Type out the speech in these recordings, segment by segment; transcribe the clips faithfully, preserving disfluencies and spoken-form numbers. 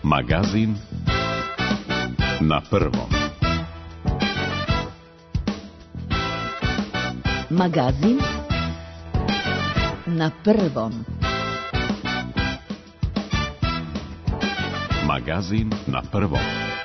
Magazin na prvom. Magazin na prvom. Magazin na prvom.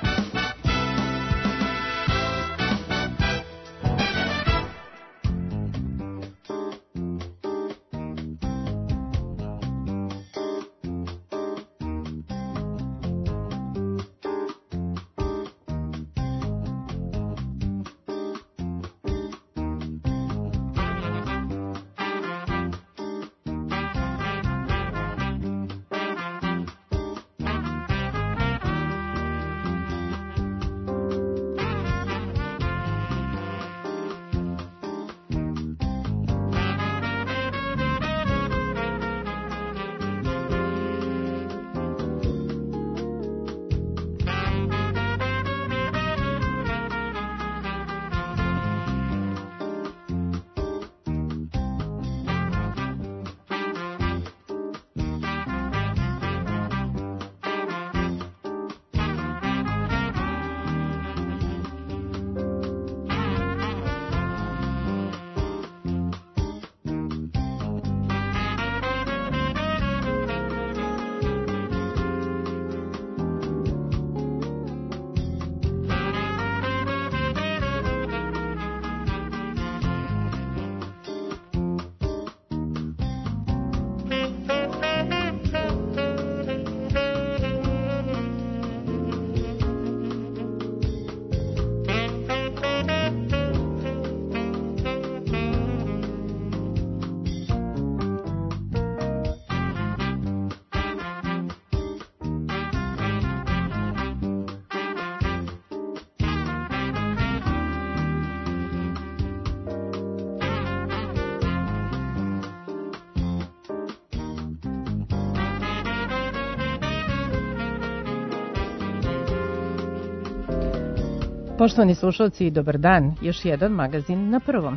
Poštovani slušalci, dobar dan. Još jedan magazin na prvom.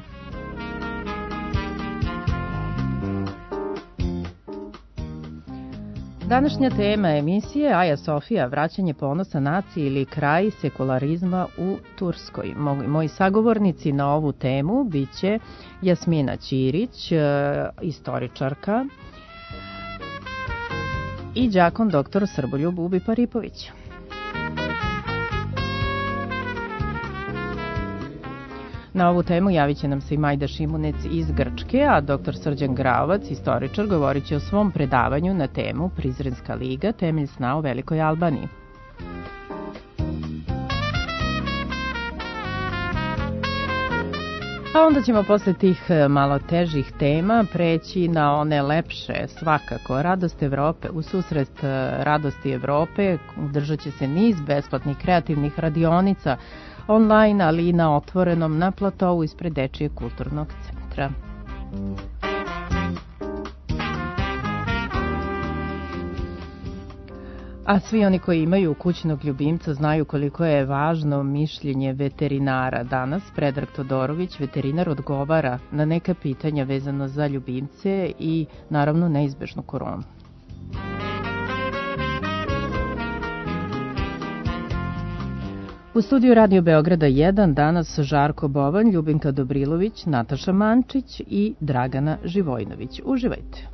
Današnja tema emisije Aja Sofija, vraćanje ponosa naciji ili kraj sekularizma u Turskoj. Moji sagovornici na ovu temu biće Jasmina Ćirić, istoričarka, i đakon doktor Srboljub Ubi-Paripović. Na ovu temu javit će nam se i Majda Šimunec iz Grčke, a doktor Srđan Graovac, istoričar, govorit će o svom predavanju na temu Prizrenska liga, temelj sna o Velikoj Albaniji. A onda ćemo posle tih malo težih tema preći na one lepše, svakako, radost Evrope. U susret radosti Evrope držat će se niz besplatnih kreativnih radionica online, ali i na otvorenom na platovu ispred Dečijeg kulturnog centra. A svi oni koji imaju kućnog ljubimca znaju koliko je važno mišljenje veterinara. Danas Predrag Todorović, veterinar, odgovara na neka pitanja vezano za ljubimce i naravno neizbežnu koronu. U studiju Radio Beograda jedan danas Žarko Boban, Ljubinka Dobrilović, Nataša Mančić i Dragana Živojnović. Uživajte.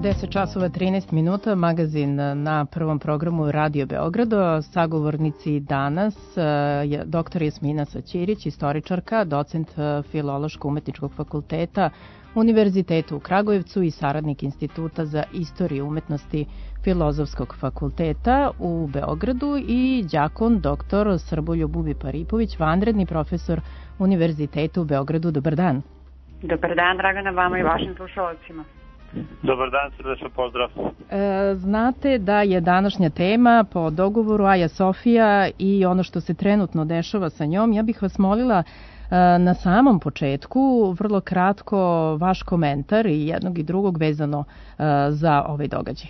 deset časova trinaest minuta, magazin na prvom programu Radio Beograda. Sagovornici danas je doktor Jasmina Saćirić, istoričarka, docent Filološko-umetničkog fakulteta Univerziteta u Kragujevcu i saradnik Instituta za istoriju umetnosti Filozofskog fakulteta u Beogradu i đakon doktor Srboljub Bubi-Paripović, vanredni profesor Univerziteta u Beogradu. Dobar dan. Dobar dan, Dragana, vama i vašim slušalcima. Dobar dan, srdačan pozdrav. E, znate da je današnja tema po dogovoru Aja Sofija i ono što se trenutno dešava sa njom. Ja bih vas molila e, na samom početku vrlo kratko vaš komentar i jednog i drugog vezano e, za ovaj događaj.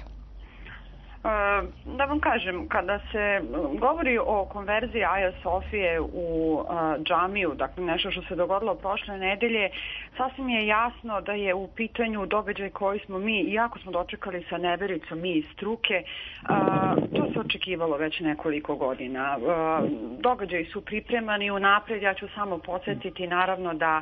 Da vam kažem, kada se govori o konverziji Aja Sofije u džamiju, dakle nešto što se dogodilo prošle nedelje, sasvim je jasno da je u pitanju događaj koji smo mi, iako smo dočekali sa nevericom mi iz struke, to se očekivalo već nekoliko godina. Događaji su pripremani unapred, ja ću samo podsjetiti naravno da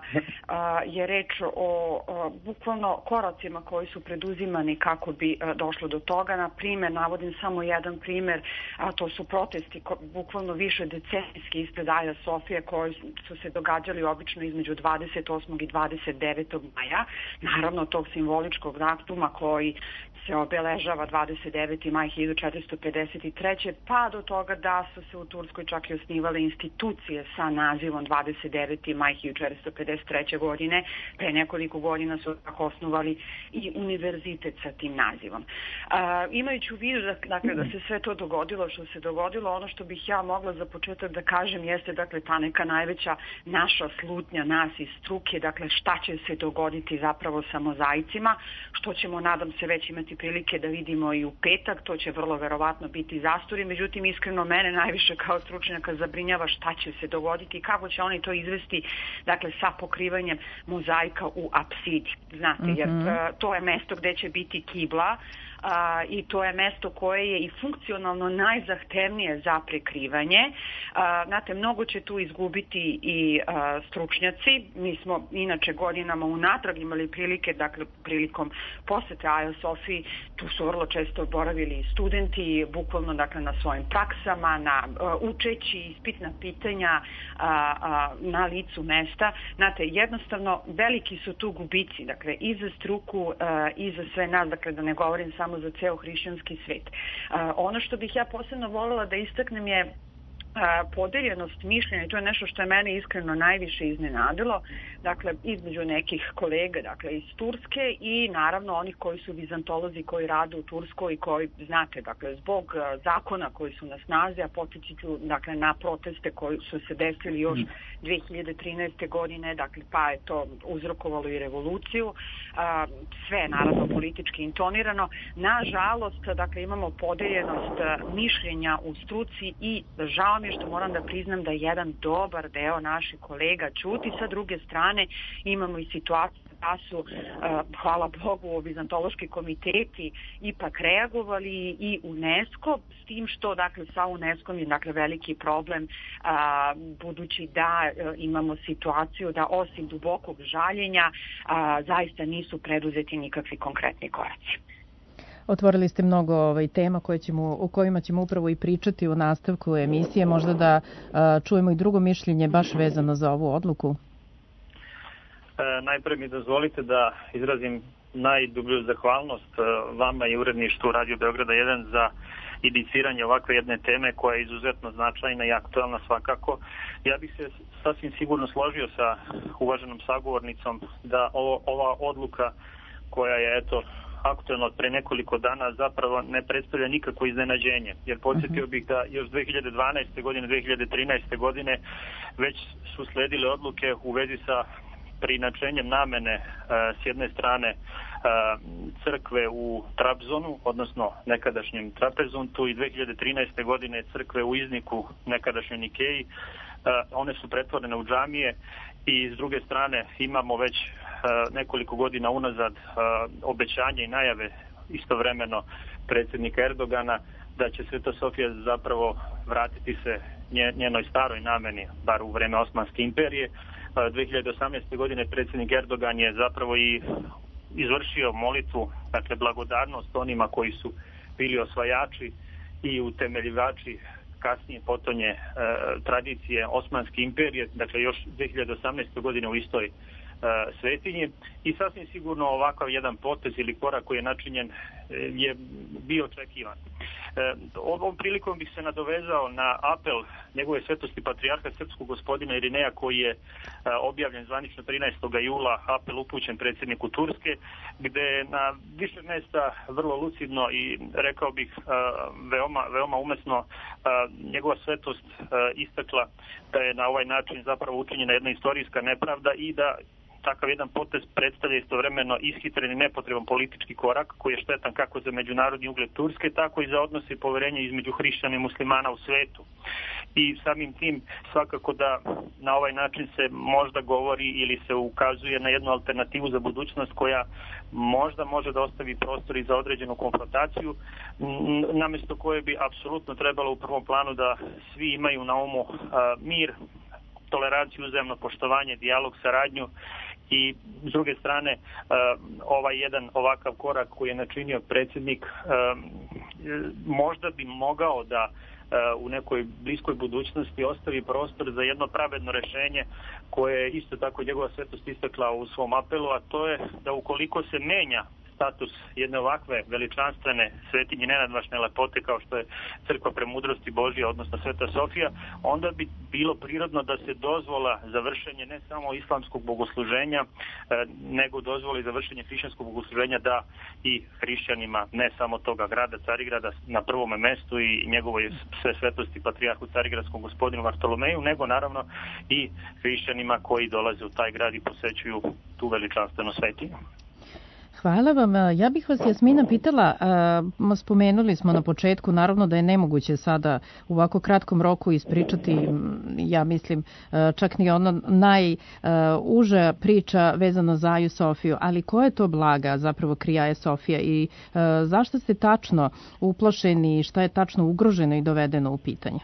je reč o bukvalno koracima koji su preduzimani kako bi došlo do toga. Na primjer, navodim samo jedan primjer, a to su protesti bukvalno više decenijski ispred Aja Sofije koji su se događali obično između dvadeset osmog i dvadeset devetog maja. Naravno tog simboličkog datuma koji se obeležava dvadeset deveti maj hiljadu četiristo pedeset treće pa do toga da su se u Turskoj čak i osnivale institucije sa nazivom dvadeset deveti maj hiljadu četiristo pedeset treće godine. Pre nekoliko godina su tako osnovali i univerzitet sa tim nazivom. Uh, imajući u vidu da, dakle, da se sve to dogodilo što se dogodilo, ono što bih ja mogla za početak da kažem jeste dakle ta neka najveća naša slutnja nas iz struke, dakle šta će se dogoditi zapravo sa mozaicima, što ćemo nadam se već imati prilike da vidimo i u petak, to će vrlo verovatno biti zastori, međutim iskreno mene najviše kao stručnjaka zabrinjava šta će se dogoditi i kako će oni to izvesti, dakle sa pokrivanjem mozaika u apsidi, znate, jer uh, to je mesto gde će biti kibla. Uh, i to je mesto koje je i funkcionalno najzahtevnije za prekrivanje. Uh, znate, mnogo će tu izgubiti i uh, stručnjaci. Mi smo inače godinama unatrag imali prilike, dakle prilikom posete Aja Sofiji, tu su vrlo često boravili studenti, bukvalno dakle na svojim praksama, na uh, učeći ispitna pitanja uh, uh, na licu mesta. Znate, jednostavno veliki su tu gubici, dakle i za struku uh, i za sve nas, dakle da ne govorim samo za ceo hrišćanski svet. Uh, ono što bih ja posebno voljela da istaknem je podeljenost mišljenja i to je nešto što je mene iskreno najviše iznenadilo, dakle između nekih kolega, dakle iz Turske i naravno onih koji su vizantolozi koji rade u Turskoj i koji znate, dakle zbog zakona koji su na snazi, a potići ću dakle na proteste koji su se desili još dve hiljade trinaeste godine, dakle pa je to uzrokovalo i revoluciju, sve je naravno politički intonirano. Nažalost, dakle imamo podeljenost mišljenja u struci i žao mi je što moram da priznam da jedan dobar deo naših kolega ćuti. Sa druge strane imamo i situaciju da su, uh, hvala Bogu, vizantološki komiteti ipak reagovali i UNESCO, s tim što dakle sa UNESCO je dakle veliki problem uh, budući da uh, imamo situaciju da osim dubokog žaljenja uh, zaista nisu preduzeti nikakvi konkretni koraci. Otvorili ste mnogo ovaj, tema koje ćemo, o kojima ćemo upravo i pričati u nastavku emisije. Možda da a, čujemo i drugo mišljenje baš vezano za ovu odluku. E, najpre mi dozvolite da izrazim najdublju zahvalnost vama i uredništvu Radio Beograda jedan za iniciranje ovakve jedne teme koja je izuzetno značajna i aktualna svakako. Ja bih se sasvim sigurno složio sa uvaženom sagovornicom da ovo, ova odluka koja je eto aktualno od pre nekoliko dana zapravo ne predstavlja nikakvo iznenađenje, jer podsjetio bih da još dve hiljade dvanaeste godine, dve hiljade trinaeste godine već su sledile odluke u vezi sa preinačenjem namene s jedne strane crkve u Trabzonu, odnosno nekadašnjem Trapezuntu, i dve hiljade trinaeste godine crkve u Izniku, nekadašnjoj Nikeji. One su pretvorene u džamije i s druge strane imamo već nekoliko godina unazad obećanje i najave istovremeno predsjednika Erdogana da će Sveta Sofija zapravo vratiti se njenoj staroj nameni, bar u vreme Osmanske imperije. dve hiljade osamnaeste godine predsjednik Erdogan je zapravo i izvršio molitvu, dakle blagodarnost onima koji su bili osvajači i utemeljivači kasnije potonje e, tradicije Osmanske imperije, dakle još dve hiljade osamnaeste. godine u istoj e, svetinji, i sasvim sigurno ovakav jedan potez ili korak koji je načinjen e, je bio očekivan. E, ovom prilikom bih se nadovezao na apel njegove svetosti patrijarha srpskog gospodina Irineja, koji je e, objavljen zvanično trinaestog jula, apel upućen predsjedniku Turske, gde je na više mjesta vrlo lucidno i rekao bih e, veoma, veoma umesno e, njegova svetost e, istakla da je na ovaj način zapravo učinjena jedna istorijska nepravda i da takav jedan potez predstavlja istovremeno ishitren i nepotreban politički korak koji je štetan kako za međunarodni ugled Turske, tako i za odnose i poverenje između hrišćana i muslimana u svetu. I samim tim svakako da na ovaj način se možda govori ili se ukazuje na jednu alternativu za budućnost koja možda može da ostavi prostor i za određenu konfrontaciju, namjesto koje bi apsolutno trebalo u prvom planu da svi imaju na umu a, mir, toleranciju, uzajamno poštovanje, dijalog, saradnju. I s druge strane, ovaj jedan ovakav korak koji je načinio predsjednik možda bi mogao da u nekoj bliskoj budućnosti ostavi prostor za jedno pravedno rešenje koje je isto tako njegova svetost istakla u svom apelu, a to je da ukoliko se menja status jedne ovakve veličanstvene svetinje nenadmašne lepote kao što je Crkva Premudrosti Božja, odnosno Sveta Sofija, onda bi bilo prirodno da se dozvola za vršenje ne samo islamskog bogosluženja, nego dozvoli za vršenje hrišćanskog bogosluženja da i hrišćanima ne samo toga grada, Carigrada, na prvom mestu i njegovoj sve svetosti patrijarhu Carigradskom gospodinu Vartolomeju, nego naravno i hrišćanima koji dolaze u taj grad i posećuju tu veličanstvenu svetinju. Hvala vam. Ja bih vas, Jasmina, pitala, spomenuli smo na početku, naravno da je nemoguće sada u ovako kratkom roku ispričati, ja mislim, čak ni ono najuža priča vezano za Aju Sofiju, ali ko je to blaga zapravo krije Aja Sofija i zašto ste tačno uplašeni i šta je tačno ugroženo i dovedeno u pitanje?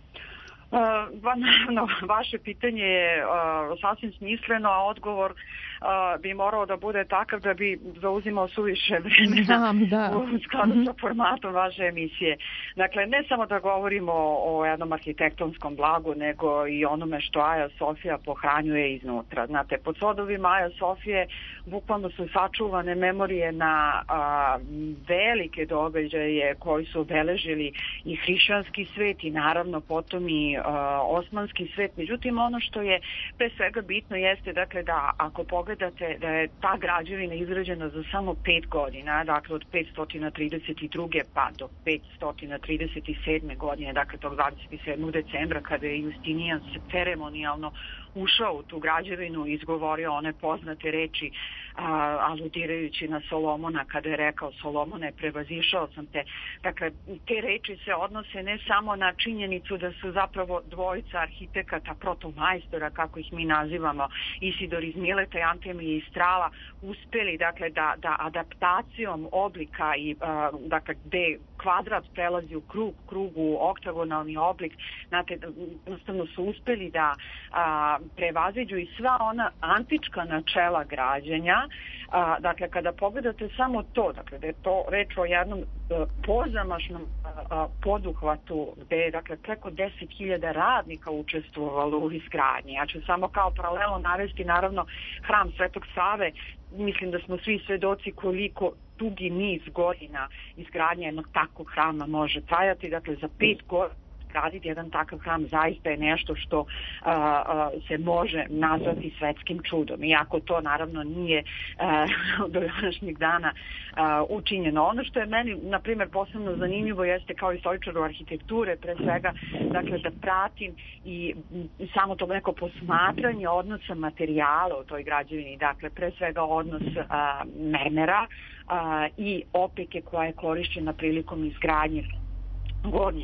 Uh, naravno, vaše pitanje je uh, sasvim smisleno, a odgovor uh, bi morao da bude takav da bi zauzimao suviše vremena da. u skladu sa formatom vaše emisije. Dakle, ne samo da govorimo o jednom arhitektonskom blagu, nego i onome što Aja Sofija pohranjuje iznutra. Znate, pod svodovima Aja Sofije bukvalno su sačuvane memorije na uh, velike događaje koji su obeležili i hrišćanski svet i naravno potom i uh, osmanski svet. Međutim, ono što je pre svega bitno jeste dakle da ako pogledate da je ta građevina izgrađena za samo pet godina, dakle od petsto trideset druge pa do petsto trideset sedme godine, dakle tog dvadeset sedmog decembra kada je Justinijan ceremonijalno ušao u tu građevinu i izgovorio one poznate reči a, aludirajući na Solomona kada je rekao Solomone, prevazišao sam te. Dakle, te reči se odnose ne samo na činjenicu da su zapravo dvojica arhitekata, protomajstora, kako ih mi nazivamo, Isidor iz Mileta i Antemije iz Strala, uspeli dakle da, da adaptacijom oblika i a, dakle gde kvadrat prelazi u krug, krugu oktagonalni oblik, znate, jednostavno su uspeli da a, prevaziđu i sva ona antička načela građenja. A, dakle, kada pogledate samo to, dakle, da je to reč o jednom a, pozamašnom a, poduhvatu gde je, dakle, preko deset hiljada radnika učestvovalo u izgradnji. Ja ću samo kao paralelno navesti, naravno, hram Svetog Save. Mislim da smo svi svedoci koliko dugi niz godina izgradnja jednog takvog hrama može trajati. Dakle, za pet godina graditi jedan takav hram zaista je nešto što a, a, se može nazvati svetskim čudom. Iako to naravno nije a, do današnjeg dana a, učinjeno. Ono što je meni, na primjer, posebno zanimljivo jeste kao istoričaru arhitekture, pre svega, dakle, da pratim i, i samo to neko posmatranje odnosa materijala u toj građevini. Dakle, pre svega odnos a, mermera a, i opeke koja je korišćena prilikom izgradnje gornje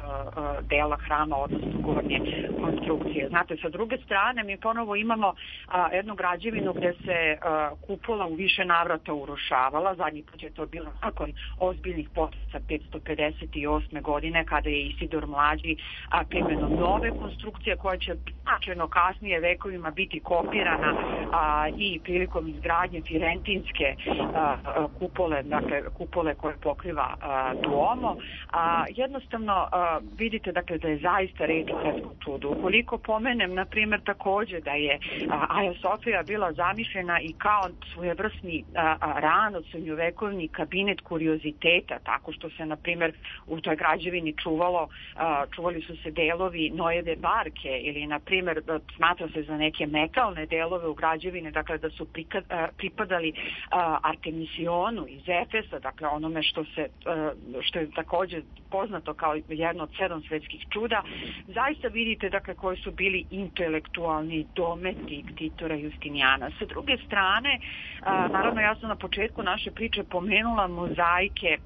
dela hrama, odnosno gornje konstrukcije. Znate, sa druge strane mi ponovo imamo jednu građevinu gde se kupola u više navrata urušavala. Zadnji put je to bilo nakon ozbiljnih potresa petsto pedeset osme godine, kada je Isidor Mlađi primenom nove konstrukcije koja će značajno kasnije vekovima biti kopirana a, i prilikom izgradnje Firentinske a, a, kupole, dakle kupole koje pokriva a, Duomo. A, jednostavno a, vidite dakle da je zaista reč o svetskom čudu. Ukoliko pomenem, na primjer, takođe da je a, Aja Sofija bila zamišljena i kao svojevrsni a, a, rano srednjovekovni kabinet kurioziteta, tako što se, na primjer, u toj građevini čuvalo, a, čuvali su se delovi Noeve barke ili, na primjer, smatra se za neke metalne delove u građevine, dakle da su prikad, a, pripadali a, Artemisionu iz Efesa, dakle onome što se a, što je takođe poznato kao jedno od sedam svetskih čuda. Zaista vidite dakle koji su bili intelektualni dometi Titora Justinijana. Sa druge strane, a, naravno ja sam na početku naše priče pomenula mozaike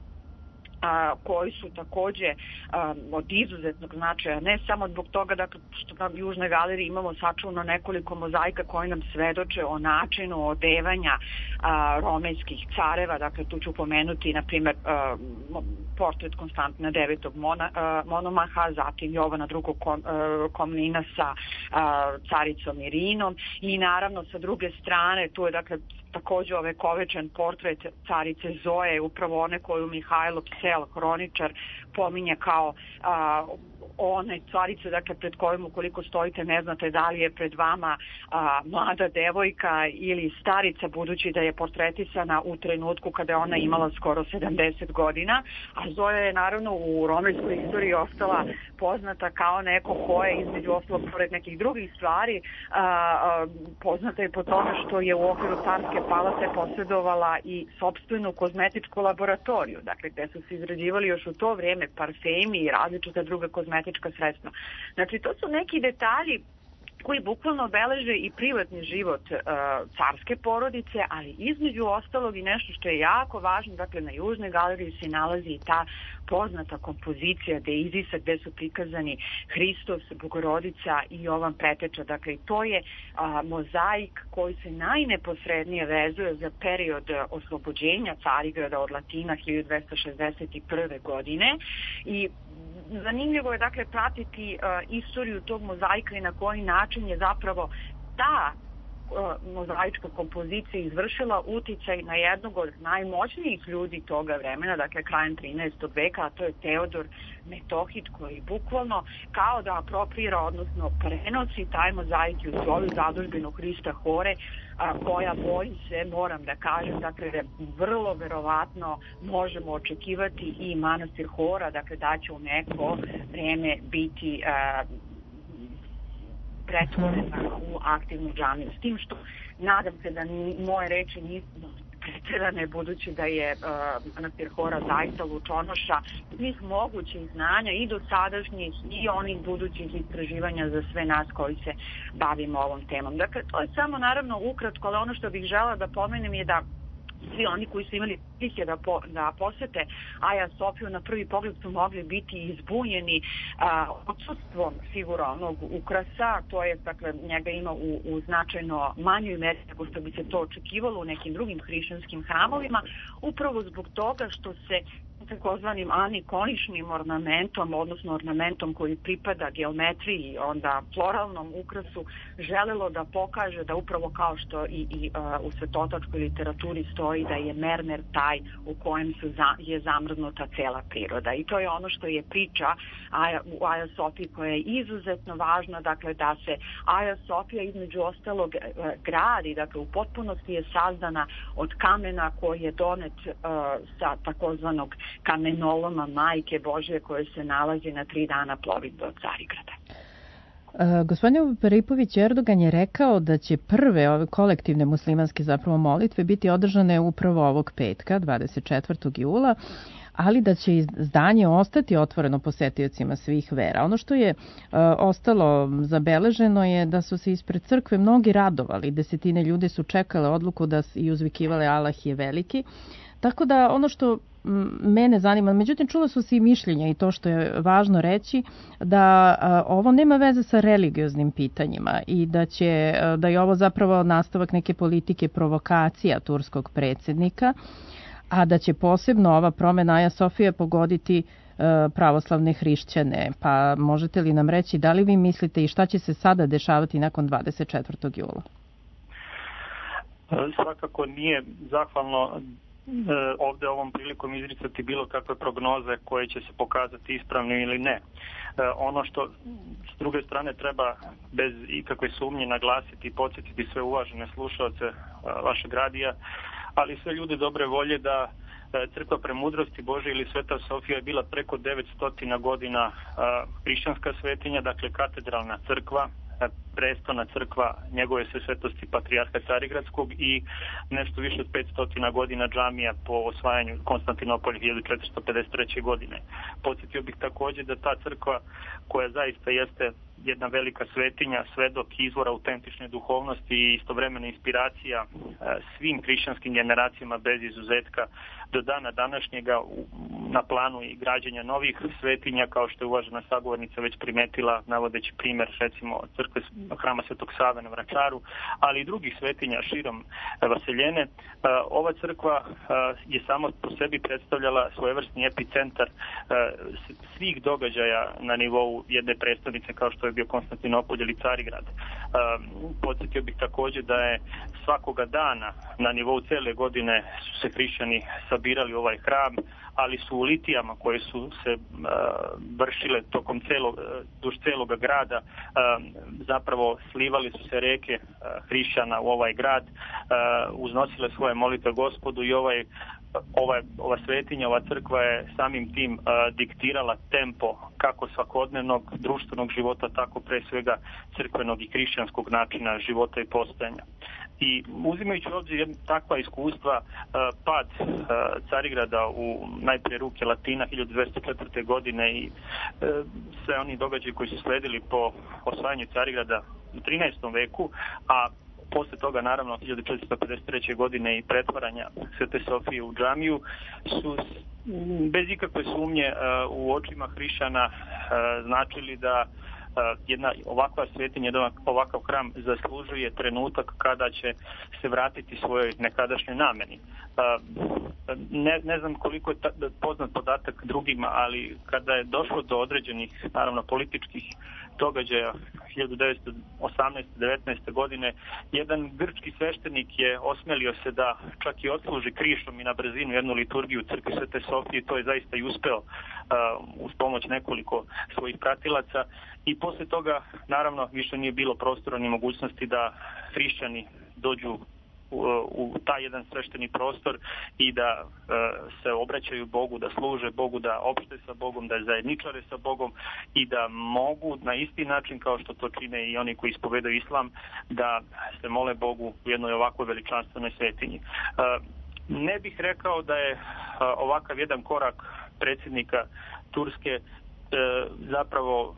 a, koji su takođe a, od izuzetnog značaja, ne samo zbog toga da što na Južnoj galeriji imamo sačuvano nekoliko mozaika koji nam svedoče o načinu odevanja a, romejskih careva, dakle tu ću pomenuti na primjer a, portret Konstantina devetog Mona, a, Monomaha, zatim Jovana drugog kom, a, Komnina sa a, caricom Irinom i naravno sa druge strane tu je dakle takođe ovaj kovečan portret carice Zoje, upravo one koju Mihajlo Psel, hroničar, pominje kao a, one carice, dakle, pred kojom ukoliko stojite ne znate da li je pred vama a, mlada devojka ili starica, budući da je portretisana u trenutku kada je ona imala skoro sedamdeset godina, a Zoja je naravno u romejskoj istoriji ostala poznata kao neko ko je između ostalog pored nekih drugih stvari a, a, poznata je po tome što je u okviru carske palate posjedovala i sopstvenu kozmetičku laboratoriju, dakle gde su se izrađivali još u to vrijeme parfemi i različita druga kozmetička sredstva. Znači to su neki detalji koji bukvalno obeleže i privatni život uh, carske porodice, ali između ostalog i nešto što je jako važno, dakle na Južnoj galeriji se nalazi i ta poznata kompozicija Deizisa gde su prikazani Hristos, Bogorodica i Jovan Preteča. Dakle, to je uh, mozaik koji se najneposrednije vezuje za period oslobođenja Carigrada od Latina hiljadu dvesta šezdeset prve godine i zanimljivo je dakle pratiti uh, istoriju tog mozaika i na koji način je zapravo ta uh, mozaička kompozicija izvršila uticaj na jednog od najmoćnijih ljudi toga vremena, dakle krajem trinaestog veka, a to je Teodor Metohid, koji bukvalno kao da apropriira, odnosno prenosi taj mozaik u svoju zadužbinu Hrista Hore, a, koja, bojim se, moram da kažem, dakle, da vrlo verovatno možemo očekivati i manastir Hora, dakle, da će u neko vreme biti a, pretvorena u aktivnu džamiju. S tim što nadam se da ni, moje reči nisu pretjerane, budući da je uh, manastir Hora zaista lučonoša svih mogućih znanja i dosadašnjih i onih budućih istraživanja za sve nas koji se bavimo ovom temom. Dakle, to je samo naravno ukratko, ali ono što bih žela da pomenem je da svi oni koji su imali prilike da, po, da posete Aja Sofiju na prvi pogled su mogli biti izbunjeni a, odsustvom figuralnog ukrasa, to je, dakle, njega ima u, u značajno manjoj meri nego što bi se to očekivalo u nekim drugim hrišćanskim hramovima, upravo zbog toga što se takozvanim anikoničnim ornamentom, odnosno ornamentom koji pripada geometriji, onda floralnom ukrasu, želelo da pokaže da upravo kao što i, i uh, u svetotačkoj literaturi stoji da je mermer taj u kojem su za, je zamrznuta cela priroda. I to je ono što je priča Aja, u Aja Sofiji koja je izuzetno važna, dakle da se Aja Sofija između ostalog uh, gradi, dakle u potpunosti je sazdana od kamena koji je donet uh, sa takozvanog kamenoloma Majke Božje koje se nalazi na tri dana plovidbe od Carigrada. E, gospodin Peripović, Erdogan je rekao da će prve ove kolektivne muslimanske zapravo molitve biti održane upravo ovog petka, dvadeset četvrtog jula, ali da će zdanje ostati otvoreno posetiocima svih vera. Ono što je e, ostalo zabeleženo je da su se ispred crkve mnogi radovali, desetine ljudi su čekale odluku da i uzvikivale Allah je veliki. Tako da ono što mene zanima, međutim čula su se i mišljenja i to što je važno reći, da a, ovo nema veze sa religioznim pitanjima i da će da je ovo zapravo nastavak neke politike provokacija turskog predsjednika, a da će posebno ova promjena Aja Sofije pogoditi a, pravoslavne hrišćane. Pa možete li nam reći da li vi mislite i šta će se sada dešavati nakon dvadeset četvrtog jula? Svakako nije zahvalno ovdje ovom prilikom izricati bilo kakve prognoze koje će se pokazati ispravnim ili ne. Ono što s druge strane treba bez ikakve sumnje naglasiti i podsjetiti sve uvažene slušalce vašeg radija, ali sve ljude dobre volje, da Crkva Premudrosti Božje ili Sveta Sofija je bila preko devetsto godina hrišćanska svetinja, dakle katedralna crkva, prestona crkva njegove se svetosti patrijarha Carigradskog i nešto više od petsto godina džamija po osvajanju Konstantinopolja hiljadu četiristo pedeset treće. godine. Podsjetio bih također da ta crkva, koja zaista jeste jedna velika svetinja, svedok izvora autentične duhovnosti i istovremena inspiracija svim hrišćanskim generacijama bez izuzetka, do dana današnjega na planu i građenja novih svetinja, kao što je uvažena sagovornica već primetila, navodeći primjer recimo crkve hrama Svetog Save na Vračaru, ali i drugih svetinja širom Vaseljene. Ova crkva je samo po sebi predstavljala svojevrsni epicentar svih događaja na nivou jedne prestonice kao što je bio Konstantinopolj ili Carigrad. Podsjetio bih također da je svakoga dana na nivou cele godine su se hrišćani sabirali u ovaj hram, ali su u litijama koje su se uh, vršile tokom celog, duž celoga grada, uh, zapravo slivali su se reke uh, hrišćana u ovaj grad, uh, uznosile svoje molitve Gospodu i ovaj Ova, ova svetinja, ova crkva je samim tim uh, diktirala tempo kako svakodnevnog društvenog života, tako pre svega crkvenog i hrišćanskog načina života i postojanja. I uzimajući u obzir jedna takva iskustva, uh, pad uh, Carigrada u najprije ruke Latina hiljadu dvesta četvrte. godine i uh, sve oni događaji koji su sledili po osvajanju Carigrada u trinaestom veku, a posle toga naravno hiljadu četiristo pedeset treće. godine i pretvaranja Svete Sofije u džamiju su bez ikakve sumnje u očima hrišćana značili da jedna ovakva svetinja, jedan ovakav hram zaslužuje trenutak kada će se vratiti svojoj nekadašnjoj nameni. Ne, ne znam koliko je ta, poznat podatak drugima, ali kada je došlo do određenih, naravno, političkih događaja hiljadu devetsto osamnaeste devetnaeste. godine, jedan grčki sveštenik je osmelio se da čak i odsluži krišom i na brzinu jednu liturgiju u crkvi Svete Sofije. To je zaista i uspeo uh, uz pomoć nekoliko svojih pratilaca. I posle toga, naravno, više nije bilo prostora ni mogućnosti da hrišćani dođu u, u taj jedan svešteni prostor i da e, se obraćaju Bogu, da služe Bogu, da opšte sa Bogom, da zajedničare sa Bogom i da mogu na isti način kao što to čine i oni koji ispovedaju islam, da se mole Bogu u jednoj ovakvoj veličanstvenoj svetinji. E, ne bih rekao da je a, ovakav jedan korak predsjednika Turske e, zapravo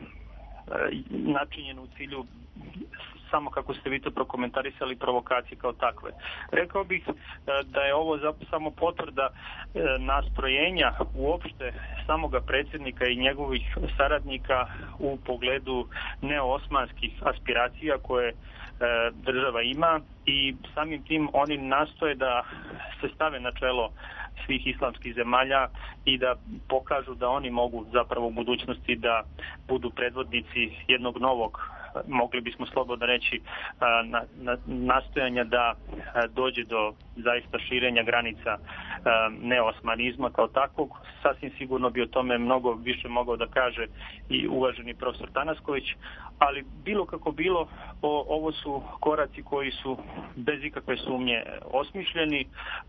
načinjen u cilju, samo kako ste vi to prokomentarisali, provokacije kao takve. Rekao bih da je ovo samo potvrda nastrojenja uopšte samoga predsjednika i njegovih saradnika u pogledu neoosmanskih aspiracija koje država ima i samim tim oni nastoje da se stave na čelo svih islamskih zemalja i da pokažu da oni mogu zapravo u budućnosti da budu predvodnici jednog novog, mogli bismo slobodno reći, na, na, nastojanja da dođe do zaista širenja granica neosmanizma kao takvog. Sasvim sigurno bi o tome mnogo više mogao da kaže i uvaženi profesor Tanasković, ali bilo kako bilo, o, ovo su koraci koji su bez ikakve sumnje osmišljeni,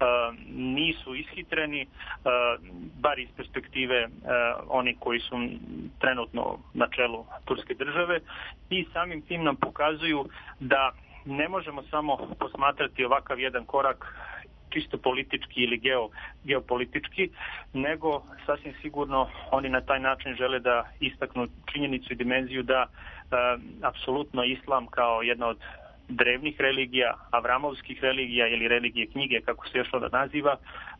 nisu ishitreni, bar iz perspektive oni koji su trenutno na čelu Turske države, i samim tim nam pokazuju da ne možemo samo posmatrati ovakav jedan korak čisto politički ili geo, geopolitički, nego sasvim sigurno oni na taj način žele da istaknu činjenicu i dimenziju da e, apsolutno islam kao jedna od drevnih religija, avramovskih religija ili religije knjige, kako se još onda naziva,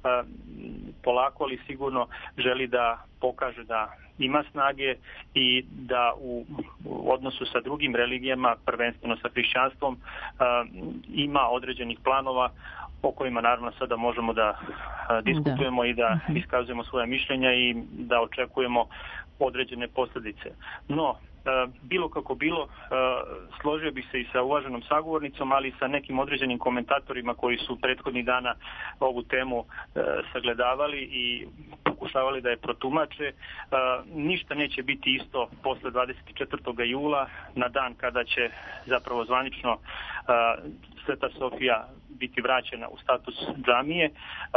polako ali sigurno želi da pokaže da ima snage i da u odnosu sa drugim religijama, prvenstveno sa hrišćanstvom, ima određenih planova o kojima naravno sada možemo da diskutujemo da. i da iskazujemo svoje mišljenja i da očekujemo određene posljedice. No, bilo kako bilo, složio bih se i sa uvaženom sagovornicom, ali i sa nekim određenim komentatorima koji su prethodnih dana ovu temu sagledavali i pokušavali da je protumače. Ništa neće biti isto posle dvadeset četvrtog jula, na dan kada će zapravo zvanično Sveta Sofija biti vraćena u status džamije.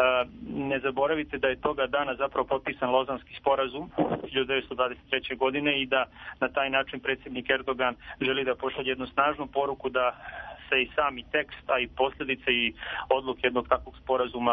Ne zaboravite da je toga dana zapravo potpisan Lozanski sporazum hiljadu devetsto dvadeset treće. godine i da na taj način predsjednik Erdogan želi da pošalje jednu snažnu poruku da se i sami tekst, a i posljedice i odluke jednog takvog sporazuma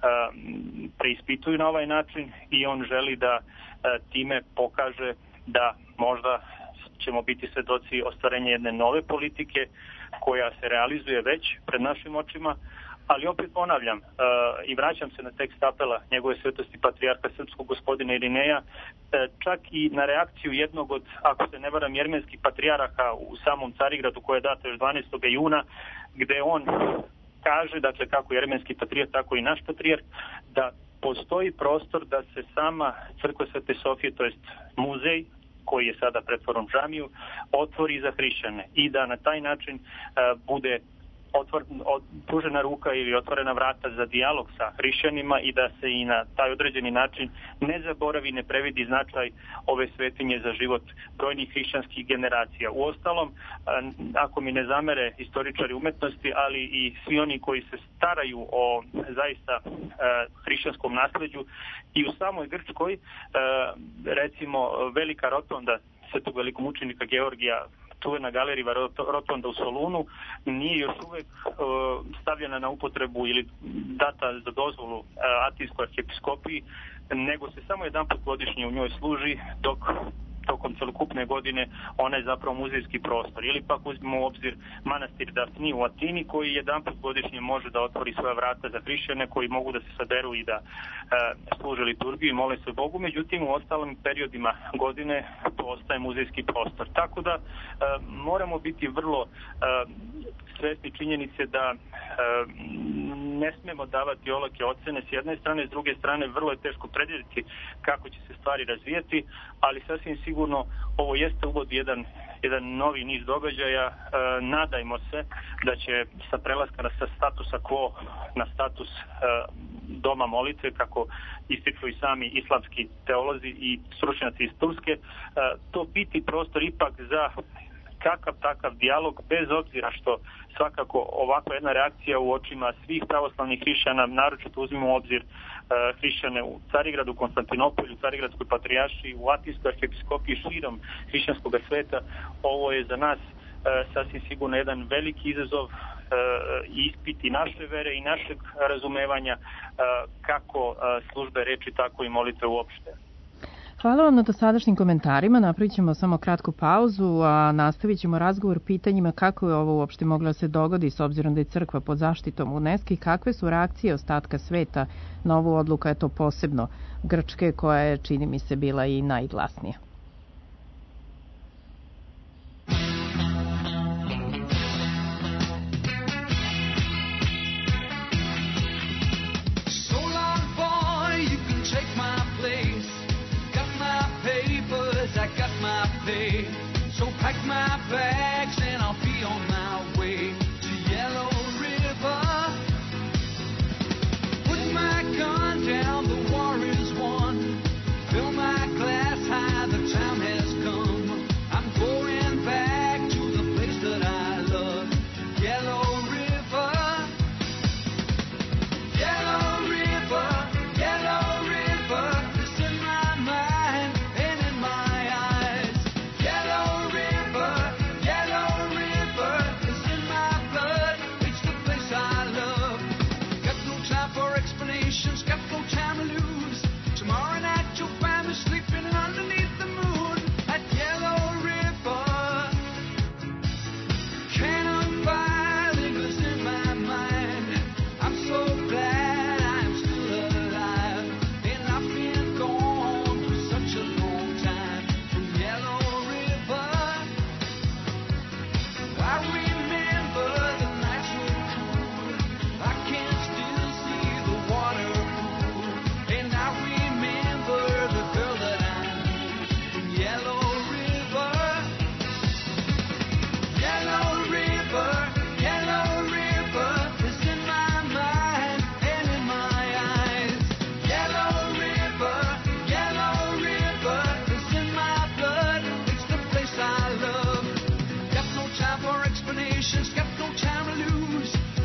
preispituju na ovaj način i on želi da time pokaže da možda ćemo biti svedoci ostvarenja jedne nove politike koja se realizuje već pred našim očima, ali opet ponavljam uh, i vraćam se na tekst apela njegove svetosti patrijarha srpskog gospodina Irineja, uh, čak i na reakciju jednog od, ako se ne varam, jermenskih patrijarha u samom Carigradu koja je data još dvanaestog juna, gde on kaže, dakle kako jermenski patrijarh, tako i naš patrijarh, da postoji prostor da se sama crkva Svete Sofije, to jest muzej, koji je sada pretvoren džamiju, otvori za hrišćane i da na taj način uh, bude otvor, od, pružena ruka ili otvorena vrata za dijalog sa hrišćanima i da se i na taj određeni način ne zaboravi, ne previdi značaj ove svetinje za život brojnih hrišćanskih generacija. Uostalom, ako mi ne zamere istoričari umetnosti, ali i svi oni koji se staraju o zaista hrišćanskom nasleđu i u samoj Grčkoj, recimo velika rotonda svetog velikomučenika Georgija, čuvena galerija rotonda u Solunu, nije još uvek uh, stavljena na upotrebu ili data za dozvolu uh, Atinskoj arhijepiskopiji, nego se samo jedan put godišnje u njoj služi, dok tokom celokupne godine ona je zapravo muzejski prostor. Ili pak uzmemo u obzir manastir Dafni u Atini, koji jedan put godišnje može da otvori svoja vrata za hrišćane koji mogu da se saberu i da e, služe liturgiju i mole se Bogu. Međutim, u ostalim periodima godine to ostaje muzejski prostor. Tako da e, moramo biti vrlo e, svesni činjenice da e, ne smemo davati olake ocene s jedne strane, s druge strane vrlo je teško predvidjeti kako će se stvari razvijeti, ali sasvim sigurno ovo jeste uvod jedan, jedan novi niz događaja. E, nadajmo se da će sa prelaska sa statusa quo na status e, doma molitve, kako ističu i sami islamski teolozi i stručnjaci iz Turske, e, to biti prostor ipak za kakav takav dijalog, bez obzira što svakako ovakva jedna reakcija u očima svih pravoslavnih hrišćana, naročito uzmimo u obzir uh, hrišćane u Carigradu, Konstantinopolju, Carigradskoj patrijaršiji, u Atinskoj arhijepiskopiji, širom hrišćanskog sveta, ovo je za nas uh, sasvim sigurno jedan veliki izazov uh, ispit i naše vere i našeg razumevanja uh, kako uh, službe reči, tako i molitve uopšte. Hvala vam na dosadašnjim komentarima. Napravit ćemo samo kratku pauzu, a nastavit ćemo razgovor pitanjima kako je ovo uopšte moglo da se dogodi s obzirom da je crkva pod zaštitom UNESCO i kakve su reakcije ostatka sveta na ovu odluku, eto posebno Grčke, koja je, čini mi se, bila i najglasnija. So pack my bags and I'll be on my way to Yellow River. Put my gun down, the war is won. Fill my glass high, the time has come. I'm going back to the place that I love, Yellow River. Yellow River, Yellow River, it's in my mind and in my eyes. Yellow River, Yellow River, it's in my blood, it's the place I love. Got no time for explanations, got no time to lose. Tomorrow night you'll find me sleeping underneath the moon at Yellow River. Cannon fire.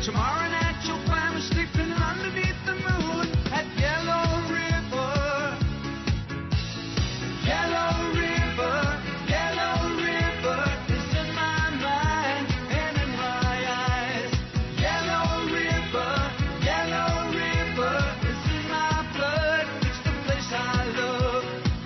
Tomorrow night you'll find me sleeping underneath the moon at Yellow River. Yellow River, Yellow River is in my mind and in my eyes. Yellow River, Yellow River is in my blood. It's the place I love.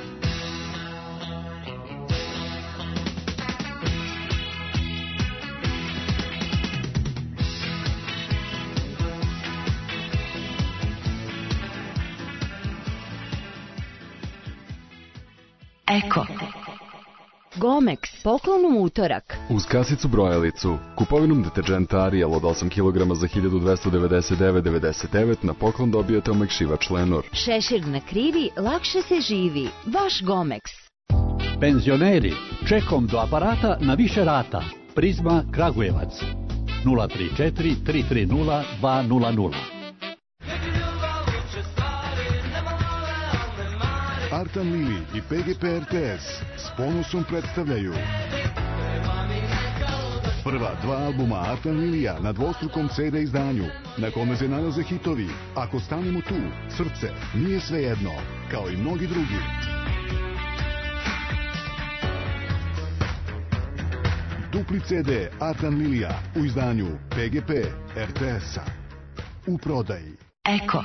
Eko. Gomex, poklonom utorak. Uz kasicu brojalicu, kupovinom deterđenta Ariel od osam kilograma za hiljadu dvesta devedeset devet zarez devedeset devet na poklon dobijete omekšivač Lenor. Šešir na krivi, lakše se živi. Vaš Gomex. Penzioneri, čekom do aparata na više rata. Prizma Kragujevac. nula tri četiri tri tri nula dva nula nula. Artan Lili i P G P R T S s ponosom predstavljaju prva dva albuma Artan Lilija na dvostrukom C D izdanju, na kome se nalaze hitovi Ako stanemo tu, Srce, Nije svejedno, kao i mnogi drugi. Dupli C D Artan Lilija u izdanju P G P R T S-a. U prodaji. Eko.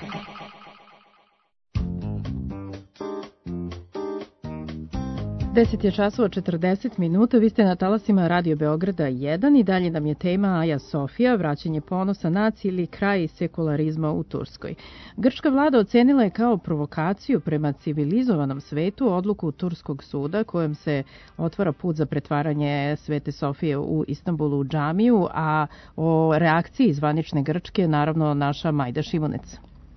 deset je časova četrdeset minuta, vi ste na talasima Radio Beograda jedan i dalje nam je tema Aja Sofija, vraćanje ponosa naciji ili kraj sekularizma u Turskoj. Grčka vlada ocenila je kao provokaciju prema civilizovanom svetu odluku Turskog suda kojem se otvara put za pretvaranje Svete Sofije u Istanbulu u džamiju, a o reakciji zvanične Grčke naravno naša Majda Šimunec.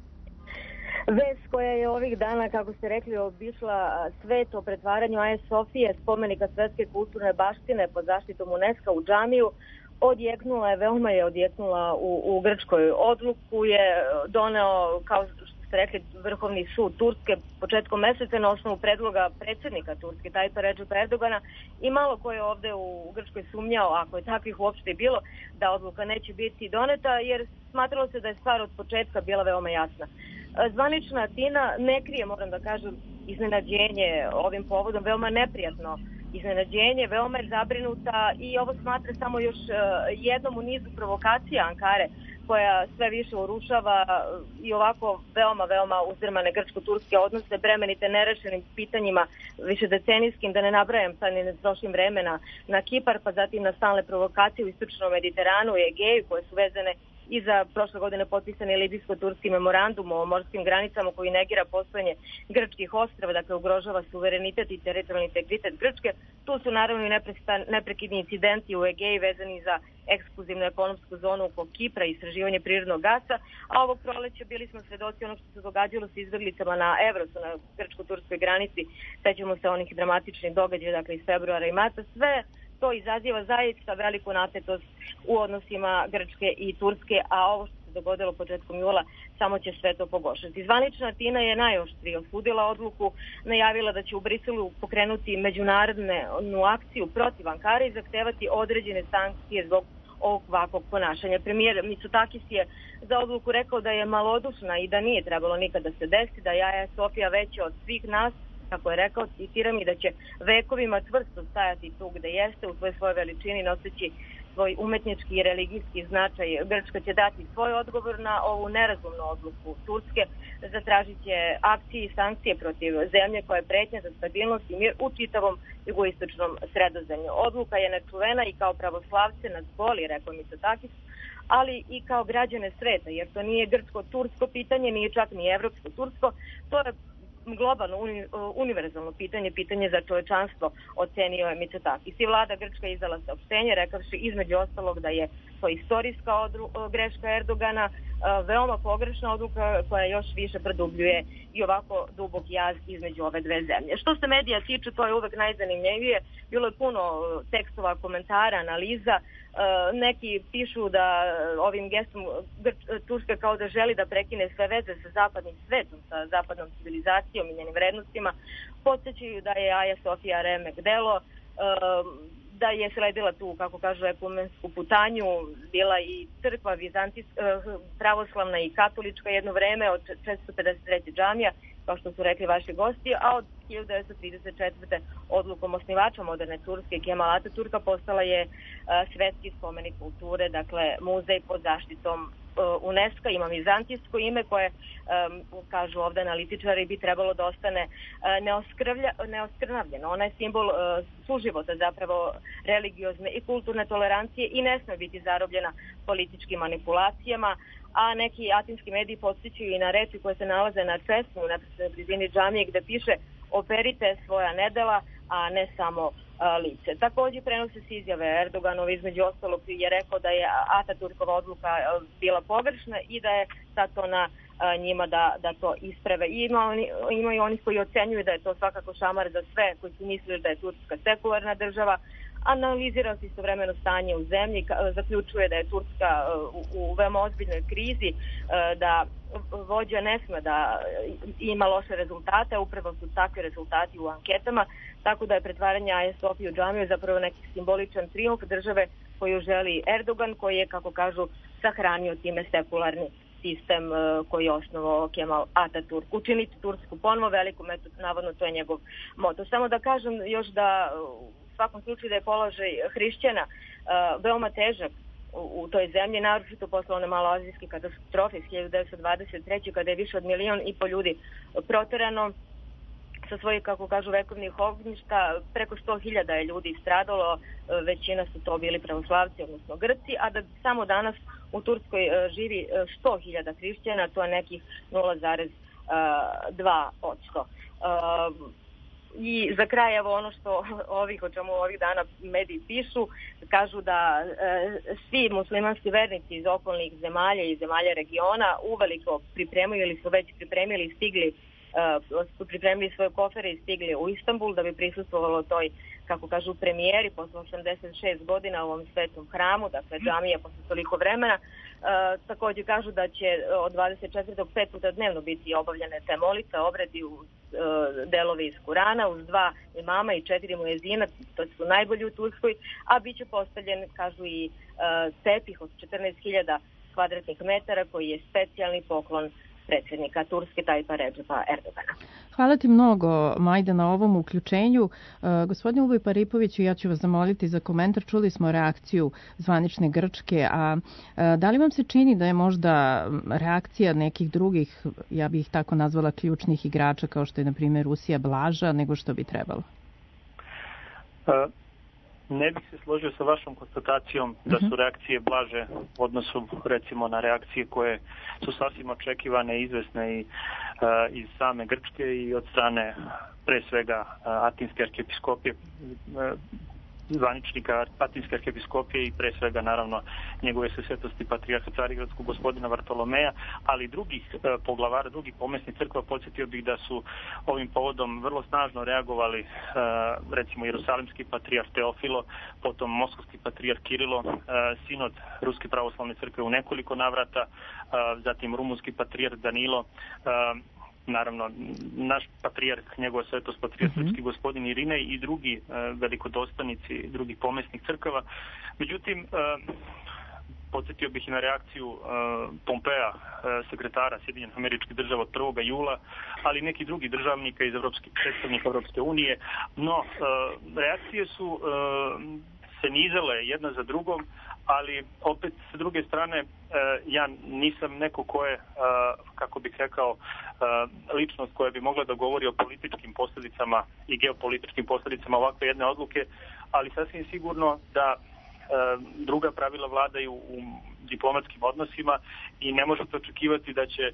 Vest koja je ovih dana, kako ste rekli, obišla svet o pretvaranju Aje Sofije, spomenika svetske kulturne baštine pod zaštitom UNESCO u džamiju, odjeknula je, veoma je odjeknula u, u Grčkoj. Odluku je doneo, kao što ste rekli, Vrhovni sud Turske početkom meseca na osnovu predloga predsjednika Turske, Tajpa Redžepa Erdogana, i malo ko je ovde u Grčkoj sumnjao, ako je takvih uopšte bilo, da odluka neće biti doneta, jer smatralo se da je stvar od početka bila veoma jasna. Zvanična Atina ne krije, moram da kažem, iznenađenje ovim povodom, veoma neprijatno iznenađenje, veoma je zabrinuta i ovo smatra samo još jednom u nizu provokacija Ankare, koja sve više urušava i ovako veoma, veoma uzdrmane grčko-turske odnose, bremenite nerešenim pitanjima višedecenijskim, da ne nabrajam, sad ne trošim vremena, na Kipar, pa zatim na stalne provokacije u istočnom Mediteranu i Egeju, koje su vezane i za prošle godine potpisani libijsko-turski memorandum o morskim granicama koji negira postojanje grčkih ostrava, dakle ugrožava suverenitet i teritorijalni integritet Grčke. Tu su naravno i neprekidni incidenti u Egeji vezani za ekskluzivnu ekonomsku zonu oko Kipra i istraživanje prirodnog gasa, a ovog proleća bili smo svedoci ono što se događalo sa izbjeglicama na Evrosu, na grčko-turskoj granici. Sećamo se onih dramatičnih događaja, dakle iz februara i marta. Sve to izaziva zaista veliku napetost u odnosima Grčke i Turske, a ovo što se dogodilo početkom jula samo će sve to pogoršati. Zvanična Atina je najoštrije osudila odluku, najavila da će u Briselu pokrenuti međunarodnu akciju protiv Ankare i zahtevati određene sankcije zbog ovakvog ponašanja. Premijer Mitsotakis je za odluku rekao da je malodušna i da nije trebalo nikada se desiti, da je Aja Sofija veća od svih nas, kako je rekao, citiram, i da će vekovima čvrsto stajati tu gde jeste u svoj svojoj veličini, noseći svoj umetnički i religijski značaj. Grčka će dati svoj odgovor na ovu nerazumnu odluku Turske, zatražit će akcije i sankcije protiv zemlje koja je pretnja za stabilnost i mir u čitavom jugoistočnom Sredozemlju. Odluka je nečuvena i kao pravoslavce nas boli, rekao Mitsotakis, ali i kao građane sveta, jer to nije grčko-tursko pitanje, nije čak ni evropsko-tursko, to je globalno, uni, univerzalno pitanje, pitanje za čovečanstvo, ocenio je Mitsotakis. I vlada Grčka izdala saopštenje, rekavši između ostalog da je to istorijska odru, greška Erdogana, veoma pogrešna odluka koja još više produbljuje i ovako dubok jaz između ove dve zemlje. Što se medija tiče, to je uvek najzanimljivije. Bilo je puno tekstova, komentara, analiza. Neki pišu da ovim gestom Turska kao da želi da prekine sve veze sa zapadnim svetom, sa zapadnom civilizacijom i njenim vrednostima. Podsjećaju da je Aja Sofija remek delo. da je sledila tu, kako kažu, ekumensku putanju, bila i crkva vizantijska, pravoslavna i katolička jedno vreme od četiristo pedeset treće džamija, kao što su rekli vaši gosti, a od hiljadu devetsto trideset četvrte odlukom osnivača moderne Turske Kemal Ataturka postala je svetski spomenik kulture, dakle muzej pod zaštitom UNESCO, ima vizantijsko ime koje, kažu ovde analitičari, bi trebalo da ostane neoskrnavljeno. Ona je simbol suživota, zapravo religiozne i kulturne tolerancije i ne sme biti zarobljena političkim manipulacijama, a neki atinski mediji podsjećaju i na reči koje se nalaze na česmu na blizini džamije gde piše operite svoja nedela, a ne samo lice. Takođe prenose se izjave Erdoganova, između ostalog je rekao da je Ataturkova odluka bila pogrešna i da je sad to na njima da, da to isprave. I ima, oni, ima i onih koji ocenjuju da je to svakako šamar za sve, koji su mislili da je Turska sekularna država. Analizira se istovremeno stanje u zemlji, zaključuje da je Turska u, u veoma ozbiljnoj krizi, da vođa ne sme da ima loše rezultate, upravo su takvi rezultati u anketama, tako da je pretvaranje Aje Sofije u džamiju zapravo neki simboličan trijumf države koju želi Erdogan, koji je, kako kažu, sahranio time sekularni sistem koji je osnovao Kemal Ataturk. Učiniti Tursku ponovo velikom, eto, navodno to je njegov moto. Samo da kažem još da u svakom slučaju da je položaj hrišćana uh, veoma težak u, u toj zemlji, naročito posle one maloazijske katastrofe iz hiljadu devetsto dvadeset treće kada je više od milion i po ljudi proterano sa svojih, kako kažu, vekovnih ognjišta. Preko sto hiljada je ljudi stradalo, većina su to bili pravoslavci, odnosno Grci, a da samo danas u Turskoj živi sto hiljada hrišćana, to je nekih nula zarez dva posto. I za kraj, evo ono što ovih, o čemu ovih dana mediji pišu, kažu da e, svi muslimanski vernici iz okolnih zemalja i zemalja regiona uveliko pripremaju ili su već pripremili i stigli, e, su pripremili svoje kofere i stigli u Istanbul da bi prisustvovalo toj, kako kažu, premijeri posle osamdeset šest godina u ovom svetom hramu, dakle džamija posle toliko vremena. E, takođe kažu da će od dvadeset četvrtog pet puta dnevno biti obavljene te molitve, obredi u e, delovi iz Kurana uz dva imama i četiri muezina, to su najbolji u Turskoj, a bit će postavljen, kažu, i e, tepih od četrnaest hiljada kvadratnih metara koji je specijalni poklon predsjednika Turske Tajpa Redžepa Erdogana. Hvala ti mnogo, Majda, na ovom uključenju. E, gospodin Uboj Paripoviću, ja ću vas zamoliti za komentar. Čuli smo reakciju zvanične Grčke, a e, da li vam se čini da je možda reakcija nekih drugih, ja bih ih tako nazvala, ključnih igrača, kao što je, na primjer, Rusija, blaža nego što bi trebalo? Uh. Ne bih se složio sa vašom konstatacijom da su reakcije blaže u odnosu, recimo, na reakcije koje su sasvim očekivane i izvesne i, uh, iz same Grčke i od strane pre svega uh, Atinske arhijepiskopije, uh, zvaničnika Atinske arhijepiskopije i pre svega naravno njegove svetosti patrijarha Carigradskog gospodina Vartolomeja, ali drugih e, poglavara, drugih pomesnih crkva. Podsjetio bih da su ovim povodom vrlo snažno reagovali e, recimo Jerusalimski patrijarh Teofilo, potom Moskovski patrijarh Kirilo, e, sinod Ruske pravoslavne crkve u nekoliko navrata, e, zatim rumunski patrijarh Danilo, e, naravno naš patrijarh, njegova svetost patrijarh mm-hmm. srpski gospodin Irinej i drugi e, velikodostanici drugih pomesnih crkava. Međutim, e, podsjetio bih i na reakciju e, Pompeja, e, sekretara Sjedinjenih Američkih Država od prvog jula, ali neki drugi državnika iz Evropske, predstavnika Evropske unije. No, e, reakcije su e, se nizale jedna za drugom, ali opet sa druge strane ja nisam neko ko je, kako bih rekao, ličnost koja bi mogla da govori o političkim posljedicama i geopolitičkim posljedicama ovakve jedne odluke, ali sasvim sigurno da druga pravila vladaju u diplomatskim odnosima i ne možete očekivati da će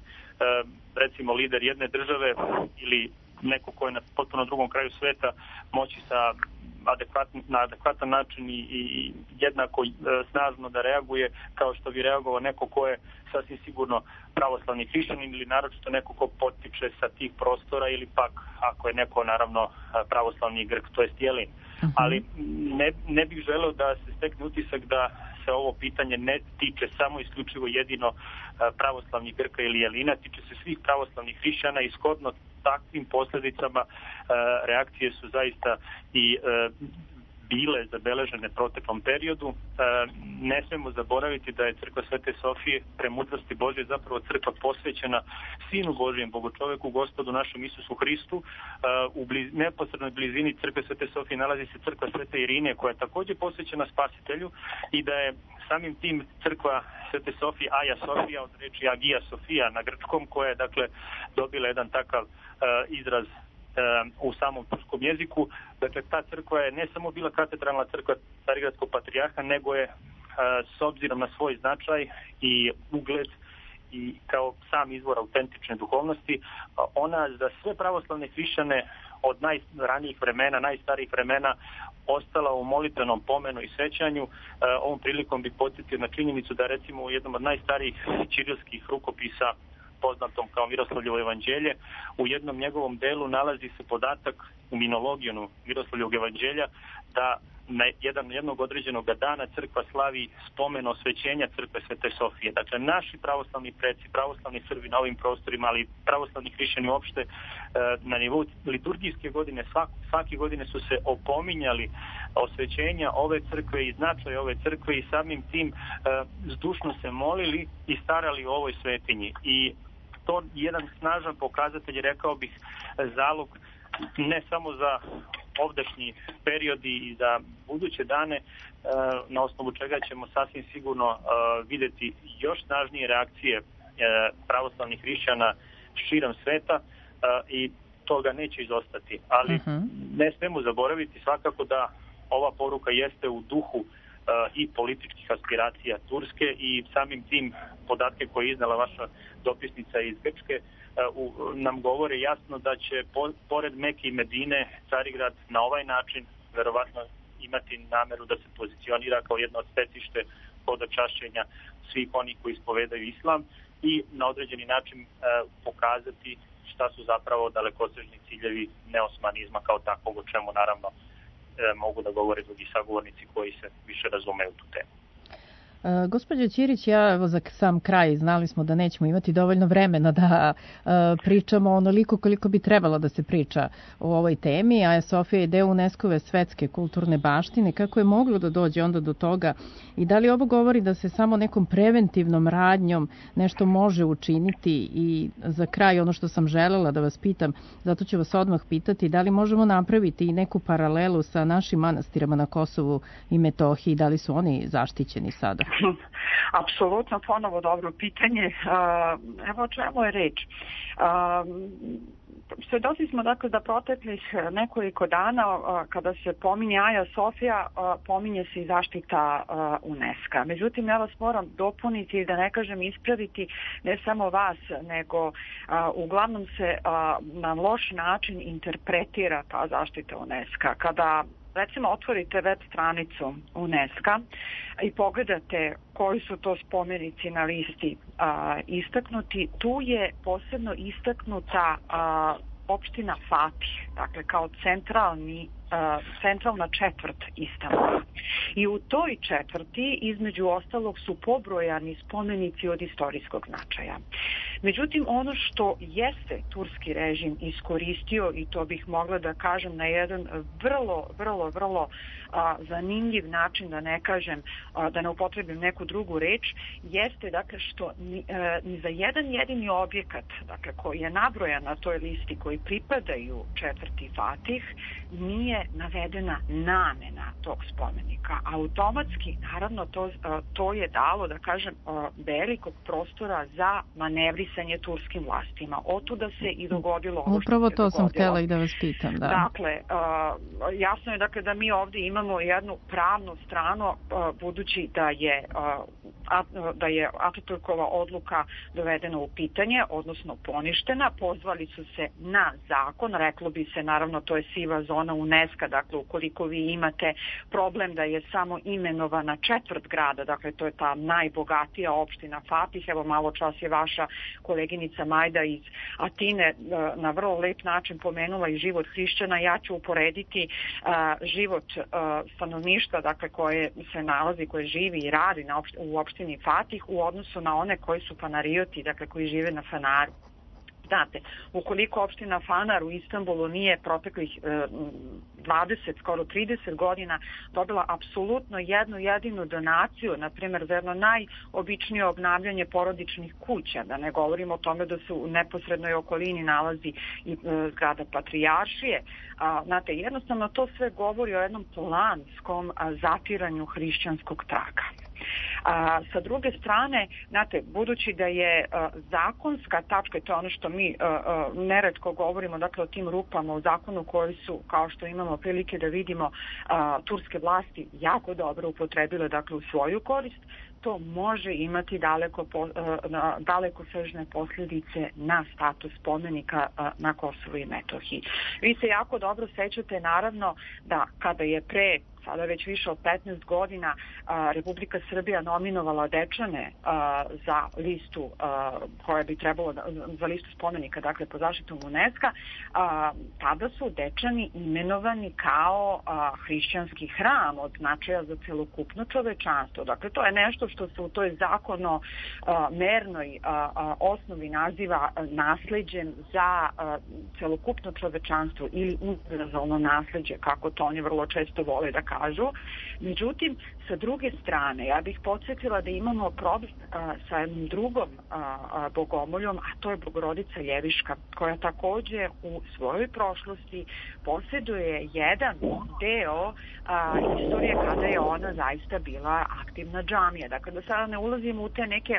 recimo lider jedne države ili neko ko je na potpuno drugom kraju sveta moći sa adekvatn, na adekvatan način i, i jednako e, snažno da reaguje kao što bi reagovao neko ko je sasvim sigurno pravoslavni hrišćanin ili naročito neko ko potiče sa tih prostora ili pak ako je neko naravno pravoslavni Grk, to jest Jelin. Uh-huh. Ali ne, ne bih želeo da se stekne utisak da se ovo pitanje ne tiče samo isključivo jedino pravoslavnih Grka ili Jelina, tiče se svih pravoslavnih hrišćana i shodno takvim posljedicama reakcije su zaista i bile zabeležene proteklom periodu. Ne smemo zaboraviti da je crkva Svete Sofije premudrosti Božje zapravo crkva posvećena Sinu Božjem, Bogočoveku, Gospodu našem Isusu Hristu. U bliz, neposrednoj blizini crkve Svete Sofije nalazi se crkva Svete Irine, koja je također posvećena Spasitelju, i da je samim tim crkva Svete Sofije Aja Sofija, od reči Agija Sofija na grčkom, koja je dakle dobila jedan takav izraz u samom turskom jeziku. Dakle, ta crkva je ne samo bila katedralna crkva Carigradskog patrijarha, nego je s obzirom na svoj značaj i ugled i kao sam izvor autentične duhovnosti, ona za sve pravoslavne hrišćane od najranijih vremena, najstarijih vremena ostala u molitvenom pomenu i sećanju. Ovom prilikom bih podsjetio na činjenicu da recimo u jednom od najstarijih ćirilskih rukopisa, poznatom kao Miroslavljevo evanđelje, u jednom njegovom delu nalazi se podatak u minologijonu Miroslavljevog evanđelja da na jedan, jednog određenog dana crkva slavi spomen osvećenja crkve Svete Sofije. Dakle, naši pravoslavni preci, pravoslavni Srbi na ovim prostorima, ali pravoslavni hrišćani uopšte na nivou liturgijske godine, svak, svake godine su se opominjali osvećenja ove crkve i značaj ove crkve i samim tim zdušno se molili i starali o ovoj svetinji. I to je jedan snažan pokazatelj, rekao bih, zalog ne samo za ovdašnji periodi i za buduće dane, na osnovu čega ćemo sasvim sigurno vidjeti još snažnije reakcije pravoslavnih hrišćana širom sveta i toga neće izostati. Ali uh-huh. ne smemo zaboraviti svakako da ova poruka jeste u duhu i političkih aspiracija Turske i samim tim podatke koje je iznala vaša dopisnica iz Grčke u, nam govore jasno da će po, pored Meke i Medine Carigrad na ovaj način verovatno imati nameru da se pozicionira kao jedno od stecište hodočašćenja svih onih koji ispovedaju islam i na određeni način e, pokazati šta su zapravo dalekosežni ciljevi neosmanizma kao takvog, o čemu naravno e, mogu da govore drugi sagovornici koji se više razumeju u tu temu. E, gospođo Ćirić, ja evo za sam kraj, znali smo da nećemo imati dovoljno vremena da e, pričamo onoliko koliko bi trebalo da se priča o ovoj temi. Aja Sofija je deo UNESCO-ve svetske kulturne baštine. Kako je moglo da dođe onda do toga i da li ovo govori da se samo nekom preventivnom radnjom nešto može učiniti? I za kraj ono što sam želela da vas pitam, zato ću vas odmah pitati, da li možemo napraviti i neku paralelu sa našim manastirama na Kosovu i Metohiji, da li su oni zaštićeni sada? Apsolutno, ponovo dobro pitanje. Evo o čemu je reč. Svedoci smo dakle da proteklih nekoliko dana kada se pominje Aja Sofija, pominje se i zaštita UNESCO. Međutim, ja vas moram dopuniti i da ne kažem ispraviti ne samo vas, nego uglavnom se na loš način interpretira ta zaštita UNESCO. Kada recimo otvorite web stranicu UNESCO i pogledate koji su to spomenici na listi a, istaknuti, tu je posebno istaknuta a, opština Fatih, dakle kao centralni, a, centralna četvrt Istanbula. I u toj četvrti između ostalog su pobrojani spomenici od istorijskog značaja. Međutim, ono što jeste turski režim iskoristio, i to bih mogla da kažem na jedan vrlo, vrlo, vrlo a, zanimljiv način, da ne kažem, a, da ne upotrebim neku drugu reč, jeste dakle što ni, a, ni za jedan jedini objekat, dakle koji je nabrojan na toj listi, koji pripadaju četvrti Fatih, nije navedena namena tog spomenika. Automatski, naravno, to, a, to je dalo, da kažem, a, velikog prostora za manevrisanje turskim vlastima. Otuda se i dogodilo ovo. Upravo što to se sam dogodilo. htjela i da vas pitam. Da. Dakle, uh, jasno je dakle da mi ovdje imamo jednu pravnu stranu, uh, budući da je uh, at, da je Ataturkova odluka dovedena u pitanje, odnosno poništena. Pozvali su se na zakon, reklo bi se, naravno to je siva zona UNESCO, dakle ukoliko vi imate problem da je samo imenovana četvrt grada, dakle to je ta najbogatija opština Fatih, evo malo čas je vaša koleginica Majda iz Atine na vrlo lep način pomenula i život hrišćana. Ja ću uporediti uh, život uh, stanovništva, dakle koje se nalazi, koje živi i radi na opšt- u opštini Fatih u odnosu na one koji su fanarioti, dakle koji žive na Fanaru. Znate, ukoliko opština Fanar u Istanbulu nije proteklih e, dvadeset, skoro trideset godina dobila apsolutno jednu jedinu donaciju, na primjer za jedno najobičnije obnavljanje porodičnih kuća, da ne govorimo o tome da se u neposrednoj okolini nalazi i e, zgrada Patrijaršije. A, znate, jednostavno to sve govori o jednom planskom a, zatiranju hrišćanskog traga. A, sa druge strane, znate, budući da je a, zakonska tačka, to je ono što mi a, a, neretko govorimo, dakle o tim rupama u zakonu koji su, kao što imamo prilike da vidimo, a, turske vlasti jako dobro upotrebile, dakle u svoju korist, to može imati daleko, po, a, daleko sežne posljedice na status spomenika a, na Kosovu i Metohiji. Vi se jako dobro sećate, naravno, da kada je pre sada već više od petnaest godina a, Republika Srbija nominovala Dečane a, za listu a, koja bi trebalo da, za listu spomenika, dakle po zaštitom UNESCO-a, tada su Dečani imenovani kao a, hrišćanski hram od značaja za celokupno čovečanstvo. Dakle, to je nešto što se u toj zakono a, mernoj a, a, osnovi naziva a, nasleđem za a, celokupno čovečanstvo ili univerzalno nasleđe, kako to oni vrlo često vole da kažu. Međutim, sa druge strane, ja bih podsjetila da imamo problem a, sa jednom drugom a, a, bogomoljom, a to je Bogorodica Ljeviška, koja takođe u svojoj prošlosti posjeduje jedan deo a, istorije kada je ona zaista bila aktivna džamija. Dakle, da sada ne ulazimo u te neke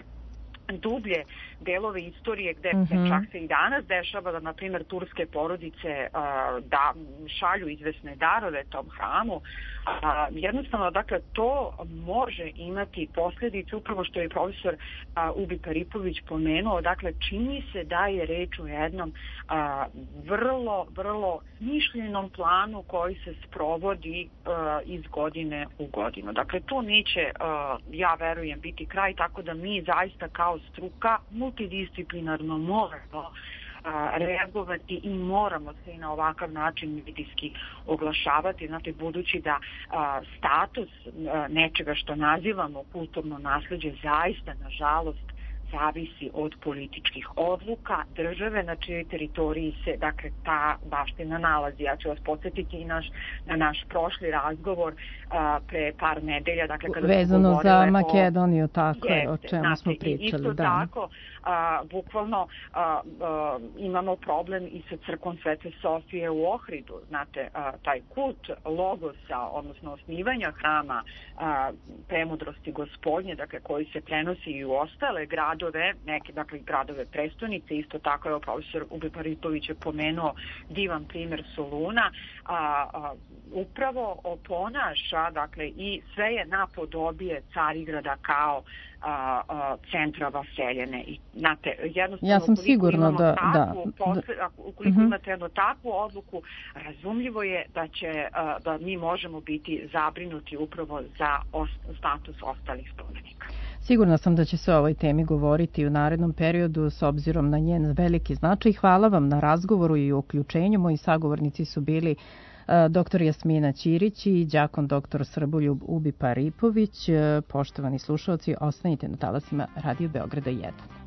dublje delove istorije gde mm-hmm. čak se i danas dešava da, na primjer, turske porodice a, da šalju izvesne darove tom hramu. A, jednostavno, dakle, to može imati posljedice, upravo što je profesor a, Ubi Paripović pomenuo, dakle, čini se da je reč o jednom a, vrlo, vrlo smišljenom planu koji se sprovodi a, iz godine u godinu. Dakle, tu neće, a, ja verujem, biti kraj, tako da mi zaista kao struka multidisciplinarno moramo a, reagovati i moramo se i na ovakav način medijski oglašavati, znate, budući da a, status a, nečega što nazivamo kulturno nasleđe zaista, nažalost, zavisi od političkih odluka države na čijoj teritoriji se, dakle, ta baština nalazi. Ja ću vas podsjetiti i naš, na naš prošli razgovor a, pre par nedelja, dakle, kada vezano za Makedoniju, o... tako je, o čemu znači, smo pričali. Isto da. tako, a, bukvalno a, a, imamo problem i sa crkvom Svete Sofije u Ohridu. Znate, a, taj kult logosa, odnosno osnivanja hrama a, premudrosti Gospodnje, dakle, koji se prenosi i u ostale grade, neke, dakle, gradove prestonice, isto tako je profesor Ubi Paripović je pomenuo divan primjer Soluna, a, a, upravo oponaša, dakle, i sve je napodobije Carigrada kao a, a, centra vaseljene. I, znate, jednostavno, ja sam sigurno da, takvu, da, posle, ukoliko uh-huh. imate jednu takvu odluku, razumljivo je da će, a, da mi možemo biti zabrinuti upravo za ost, status ostalih spomenika. Sigurna sam da će se o ovoj temi govoriti u narednom periodu s obzirom na njen veliki značaj. Hvala vam na razgovoru i uključenju. Moji sagovornici su bili doktor Jasmina Ćirić i đakon doktor Srboljub Ubi Paripović. Poštovani slušalci, ostanite na talasima Radio Beograda jedan.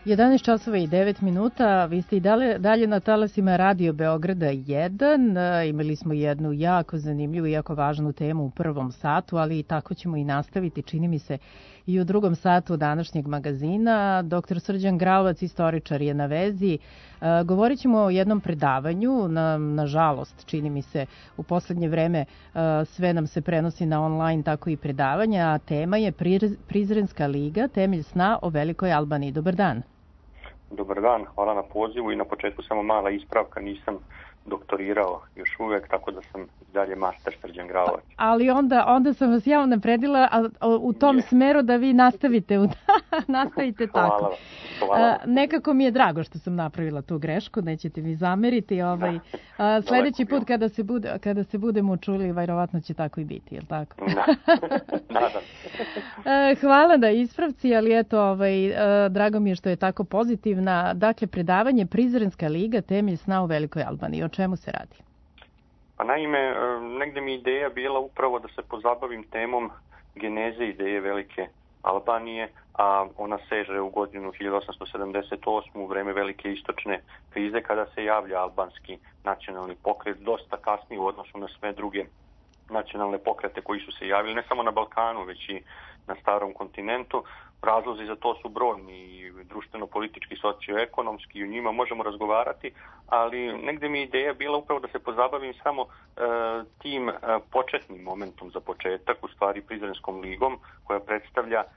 jedanaest časova i devet minuta, vi ste i dalje, dalje na talasima Radio Beograda jedan. E, imali smo jednu jako zanimljivu i jako važnu temu u prvom satu, ali i tako ćemo i nastaviti, čini mi se, i u drugom satu današnjeg magazina. Doktor Srđan Graovac, istoričar, je na vezi. E, govorit ćemo o jednom predavanju, na, nažalost, čini mi se, u poslednje vreme e, sve nam se prenosi na online, tako i predavanja, a tema je Prizrenska liga, temelj sna o Velikoj Albaniji. Dobar dan. Dobar dan, hvala na pozivu i na početku samo mala ispravka, nisam doktorirao još uvek, tako da sam dalje master Srđan Graovac. Ali onda, onda sam vas ja unapredila a, a, u tom Je. smeru da vi nastavite, u, nastavite tako. Hvala, hvala. A, nekako mi je drago što sam napravila tu grešku, nećete mi zameriti. Ovaj, a, sledeći put kada se, bude, kada se budemo čuli, vjerovatno će tako i biti, je li tako? Da, nadam. a, hvala na ispravci, ali eto, ovaj, a, drago mi je što je tako pozitivna. Dakle, predavanje Prizrenska liga, temelj sna u Velikoj Albaniji. O čemu se radi? Pa naime, negde mi ideja bila upravo da se pozabavim temom geneze ideje Velike Albanije, a ona seže u godinu hiljadu osamsto sedamdeset osmu u vreme Velike istočne krize, kada se javlja albanski nacionalni pokret, dosta kasnije u odnosu na sve druge nacionalne pokrete koji su se javili, ne samo na Balkanu, već i na starom kontinentu. Razlozi za to su brojni, društveno-politički, socioekonomski, i u njima možemo razgovarati, ali negde mi je ideja bila upravo da se pozabavim samo e, tim e, početnim momentom za početak, u stvari Prizrenskom ligom, koja predstavlja e,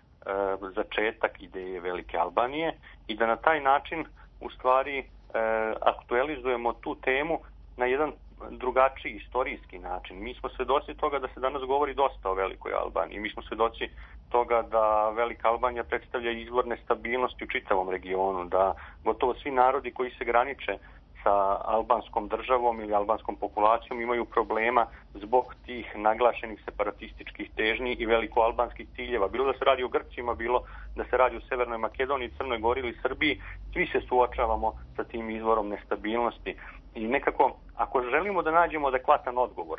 začetak ideje Velike Albanije, i da na taj način u stvari e, aktualizujemo tu temu na jedan drugačiji istorijski način. Mi smo svedoci toga da se danas govori dosta o Velikoj Albaniji. Mi smo svedoci toga da Velika Albanija predstavlja izvor nestabilnosti u čitavom regionu, da gotovo svi narodi koji se graniče sa albanskom državom ili albanskom populacijom imaju problema zbog tih naglašenih separatističkih težnji i velikoalbanskih ciljeva. Bilo da se radi o Grcima, bilo da se radi o Severnoj Makedoniji, Crnoj Gori ili Srbiji, svi se suočavamo sa tim izvorom nestabilnosti. I nekako, ako želimo da nađemo adekvatan odgovor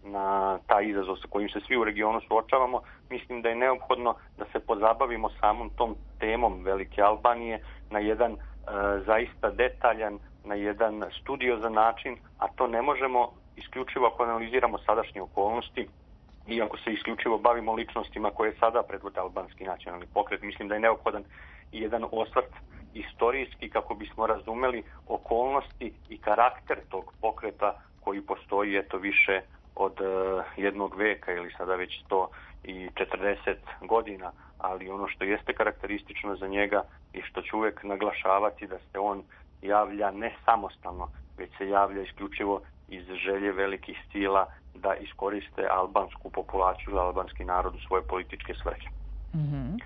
na taj izazov sa kojim se svi u regionu suočavamo, mislim da je neophodno da se pozabavimo samom tom temom Velike Albanije na jedan e, zaista detaljan, na jedan studiozan način, a to ne možemo isključivo ako analiziramo sadašnje okolnosti i ako se isključivo bavimo ličnostima koje sada predvode albanski nacionalni pokret. Mislim da je neophodan i jedan osvrt istorijski kako bismo razumeli okolnosti i karakter tog pokreta koji postoji eto više od uh, jednog veka ili sada već sto četrdeset godina, ali ono što jeste karakteristično za njega i što ću uvek naglašavati da se on javlja ne samostalno, već se javlja isključivo iz želje velikih sila da iskoriste albansku populaciju ili albanski narod u svoje političke svrhe. Mm-hmm.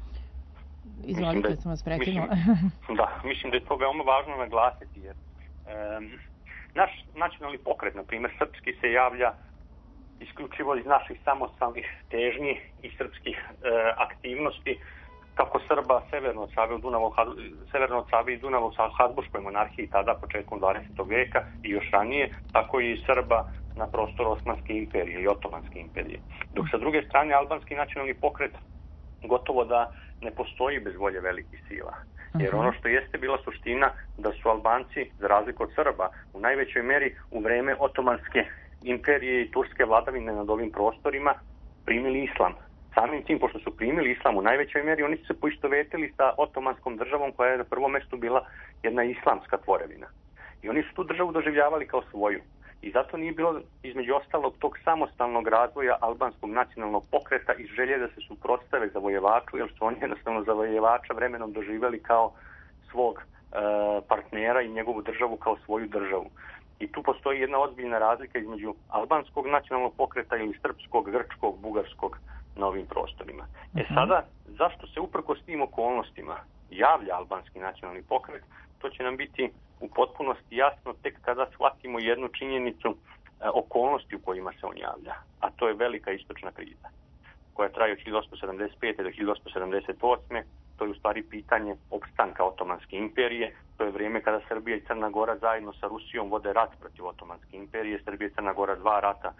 Izvolite, sam vas prekinula. Da, mislim da je to veoma važno naglasiti, jer um, naš nacionalni pokret, na primjer srpski, se javlja isključivo iz naših samostalnih težnji i srpskih e, aktivnosti, kako Srba severno od Save, Dunava, severno od Save i Dunava u Habsburškoj monarhiji tada početkom dvadesetog veka i još ranije, tako i Srba na prostoru Osmanske imperije ili Otomanske imperije. Dok sa druge strane albanski nacionalni pokret gotovo da ne postoji bez volje velikih sila. Jer ono što jeste bila suština da su Albanci, za razliku od Srba, u najvećoj meri u vreme Otomanske imperije i turske vladavine nad ovim prostorima primili islam. Samim tim, pošto su primili islam u najvećoj meri, oni su se poistovetili sa otomanskom državom koja je na prvom mjestu bila jedna islamska tvorevina. I oni su tu državu doživljavali kao svoju. I zato nije bilo između ostalog tog samostalnog razvoja albanskog nacionalnog pokreta i želje da se suprotstave zavojevaču, jer su oni jednostavno zavojevača vremenom doživjeli kao svog e, partnera i njegovu državu kao svoju državu. I tu postoji jedna ozbiljna razlika između albanskog nacionalnog pokreta ili srpskog, grčkog, bugarskog na ovim prostorima. E sada, zašto se uprkos tim okolnostima javlja albanski nacionalni pokret, to će nam biti u potpunosti jasno tek kada shvatimo jednu činjenicu e, okolnosti u kojima se on javlja. A to je velika istočna kriza, koja traje od hiljadu osamsto sedamdeset pete do hiljadu osamsto sedamdeset osme. To je u stvari pitanje opstanka Otomanske imperije. To je vrijeme kada Srbija i Crna Gora zajedno sa Rusijom vode rat protiv Otomanske imperije. Srbija i Crna Gora dva rata,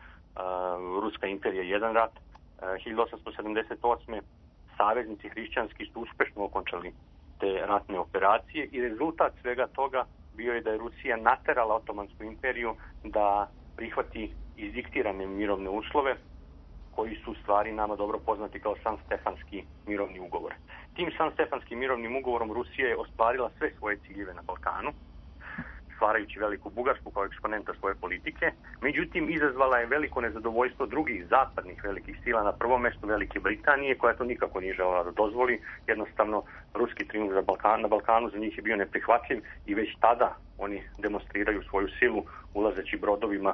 uh, Ruska imperija jedan rat. Uh, hiljadu osamsto sedamdeset osme saveznici hrišćanski su uspešno okončali te ratne operacije i rezultat svega toga bio je da je Rusija naterala Otomansku imperiju da prihvati izdiktirane mirovne uslove koji su u stvari nama dobro poznati kao San-Stefanski mirovni ugovor. Tim San-Stefanskim mirovnim ugovorom Rusija je ostvarila sve svoje ciljeve na Balkanu, stvarajući Veliku Bugarsku kao eksponenta svoje politike. Međutim, izazvala je veliko nezadovoljstvo drugih zapadnih velikih sila, na prvom mjestu Velike Britanije, koja to nikako nije želela da dozvoli. Jednostavno, ruski trijumf za Balkan, na Balkanu za njih je bio neprihvatljiv i već tada oni demonstriraju svoju silu ulazeći brodovima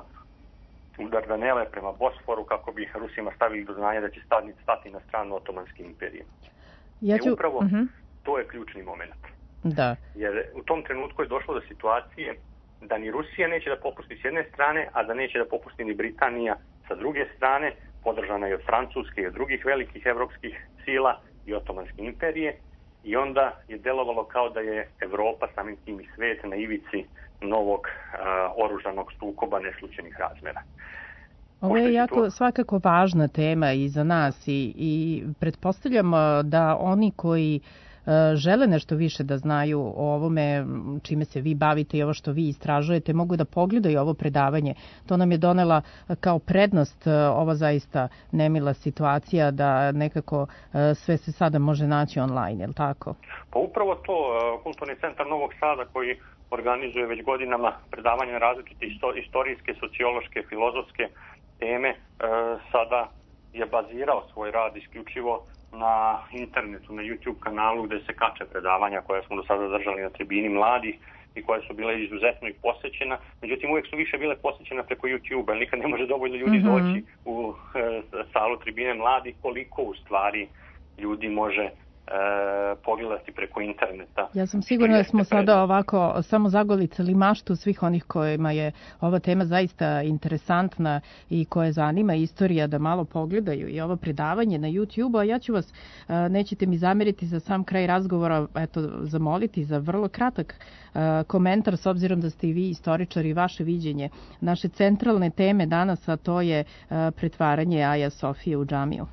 u Dardanele prema Bosforu kako bi Rusima stavili do znanja da će stati na stranu Otomanske imperije. Ja ću... I upravo uh-huh. to je ključni moment. Da. Jer u tom trenutku je došlo do situacije da ni Rusija neće da popusti s jedne strane, a da neće da popusti ni Britanija sa druge strane, podržana je od Francuske i od drugih velikih evropskih sila i Otomanske imperije, i onda je delovalo kao da je Evropa, samim tim i svet, na ivici novog uh, oružanog sukoba neslućenih razmera. Ovo je jako to... svakako važna tema i za nas i, i pretpostavljam da oni koji žele nešto više da znaju o ovome čime se vi bavite i ovo što vi istražujete, mogu da pogledaju ovo predavanje. To nam je donela kao prednost ova zaista nemila situacija da nekako sve se sada može naći online, je li tako? Pa upravo to, Kulturni centar Novog Sada koji organizuje već godinama predavanje na različite istorijske, sociološke, filozofske teme, sada je bazirao svoj rad isključivo na internetu, na YouTube kanalu gde se kače predavanja koja smo do sada držali na tribini mladih i koja su bile izuzetno i posećena. Međutim, uvijek su više bile posećena preko YouTube, jer nikad ne može dovoljno ljudi mm-hmm. doći u e, salu tribine mladih, koliko u stvari ljudi može E, pogledati preko interneta. Ja sam sigurna da smo sada ovako samo zagolicali maštu svih onih kojima je ova tema zaista interesantna i koje zanima istorija da malo pogledaju i ovo predavanje na YouTube-u, a ja ću vas, nećete mi zameriti za sam kraj razgovora, eto, zamoliti za vrlo kratak komentar s obzirom da ste i vi istoričari i vaše viđenje naše centralne teme danas, a to je pretvaranje Aja Sofije u džamiju.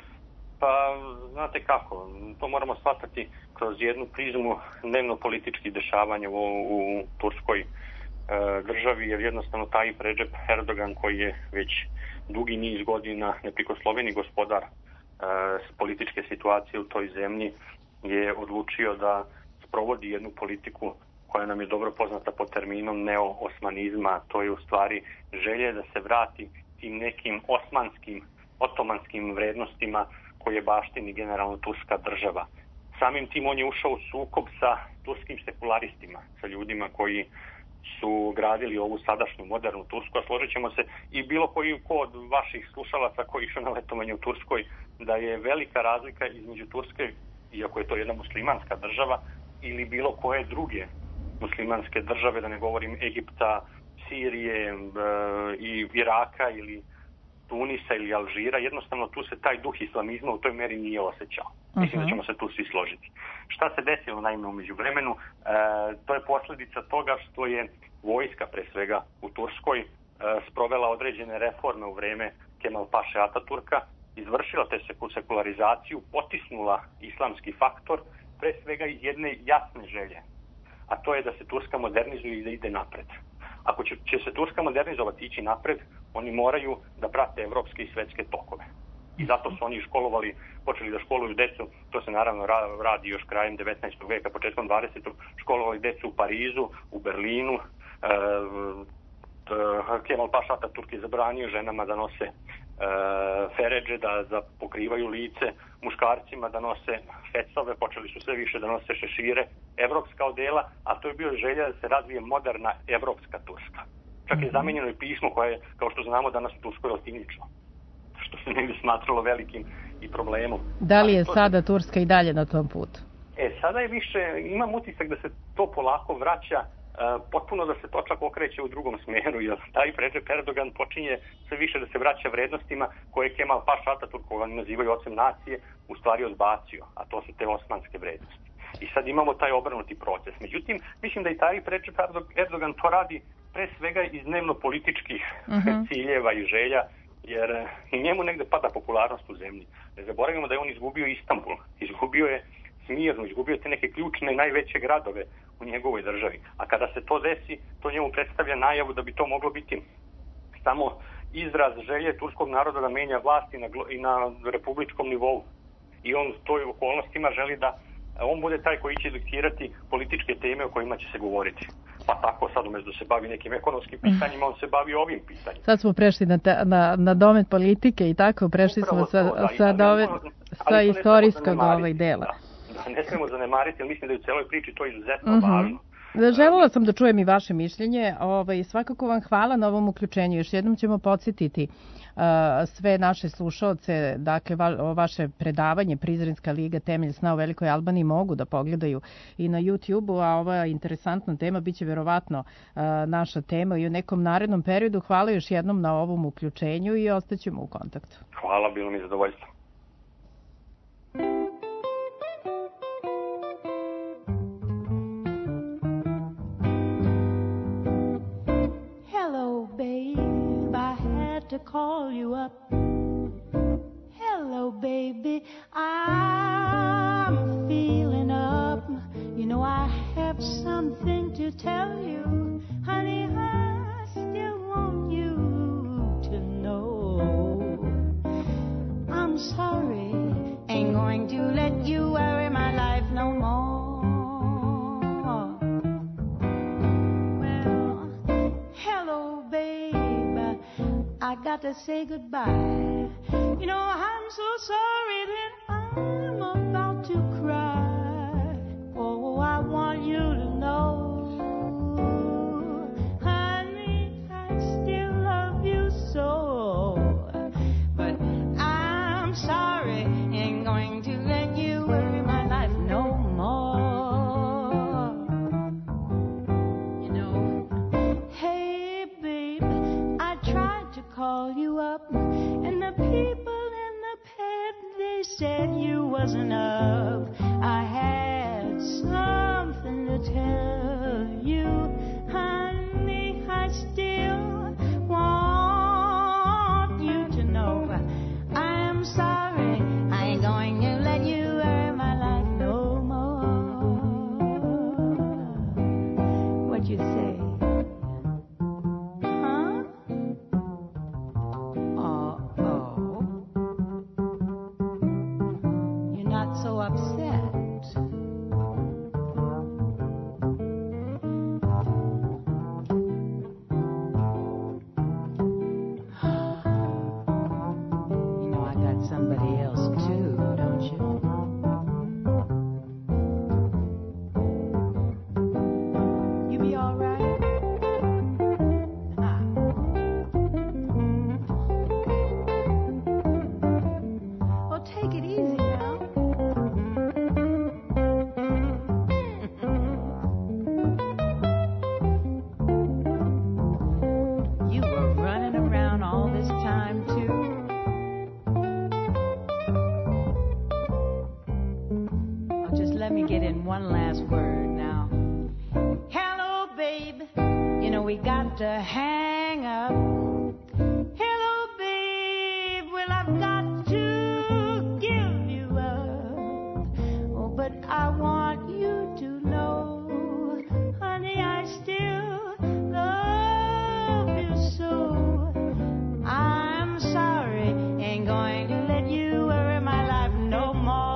Pa, znate kako, to moramo shvatati kroz jednu prizmu dnevno-političkih dešavanja u, u Turskoj e, državi, jer jednostavno taj Recep Erdogan, koji je već dugi niz godina neprikosloveni gospodar e, političke situacije u toj zemlji, je odlučio da sprovodi jednu politiku koja nam je dobro poznata pod terminom neo-osmanizma. To je u stvari želje da se vrati tim nekim osmanskim, otomanskim vrednostima koje baštini generalno turska država. Samim tim on je ušao u sukob sa turskim sekularistima, sa ljudima koji su gradili ovu sadašnju modernu Tursku, a složit ćemo se i bilo koji ko od vaših slušalaca koji išao na letovanje u Turskoj, da je velika razlika između Turske, iako je to jedna muslimanska država, ili bilo koje druge muslimanske države, da ne govorim Egipta, Sirije i Iraka ili Tunisa ili Alžira, jednostavno tu se taj duh islamizma u toj meri nije osjećao. Uh-huh. Mislim da ćemo se tu svi složiti. Šta se desilo naime u međuvremenu? E, to je posljedica toga što je vojska pre svega u Turskoj e, sprovela određene reforme u vreme Kemal Paše Ataturka, izvršila te sekularizaciju, potisnula islamski faktor pre svega iz jedne jasne želje, a to je da se Turska modernizuje i da ide napred. Ako će, će se Turska modernizovati ići napred, oni moraju da prate evropske i svetske tokove. I zato su oni školovali, počeli da školuju decu, to se naravno radi još krajem devetnaestog veka, početkom dvadesetog školovali decu u Parizu, u Berlinu. E, Kemal Paša Ataturk je zabranio ženama da nose e, feredže, da, da pokrivaju lice, muškarcima da nose fecove, počeli su sve više da nose šešire, evropska odela, a to je bio želja da se razvije moderna evropska Turska. Čak je zamenjeno i pismo koje je, kao što znamo, danas u Turskoj latinično, što se negdje smatralo velikim i problemom. Da li je to... sada Turska i dalje na tom putu? E, sada je više, imam utisak da se to polako vraća, Uh, potpuno da se to čak okreće u drugom smjeru, jer taj Recep Erdogan počinje sve više da se vraća vrednostima koje Kemal Paša Ataturk, koga nazivaju ocem nacije, u stvari odbacio, a to su te osmanske vrednosti. I sad imamo taj obrnuti proces. Međutim, mislim da i taj Recep Erdogan to radi pre svega iz dnevno-političkih uh-huh. ciljeva i želja, jer i njemu negde pada popularnost u zemlji. Ne zaboravimo da je on izgubio Istanbul, izgubio je Smirnu, izgubio je te neke ključne najveće gradove u njegovoj državi. A kada se to desi, to njemu predstavlja najavu da bi to moglo biti samo izraz želje turskog naroda da menja vlast i na, i na republičkom nivou. I on u toj okolnostima želi da on bude taj koji će diktirati političke teme o kojima će se govoriti. Pa tako sad umjesto da se bavi nekim ekonomskim pitanjima, on se bavi ovim pitanjima. Sad smo prešli na, ta, na, na domet politike i tako, prešli Upravo smo sa, to, da, sa, domet, sa istorijskog ovaj dela. Da, da, ne smemo zanemariti, jer mislim da je u celoj priči to izuzetno uh-huh. važno. Želela sam da čujem i vaše mišljenje. Ovaj, svakako vam hvala na ovom uključenju. Još jednom ćemo podsjetiti uh, sve naše slušaoce, dakle va, vaše predavanje Prizrenska liga temelj sna u Velikoj Albaniji mogu da pogledaju i na YouTube-u, a ova interesantna tema biće verovatno uh, naša tema i u nekom narednom periodu. Hvala još jednom na ovom uključenju i ostaćemo u kontaktu. Hvala, bilo mi zadovoljstvo. To call you up. Hello, baby, I'm feeling up. You know I have something to tell you, honey. I still want you to know. I'm sorry, ain't going to let you worry my life no more. Well, hello, baby, I got to say goodbye. You know, I'm so sorry that I'm about to cry. Oh, I want you to know, honey, I still love you so. But I'm sorry, ain't going to let you worry my life no more. You know, hey, babe, I tried to call you up, and the people in the pit, they said you wasn't up. I had something to tell you, honey, I still want you to know. I am sorry, I ain't going to let you worry my life no more. What you say? So upset. You know I got somebody else too, don't you? You be all right? Ah. Well, take it easy now. Let me get in one last word now. Hello, babe. You know we got to hang up. Hello, babe. Well, I've got to give you up. Oh, but I want you to know, honey, I still love you so. I'm sorry, ain't going to let you worry my life no more.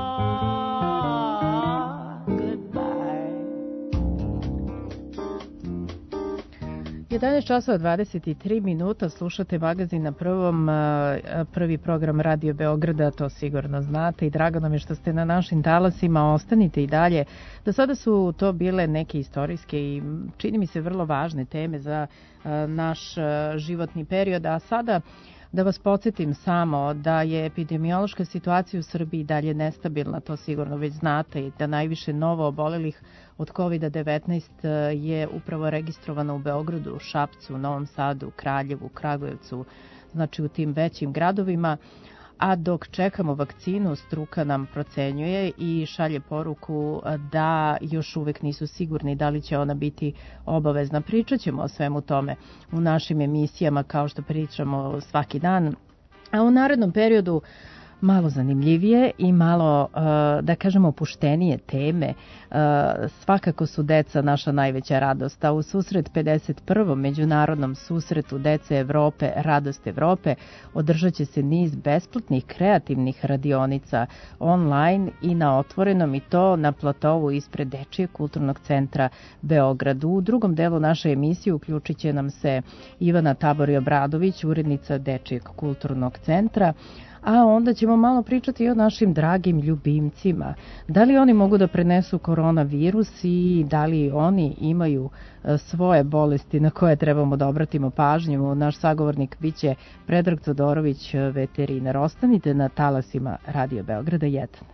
jedanaest časova dvadeset tri minuta, slušate magazin na prvom, prvi program Radio Beograda, to sigurno znate i drago nam je što ste na našim talasima, ostanite i dalje. Do sada su to bile neke istorijske i čini mi se vrlo važne teme za naš životni period, a sada da vas podsjetim samo da je epidemiološka situacija u Srbiji dalje nestabilna, to sigurno već znate, i da najviše novo obolelih od kovid devetnaest je upravo registrovano u Beogradu, Šapcu, Novom Sadu, Kraljevu, Kragujevcu, znači u tim većim gradovima. A dok čekamo vakcinu, struka nam procenjuje i šalje poruku da još uvek nisu sigurni da li će ona biti obavezna. Pričat ćemo o svemu tome u našim emisijama kao što pričamo svaki dan. A u narednom periodu malo zanimljivije i malo, da kažemo, opuštenije teme. Svakako su deca naša najveća radost, a u susret pedeset prvom međunarodnom susretu Dece Evrope, Radost Evrope, održat će se niz besplatnih kreativnih radionica online i na otvorenom, i to na platovu ispred Dečijeg kulturnog centra Beogradu. U drugom delu naše emisije uključit će nam se Ivana Tabori-Obradović, urednica Dečijeg kulturnog centra, a onda ćemo malo pričati i o našim dragim ljubimcima. Da li oni mogu da prenesu koronavirus i da li oni imaju svoje bolesti na koje trebamo da obratimo pažnju? Naš sagovornik biće Predrag Todorović, veterinar. Ostanite na talasima Radio Beograda jedan.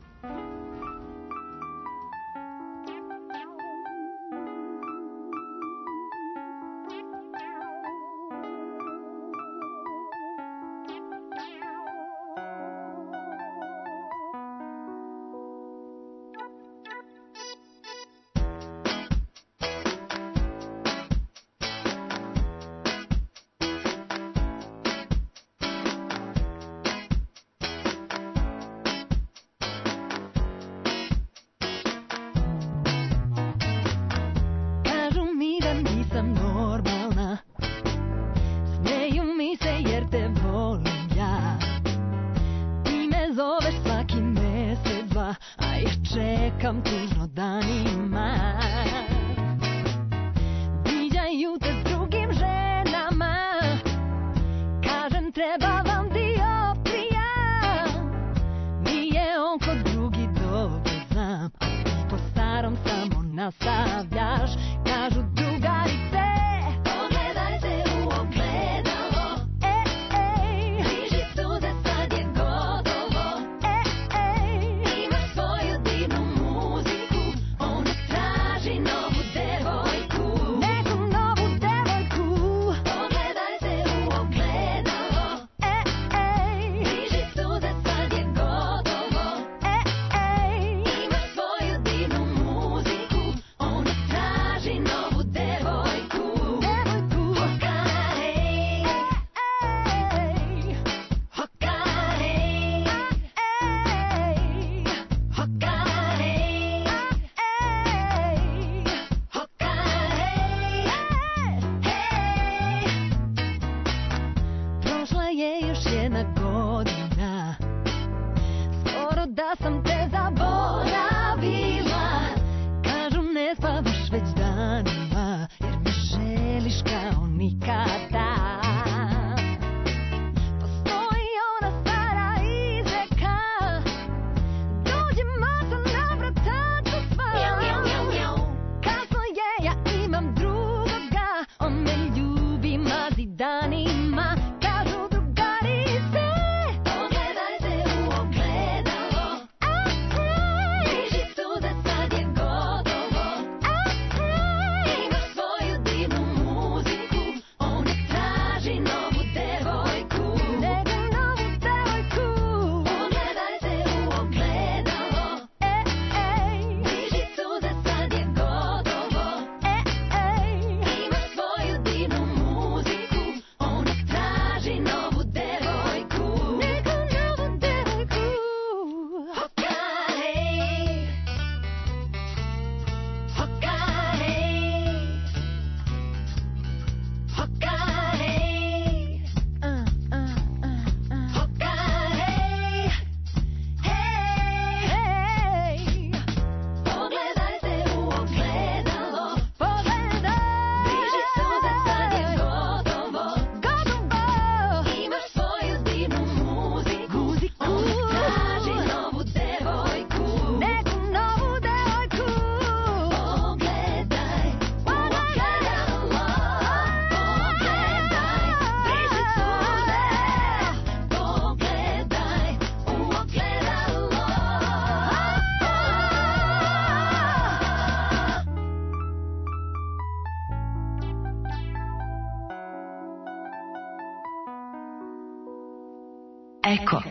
Eko.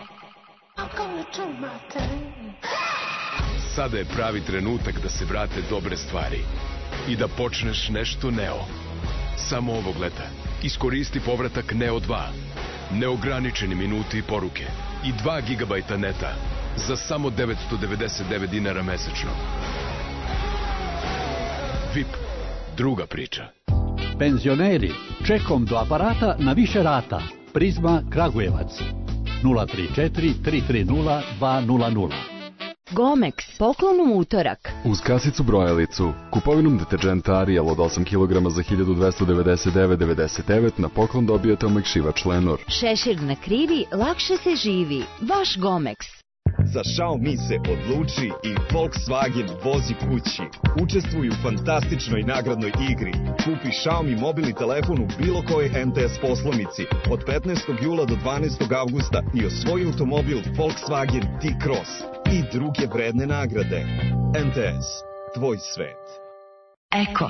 Sada je pravi trenutak da se vrate dobre stvari i da počneš nešto Neo. Samo ovog leta iskoristi povratak Neo dva. neograničeni minuti i poruke i dva gigabajta neta za samo devetsto devedeset devet dinara mesečno. V I P. Druga priča. Penzioneri, čekom do aparata na više rata. Prizma Kragujevac. nula tri četiri tri tri nula dva nula nula. Gomex, poklon u utorak. Uz kasicu brojalicu, kupovinom deterđenta Ariel od osam kilograma za hiljadu dvesta devedeset devet zarez devedeset devet na poklon dobijete omekšivač Lenor. Šešir na krivi, lakše se živi. Vaš Gomex. Za Xiaomi se odluči i Volkswagen vozi kući. Učestvuj u fantastičnoj nagradnoj igri. Kupi Xiaomi mobilni telefon u bilo kojoj M T S poslovnici od petnaestog jula do dvanaestog avgusta i osvoji automobil Volkswagen T-Cross i druge vredne nagrade. M T S. Tvoj svet. Eko.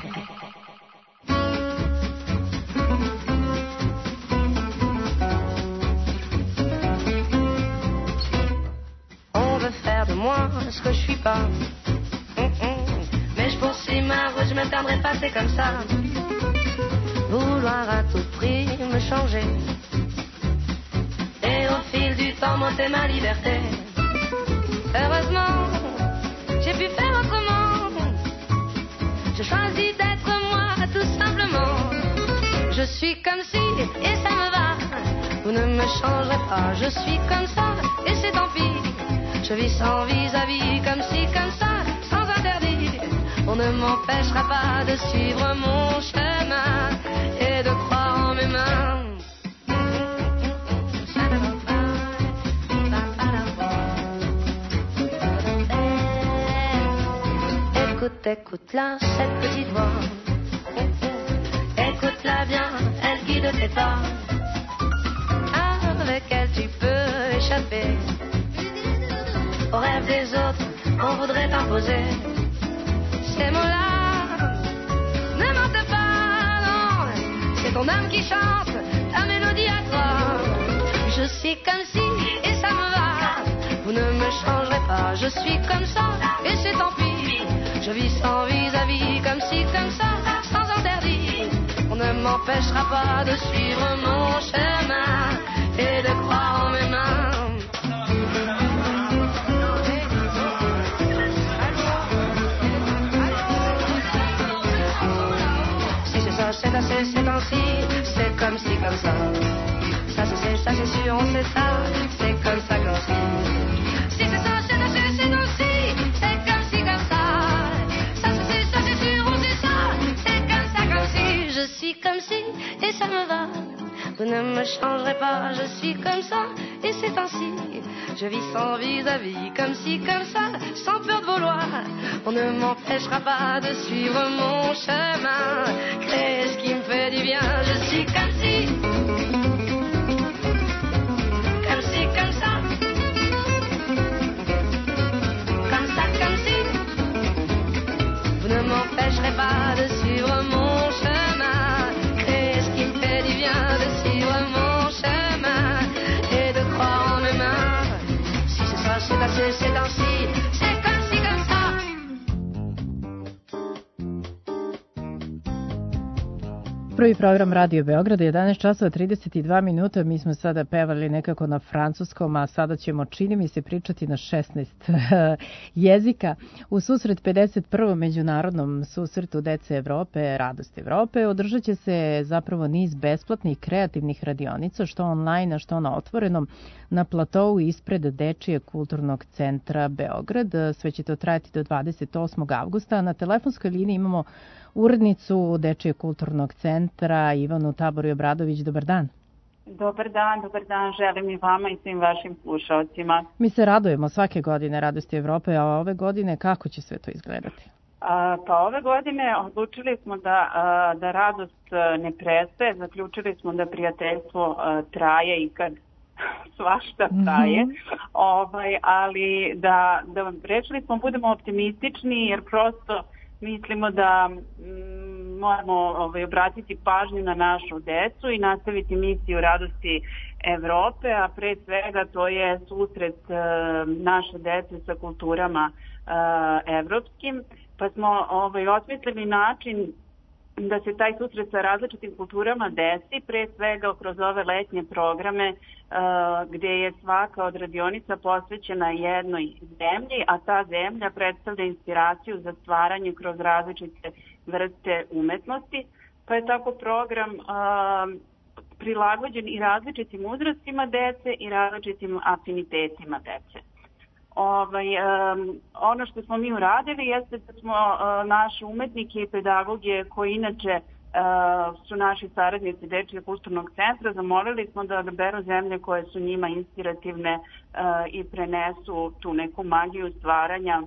Faire de moi ce que je suis pas. Mm-mm. Mais je poursuis ma route, je me perdrai pas, c'est comme ça. Vouloir à tout prix me changer. Et au fil du temps monter ma liberté. Heureusement, j'ai pu faire autrement. Je choisis d'être moi tout simplement. Je suis comme si et ça me va. Vous ne me changerez pas, je suis comme ça et c'est tant pis. Je vis sans vis-à-vis, comme si, comme ça, sans interdit. On ne m'empêchera pas de suivre mon chemin et de croire en mes mains. Écoute, écoute-la, cette petite voix. Écoute-la bien, elle guide tes pas. Avec elle tu peux échapper aux rêves des autres, on voudrait t'imposer ces mots-là. Ne mente pas, non, c'est ton âme qui chante ta mélodie à toi. Je suis comme si et ça me va. Vous ne me changerez pas, je suis comme ça et c'est tant pis. Je vis sans vis-à-vis, comme si, comme ça, sans interdit. On ne m'empêchera pas de suivre mon chemin et de croire en mes mains. C'est assez, c'est ainsi, c'est comme si, comme ça. Ça c'est, c'est, ça c'est sûr, on sait ça, c'est comme ça qu'on suit. Si c'est ça, c'est assez, c'est ainsi, c'est comme si, comme ça. Ça c'est, ça c'est sûr, on sait ça, c'est comme ça qu'on suit. Je suis comme si, et ça me va. Vous ne me changerez pas, je suis comme ça, et c'est ainsi. Je vis sans vis-à-vis, comme si, comme ça, sans peur de vouloir. On ne m'empêchera pas de suivre mon chemin, créer ce qui me fait du bien. Je suis comme si, comme si, comme ça, comme ça, comme si. Vous ne m'empêcherez pas de suivre mon chemin, créer ce qui me fait du bien, de suivre mon chemin et de croire en mes mains. C'est assez, c'est ainsi, c'est comme si, comme ça. Prvi program Radio Beograda, jedanaest časova trideset dva minuta. Mi smo sada pevali nekako na francuskom, a sada ćemo, čini mi se, pričati na šesnaest jezika. U susret pedeset prvom međunarodnom susretu Dece Evrope, Radost Evrope, održat će se zapravo niz besplatnih kreativnih radionica, što online, a što na otvorenom, na platovu ispred Dečijeg kulturnog centra Beograd. Sve će to trajati do dvadeset osmog avgusta. Na telefonskoj liniji imamo urednicu Dečijeg kulturnog centra Ivanu Tabori Obradović. Dobar dan. Dobar dan, dobar dan. Želim i vama i svim vašim slušalcima. Mi se radujemo svake godine Radosti Evrope, a ove godine kako će sve to izgledati? A, pa ove godine odlučili smo da, a, da radost ne prestaje. Zaključili smo da prijateljstvo a, traje i kad svašta traje, mm-hmm. ovaj, ali da, da rečili smo budemo optimistični jer prosto mislimo da m, moramo ovaj, obratiti pažnju na našu decu i nastaviti misiju Radosti Evrope, a pre svega to je susret e, naše dece sa kulturama e, evropskim, pa smo ovaj, osmislili način da se taj susret sa različitim kulturama desi, pre svega kroz ove letnje programe uh, gdje je svaka od radionica posvećena jednoj zemlji, a ta zemlja predstavlja inspiraciju za stvaranje kroz različite vrste umetnosti. Pa je tako program uh, prilagođen i različitim uzrastima dece i različitim afinitetima dece. Ovaj, um, ono što smo mi uradili jeste da smo uh, naše umetnike i pedagoge koji inače uh, su naši saradnici Dečijeg kulturnog centra, zamolili smo da odaberu zemlje koje su njima inspirativne uh, i prenesu tu neku magiju stvaranja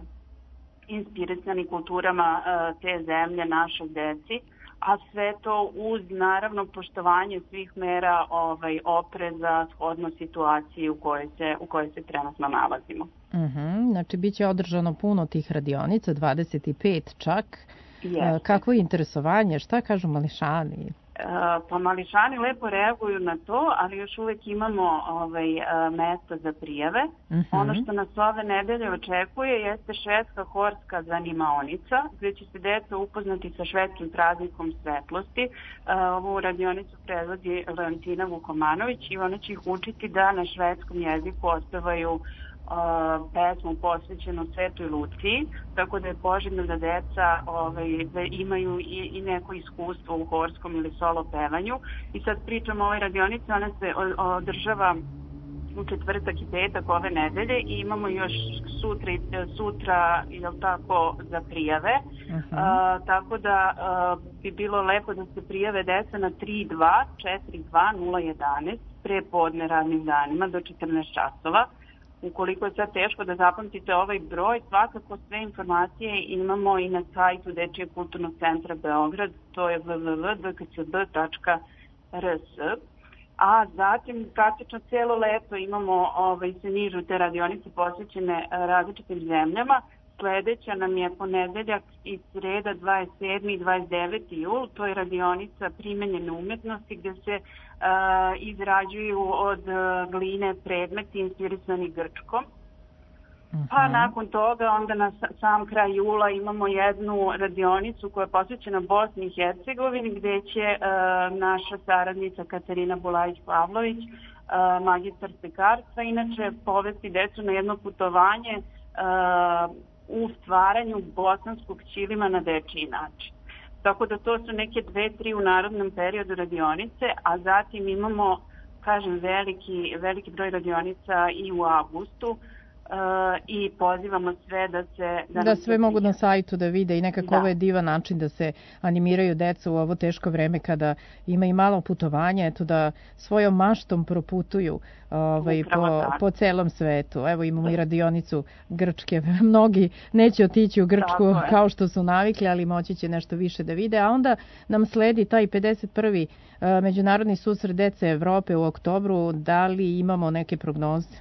inspirisani kulturama uh, te zemlje našoj deci, a sve to uz naravno poštovanje svih mera ovaj, opreza shodno situaciji u kojoj se, u kojoj se trenutno nalazimo. Uh-huh. Znači, bit će održano puno tih radionica, dvadeset pet čak. Jeste. Kakvo je interesovanje? Šta kažu mališani? Pa mališani lepo reaguju na to, ali još uvijek imamo ovaj, mesta za prijave. Uh-huh. Ono što nas ove nedelje očekuje jeste švedska horska zanimaonica, gdje će se deca upoznati sa švedskim praznikom svetlosti. Ovu radionicu predvodi Leontina Vukomanović i ona će ih učiti da na švedskom jeziku otpevaju Uh, pesmu posvećenu Svetoj Luciji, tako da je poželjno da deca ovaj, da imaju i, i neko iskustvo u horskom ili solo pevanju. I sad pričamo o ovoj radionici, ona se održava u četvrtak i petak ove nedelje i imamo još sutra, sutra jel tako, za prijave. Uh-huh. Uh, tako da uh, bi bilo lepo da se prijave deca na tri dva četiri dva nula jedan pre podne radnim danima do četrnaest časova. Ukoliko je sad teško da zapamtite ovaj broj, svakako sve informacije imamo i na sajtu Dečijeg kulturnog centra Beograd, to je w w w tačka d k c b tačka r s. A zatim praktično cijelo leto imamo ovaj, se nižu te radionice posvećene različitim zemljama. Sljedeća nam je ponedeljak i sreda dvadeset sedmi i dvadeset deveti jul, to je radionica primenjene umetnosti gdje se uh, izrađuju od uh, gline predmeti inspirisani Grčkom. Uh-huh. Pa nakon toga onda na sam kraj jula imamo jednu radionicu koja je posvećena Bosni i Hercegovini gdje će uh, naša saradnica Katarina Bulajić-Pavlović, uh, magistar pekarstva, inače povesti decu na jedno putovanje uh, u stvaranju bosanskog ćilima na dečiji način. Tako da to su neke dve, tri u narodnom periodu radionice, a zatim imamo, kažem, veliki, veliki broj radionica i u avgustu. Uh, i pozivamo sve da se... Da, da sve mogu na sajtu da vide i nekako da. Ovo je divan način da se animiraju deca u ovo teško vreme kada ima i malo putovanja, eto da svojom maštom proputuju ovaj, po, po celom svetu. Evo imamo i radionicu Grčke, mnogi neće otići u Grčku kao što su navikli, ali moći će nešto više da vide, a onda nam sledi taj pedeset prvi Uh, Međunarodni susret dece Evrope u oktobru. Da li imamo neke prognoze?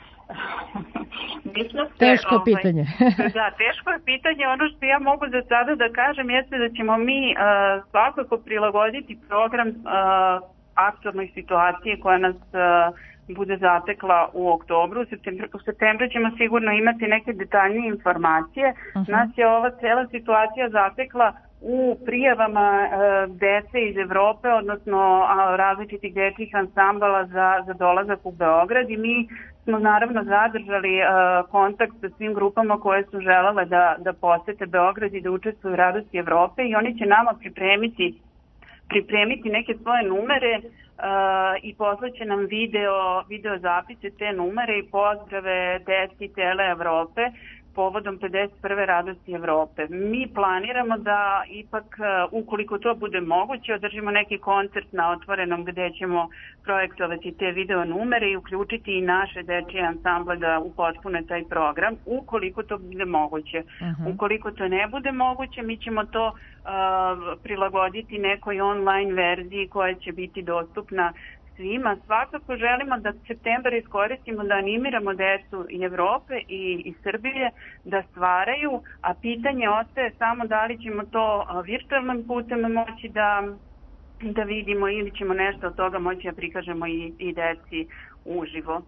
Mislim, teško ovaj, pitanje. Da, teško je pitanje. Ono što ja mogu za sada da kažem jeste da ćemo mi uh, svakako prilagoditi program uh, aktualnoj situaciji koja nas uh, bude zatekla u oktobru. U septembru, u septembru ćemo sigurno imati neke detaljnije informacije. Uh-huh. Nas je ova cela situacija zatekla u prijavama e, dece iz Evrope, odnosno a, različitih dečjih ansambala za, za dolazak u Beograd i mi smo naravno zadržali a, kontakt sa svim grupama koje su želele da, da posete Beograd i da učestvuju u radosti Evrope i oni će nama pripremiti, pripremiti neke svoje numere a, i poslaće nam video, video zapise te numere i pozdrave deci cele Evrope povodom pedeset prve radosti Evrope. Mi planiramo da ipak, ukoliko to bude moguće, održimo neki koncert na otvorenom gdje ćemo projektovati te video numere i uključiti i naše dečije ansamble da upotpune taj program, ukoliko to bude moguće. Uh-huh. Ukoliko to ne bude moguće, mi ćemo to uh, prilagoditi nekoj online verziji koja će biti dostupna svima. Svakako želimo da septembar iskoristimo da animiramo decu i Evrope i, i Srbije da stvaraju, a pitanje ostaje samo da li ćemo to virtualnim putem moći da, da vidimo ili ćemo nešto od toga moći da prikažemo i, i deci uživo.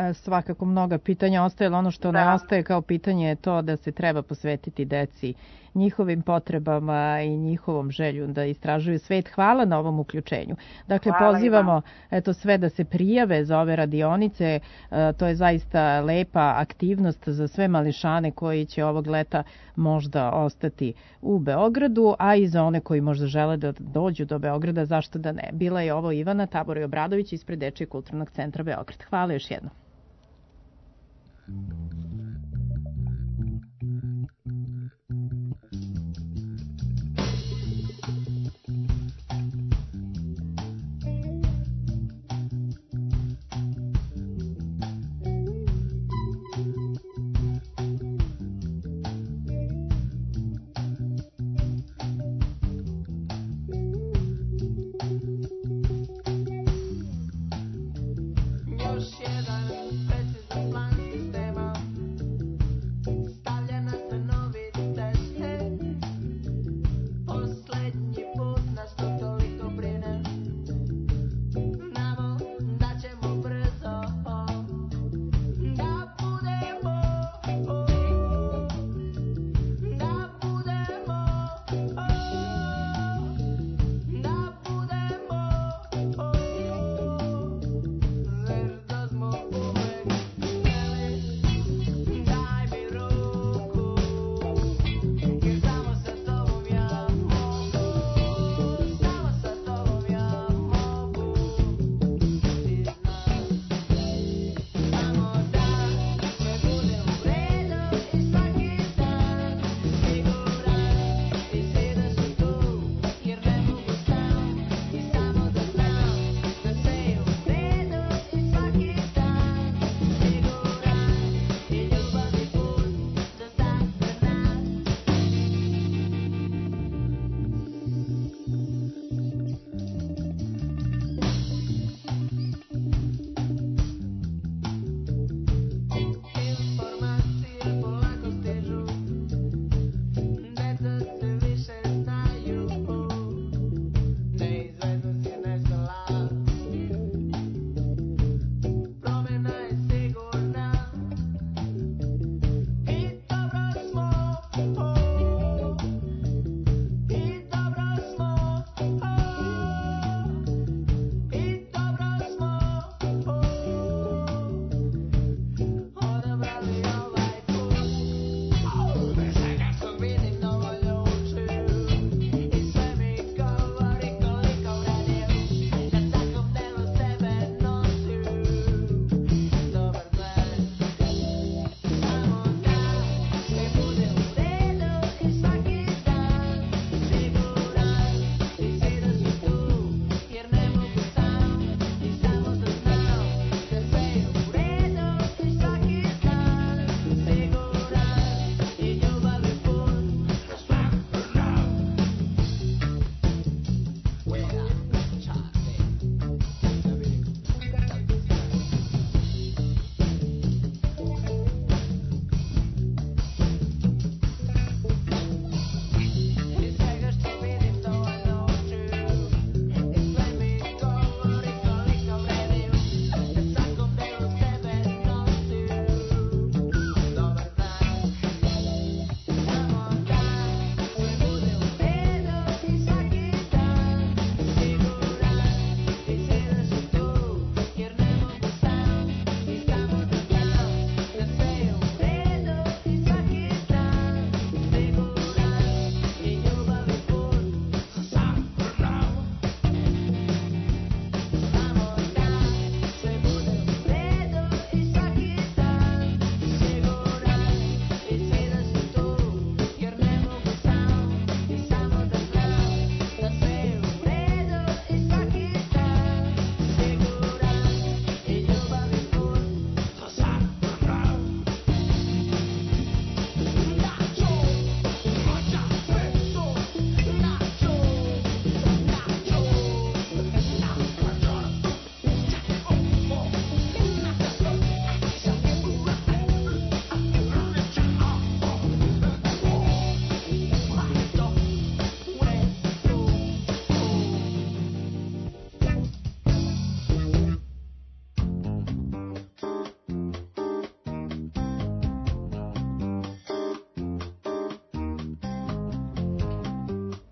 Svakako mnoga pitanja ostaje, ali ono što da. ne ostaje kao pitanje je to da se treba posvetiti deci njihovim potrebama i njihovom željom da istražuju svet. Hvala na ovom uključenju. Dakle, Hvala i pozivamo vama. eto sve da se prijave za ove radionice. E, to je zaista lepa aktivnost za sve mališane koji će ovog leta možda ostati u Beogradu, a i za one koji možda žele da dođu do Beograda, zašto da ne. Bila je ovo Ivana Taboroj-Obradović ispred Dečijeg kulturnog centra Beograd. Hvala još jednom. Još jedan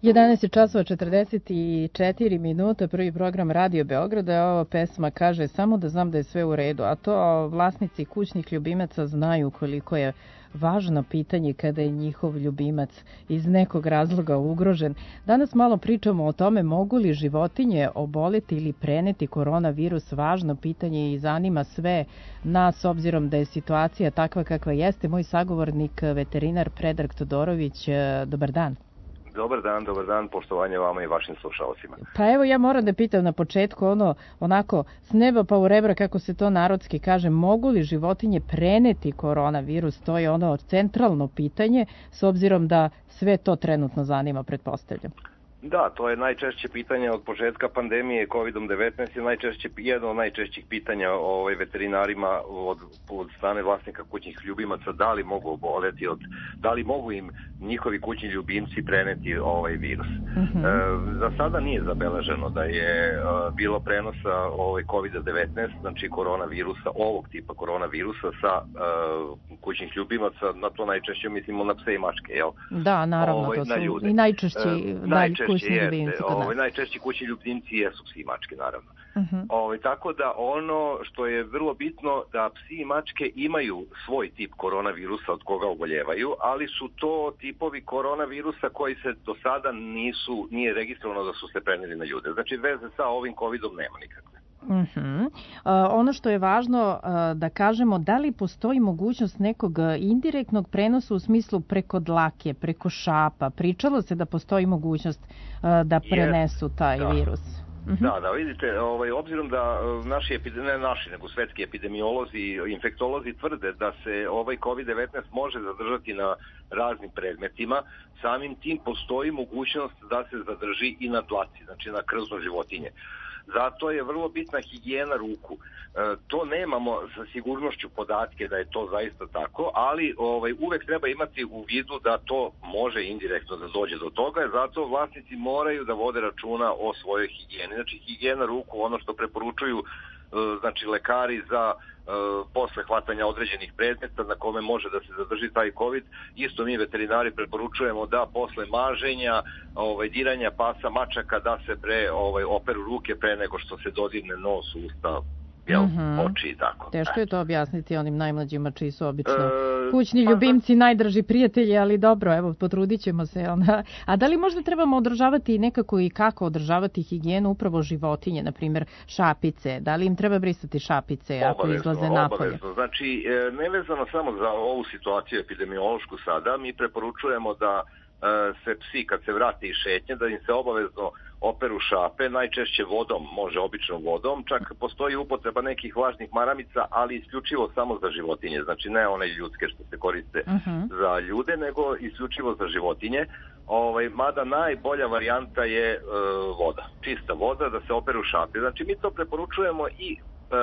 jedanaest je časova četrdeset četiri minuta, prvi program Radio Beograda. Ova pesma kaže samo da znam da je sve u redu, a to vlasnici kućnih ljubimaca znaju koliko je važno pitanje kada je njihov ljubimac iz nekog razloga ugrožen. Danas malo pričamo o tome mogu li životinje oboleti ili preneti koronavirus. Važno pitanje i zanima sve nas, obzirom da je situacija takva kakva jeste. Moj sagovornik, veterinar Predrag Todorović, dobar dan. Dobar dan, dobar dan, poštovanje vama i vašim slušalcima. Pa evo, ja moram da pitam na početku ono, onako, s neba pa u rebra, kako se to narodski kaže, mogu li životinje preneti koronavirus? To je ono centralno pitanje, s obzirom da sve to trenutno zanima, pretpostavljam. Da, to je najčešće pitanje od početka pandemije kovid devetnaest je najčešće, jedno od najčešćih pitanja ovaj, veterinarima od, od strane vlasnika kućnih ljubimaca, da li mogu oboleti, od, da li mogu im njihovi kućni ljubimci preneti ovaj virus. Mm-hmm. E, za sada nije zabeleženo da je e, bilo prenosa ovaj, kovid devetnaest, znači koronavirusa, ovog tipa koronavirusa sa e, kućnih ljubimaca, na to najčešće mislimo na pse i mačke, jel? Da, naravno, ovaj, to su ljude. i najčešći, E, najčešći kućni ljubimci kod nas. Ovaj, najčešći kućni ljubimci jesu psi i mačke, naravno. Uh-huh. Ovaj, tako da ono što je vrlo bitno da psi i mačke imaju svoj tip koronavirusa od koga oboljevaju, ali su to tipovi koronavirusa koji se do sada nisu, nije registrovano da su se preneli na ljude. Znači veze sa ovim covidom nema nikakve. Uh-huh. Uh, ono što je važno uh, da kažemo, da li postoji mogućnost nekog indirektnog prenosa u smislu preko dlake, preko šapa? Pričalo se da postoji mogućnost uh, da prenesu taj da. virus. Uh-huh. Da, da, vidite, ovaj, obzirom da naši, ne naši, nego svetski epidemiolozi i infektolozi tvrde da se ovaj kovid devetnaest može zadržati na raznim predmetima, samim tim postoji mogućnost da se zadrži i na dlaci, znači na krzno životinje. Zato je vrlo bitna higijena ruku. E, to nemamo sa sigurnošću podatke da je to zaista tako, ali ovaj, uvek treba imati u vidu da to može indirektno da dođe do toga, zato vlasnici moraju da vode računa o svojoj higijeni. Znači higijena ruku, ono što preporučuju e, znači lekari za Uh, posle hvatanja određenih predmeta na kome može da se zadrži taj covid, isto mi veterinari preporučujemo da posle maženja, ovaj, diranja pasa, mačaka, da se pre ovaj, operu ruke pre nego što se dodirne nos, usta, jel, mm-hmm. oči i tako. Teško je to objasniti onim najmlađima čiji su obično e, kućni pa, ljubimci, najdraži prijatelji, ali dobro, evo, potrudit ćemo se. Onda. A da li možda trebamo održavati nekako i kako održavati higijenu upravo životinje, na primjer šapice? Da li im treba brisati šapice ako obavezno, izlaze napolje? Obavezno. Znači, nevezano samo za ovu situaciju epidemiološku sada, mi preporučujemo da se psi kad se vrate iz šetnje, da im se obavezno operu šape, najčešće vodom, može običnom vodom, čak postoji upotreba nekih vlažnih maramica, ali isključivo samo za životinje, znači ne one ljudske što se koriste uh-huh. za ljude, nego isključivo za životinje. Ovaj, mada najbolja varijanta je e, voda, čista voda, da se operu šape. Znači mi to preporučujemo i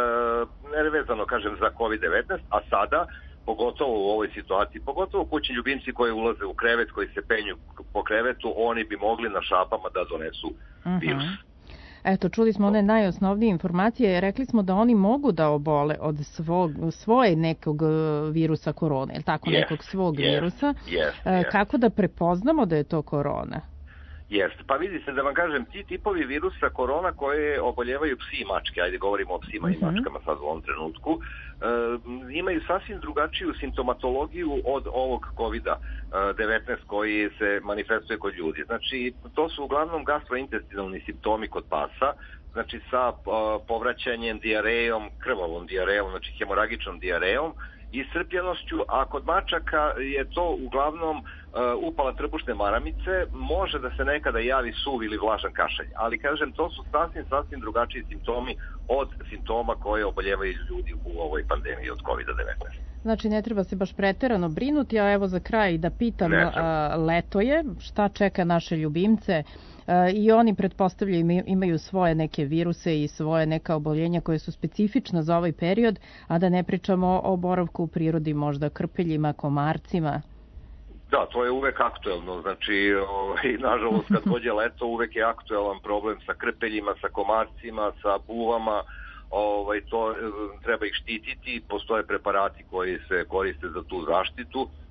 e, nevezano, kažem, za kovid devetnaest, a sada pogotovo u ovoj situaciji, pogotovo kućni ljubimci koji ulaze u krevet, koji se penju po krevetu, oni bi mogli na šapama da donesu virus. Uh-huh. Eto, čuli smo one najosnovnije informacije, rekli smo da oni mogu da obole od svog, svoje nekog virusa korone, je li tako, yes, nekog svog yes, virusa. Yes, yes. Kako da prepoznamo da je to korona? Jeste, pa vidite da vam kažem, ti tipovi virusa korona koje oboljevaju psi i mačke, ajde govorimo o psima uh-huh. i mačkama sad u ovom trenutku, e, imaju sasvim drugačiju simptomatologiju od ovog kovid devetnaest koji se manifestuje kod ljudi. Znači, to su uglavnom gastrointestinalni simptomi kod pasa, znači sa uh, povraćanjem, dijarejom, krvavom dijarejom, znači hemoragičnom dijarejom, iscrpljenošću, a kod mačaka je to uglavnom uh, upala trbušne maramice, može da se nekada javi suv ili vlažan kašalj, ali kažem, to su sasvim, sasvim drugačiji simptomi od simptoma koje oboljevaju ljudi u ovoj pandemiji od kovid devetnaest. Znači ne treba se baš preterano brinuti, a evo za kraj da pitam, a, leto je, šta čeka naše ljubimce? A, i oni pretpostavljaju imaju svoje neke viruse i svoje neka oboljenja koje su specifična za ovaj period, a da ne pričamo o boravku u prirodi, možda krpeljima, komarcima. Da, to je uvek aktuelno, znači ovaj, nažalost kad dođe leto uvek je aktuelan problem sa krpeljima, sa komarcima, sa buvama, ovaj, to treba ih štititi, postoje preparati koji se koriste za tu zaštitu,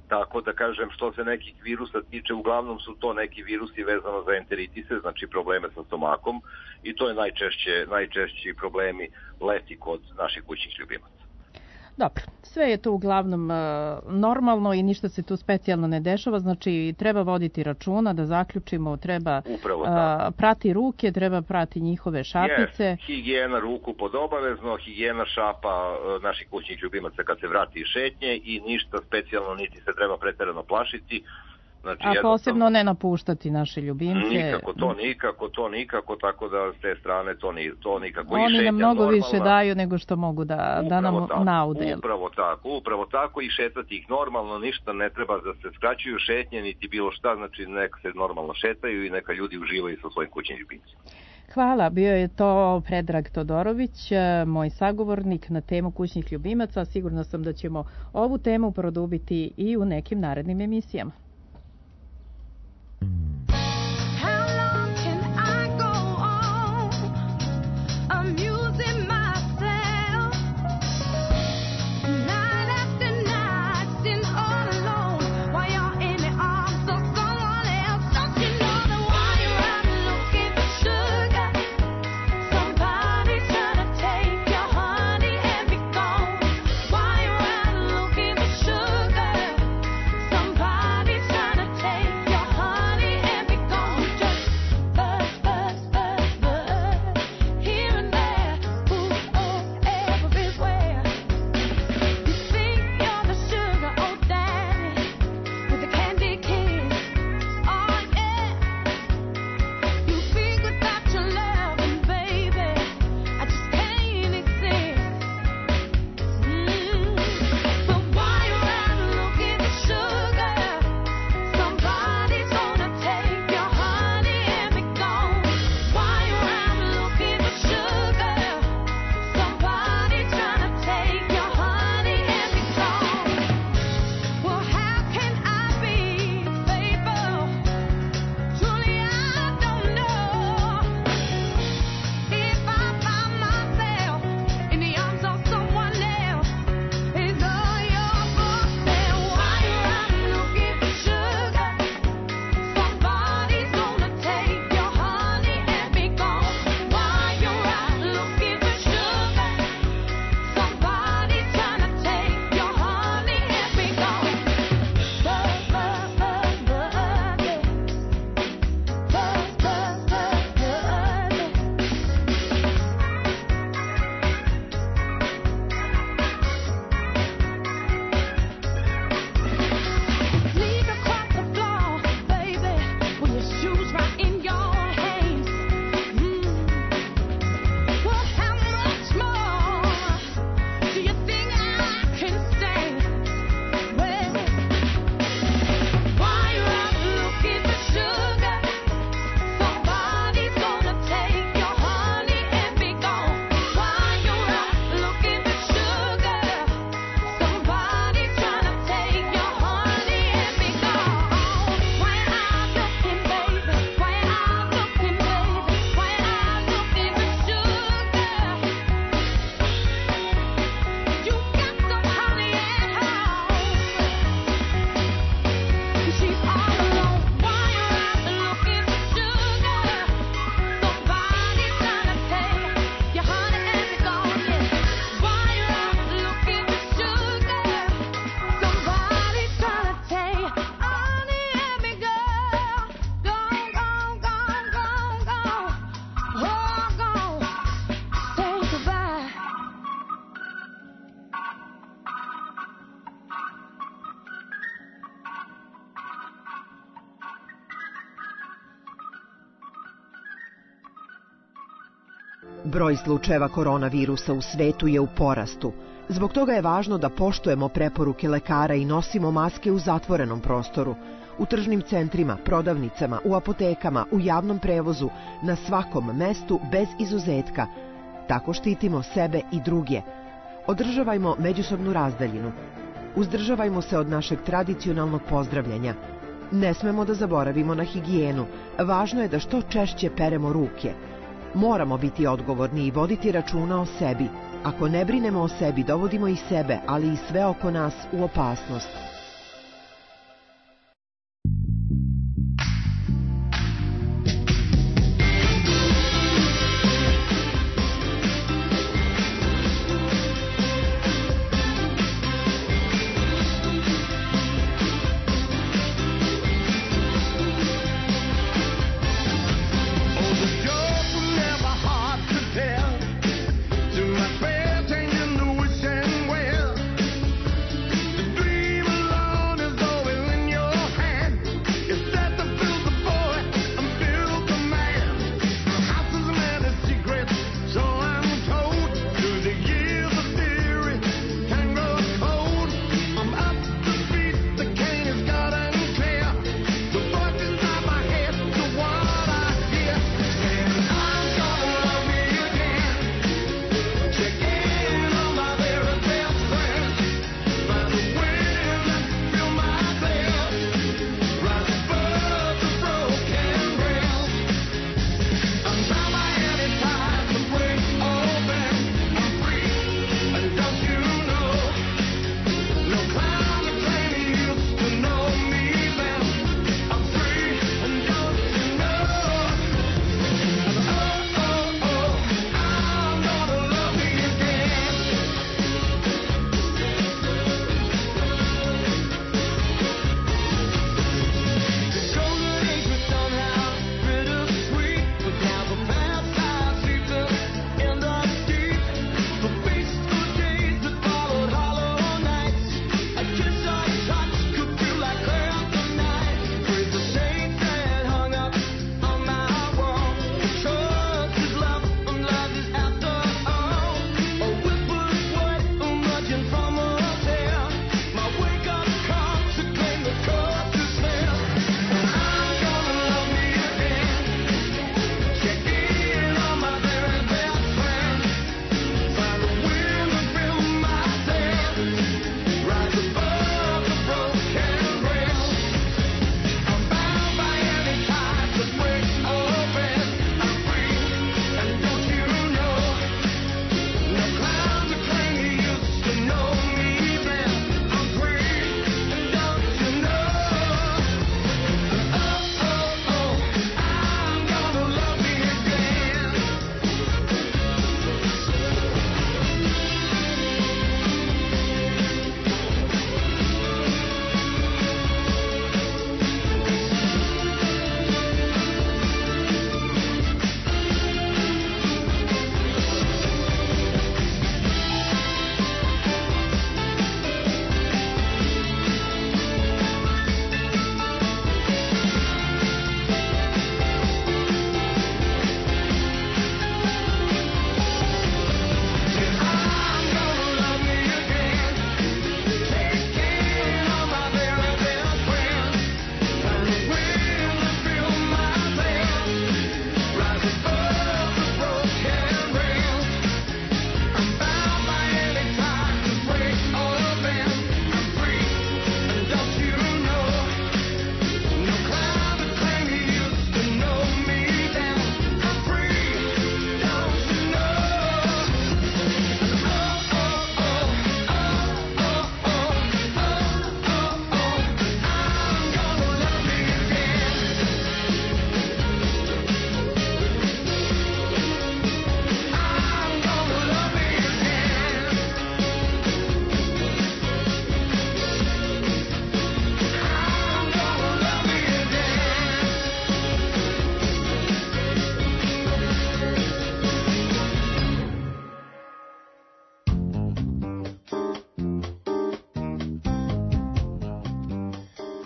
tako da kažem, što se nekih virusa tiče, uglavnom su to neki virusi vezano za enteritise, znači probleme sa stomakom, i to je najčešće, najčešći problemi leti kod naših kućnih ljubimaca. Dobro, sve je to uglavnom e, normalno i ništa se tu specijalno ne dešava, znači treba voditi računa, da zaključimo, treba e, prati ruke, treba prati njihove šapice. Yes, higijena ruku pod obavezno, higijena šapa e, naših kućnih ljubimaca kad se vrati iz šetnje i ništa specijalno niti se treba preterano plašiti. Znači, a posebno ne napuštati naše ljubimce. Nikako to, nikako to, nikako, tako da s te strane to, ni, to nikako. Oni i šetnja nam mnogo normalna, više daju nego što mogu da, da nam tako, naude. Upravo tako, upravo tako i šetati ih normalno, ništa ne treba da se skraćuju šetnje, niti bilo šta, znači neka se normalno šetaju i neka ljudi uživaju sa svojim kućnim ljubimcima. Hvala, bio je to Predrag Todorović, moj sagovornik na temu kućnih ljubimaca. Sigurno sam da ćemo ovu temu produbiti i u nekim narednim emisijama. Broj slučajeva koronavirusa u svetu je u porastu. Zbog toga je važno da poštujemo preporuke lekara i nosimo maske u zatvorenom prostoru, u tržnim centrima, prodavnicama, u apotekama, u javnom prevozu, na svakom mestu bez izuzetka. Tako štitimo sebe i druge. Održavajmo međusobnu razdaljinu. Uzdržavajmo se od našeg tradicionalnog pozdravljanja. Ne smemo da zaboravimo na higijenu. Važno je da što češće peremo ruke. Moramo biti odgovorni i voditi računa o sebi. Ako ne brinemo o sebi, dovodimo i sebe, ali i sve oko nas u opasnost.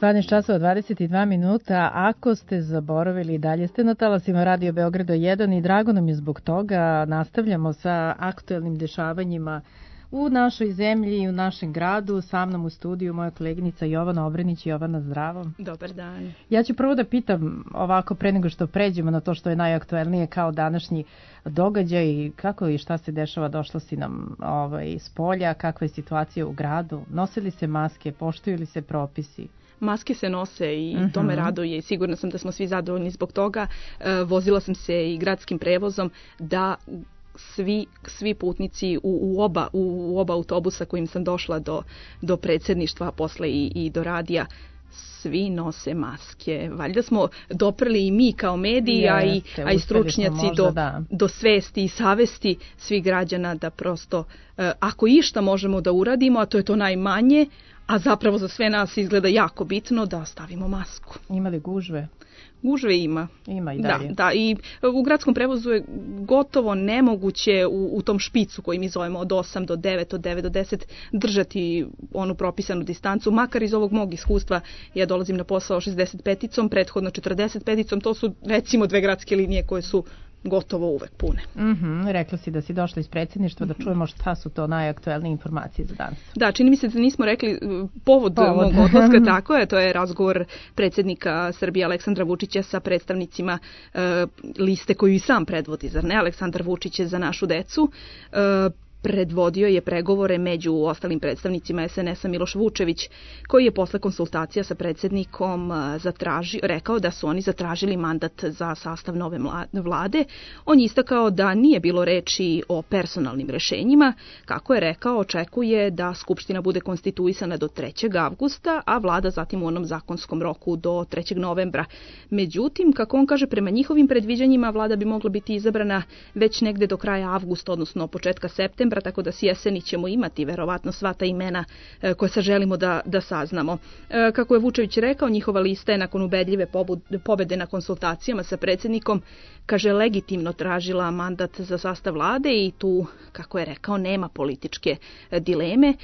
dvanaest časova dvadeset dva minuta. Ako ste zaboravili, dalje ste na talasima Radio Beograda jedan i drago nam je zbog toga. Nastavljamo sa aktuelnim dešavanjima u našoj zemlji i u našem gradu. Sa mnom u studiju moja koleginica Jovana Obrenić. Jovana, zdravo. Dobar dan. Ja ću prvo da pitam ovako pre nego što pređemo na to što je najaktuelnije kao današnji događaj, kako i šta se dešava, došla si nam ovaj, s polja, kakva je situacija u gradu, nosili se maske, poštuju li se propisi? Maske se nose i Mhm. to me raduje i sigurna sam da smo svi zadovoljni zbog toga. E, vozila sam se i gradskim prevozom da svi, svi putnici u, u, oba, u, u oba autobusa kojim sam došla do, do predsjedništva, a posle i, i do radija, svi nose maske. Valjda smo doprli i mi kao mediji, a i, Jeste, a i uspeli stručnjaci smo možda, do, da. do svesti i savesti svih građana da prosto, e, ako išta možemo da uradimo, a to je to najmanje, a zapravo za sve nas izgleda jako bitno, da stavimo masku. Ima li gužve? Gužve ima. Ima i Da, dalje. da, i u gradskom prevozu je gotovo nemoguće u, u tom špicu koji mi zovemo od osam do devet, od devet do deset držati onu propisanu distancu, makar iz ovog mog iskustva. Ja dolazim na posao šezdeset peticom, prethodno četrdeset peticom, to su recimo dve gradske linije koje su gotovo uvek pune. Mhm, rekla si da si došla iz predsjedništva, da čujemo šta su to najaktuelnije informacije za danas. Da, čini mi se da nismo rekli uh, povod, Povod. mog odlaska, tako je, to je razgovor predsjednika Srbije Aleksandra Vučića sa predstavnicima uh, liste koju i sam predvodi, zar ne? Aleksandar Vučić je Za našu decu. Uh, predvodio je pregovore među ostalim predstavnicima es en es a Miloš Vučević, koji je posle konsultacija sa predsjednikom zatražio, rekao da su oni zatražili mandat za sastav nove vlade. On je istakao da nije bilo reči o personalnim rešenjima. Kako je rekao, očekuje da Skupština bude konstituisana do trećeg avgusta, a vlada zatim u onom zakonskom roku do trećeg novembra. Međutim, kako on kaže, prema njihovim predviđanjima vlada bi mogla biti izabrana već negde do kraja avgusta, odnosno početka septembra, tako da s jeseni ćemo imati verovatno sva ta imena e, koje sad želimo da, da saznamo. E, kako je Vučević rekao, njihova lista je nakon ubedljive pobede na konsultacijama sa predsjednikom, kaže, legitimno tražila mandat za sastav vlade i tu, kako je rekao, nema političke e, dileme. E,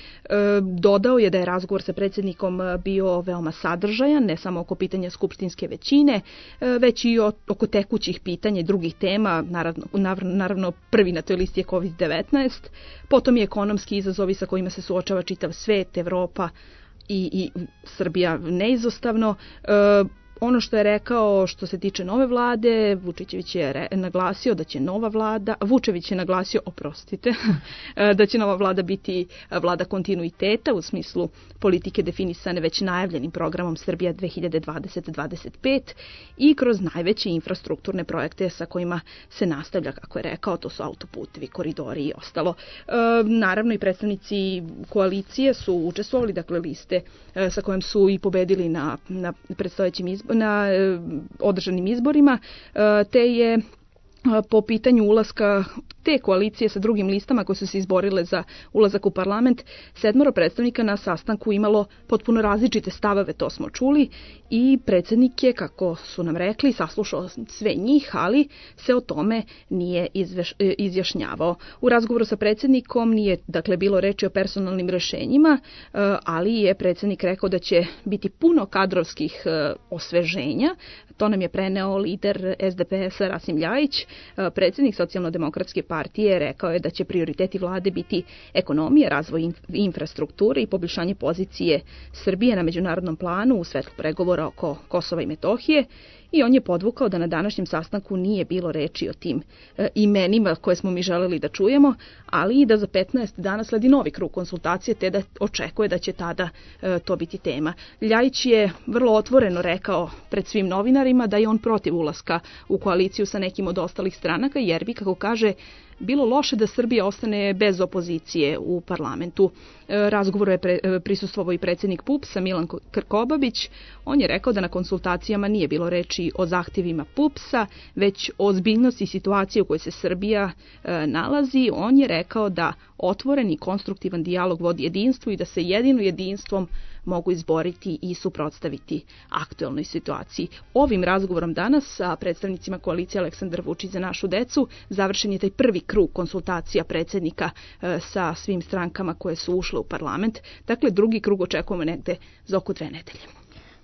dodao je da je razgovor sa predsjednikom bio veoma sadržajan, ne samo oko pitanja skupštinske većine, e, već i o, oko tekućih pitanja i drugih tema. Naravno, naravno prvi na toj listi je kovid devetnaest, potom je ekonomski izazovi sa kojima se suočava čitav svet, Evropa i, i Srbija neizostavno. E, Ono što je rekao što se tiče nove vlade, Vučićević je re, naglasio da će nova vlada, Vučević je naglasio, oprostite, da će nova vlada biti vlada kontinuiteta u smislu politike definisane već najavljenim programom Srbija dve hiljade dvadeset do dvadeset pet i kroz najveće infrastrukturne projekte sa kojima se nastavlja, kako je rekao, to su autoputevi, koridori i ostalo. E, naravno i predstavnici koalicije su učestvovali, dakle liste e, sa kojom su i pobedili na, na predstojećim izborima, na e, održanim izborima, e, te je e, po pitanju ulaska te koalicije sa drugim listama koje su se izborile za ulazak u parlament, sedmoro predstavnika na sastanku imalo potpuno različite stavove, to smo čuli, i predsjednik je, kako su nam rekli, saslušao sve njih, ali se o tome nije izveš, izjašnjavao. U razgovoru sa predsjednikom nije, dakle, bilo reči o personalnim rešenjima, ali je predsjednik rekao da će biti puno kadrovskih osveženja. To nam je preneo lider es de pe es a Rasim Ljajić. Predsjednik Socijalno-demokratske partije rekao je da će prioriteti vlade biti ekonomija, razvoj infrastrukture i poboljšanje pozicije Srbije na međunarodnom planu u svetlu pregovora oko Kosova i Metohije. I on je podvukao da na današnjem sastanku nije bilo reči o tim e, imenima koje smo mi želeli da čujemo, ali i da za petnaest dana sledi novi krug konsultacije, te da očekuje da će tada e, to biti tema. Ljajić je vrlo otvoreno rekao pred svim novinarima da je on protiv ulaska u koaliciju sa nekim od ostalih stranaka, jer bi, kako kaže, bilo loše da Srbija ostane bez opozicije u parlamentu. E, razgovoru je pre, e, prisustvovao i predsjednik P U P S-a Milan Krkobabić. On je rekao da na konsultacijama nije bilo reči o zahtjevima P U P S-a, već o ozbiljnosti situacije u kojoj se Srbija e, nalazi. On je rekao da otvoren i konstruktivan dijalog vodi jedinstvu i da se jedino jedinstvom mogu izboriti i suprotstaviti aktuelnoj situaciji. Ovim razgovorom danas sa predstavnicima koalicije Aleksandar Vučić Za našu decu završen je taj prvi krug konsultacija predsjednika e, sa svim strankama koje su ušle u parlament. Dakle, drugi krug očekujemo negde za oko dve nedelje.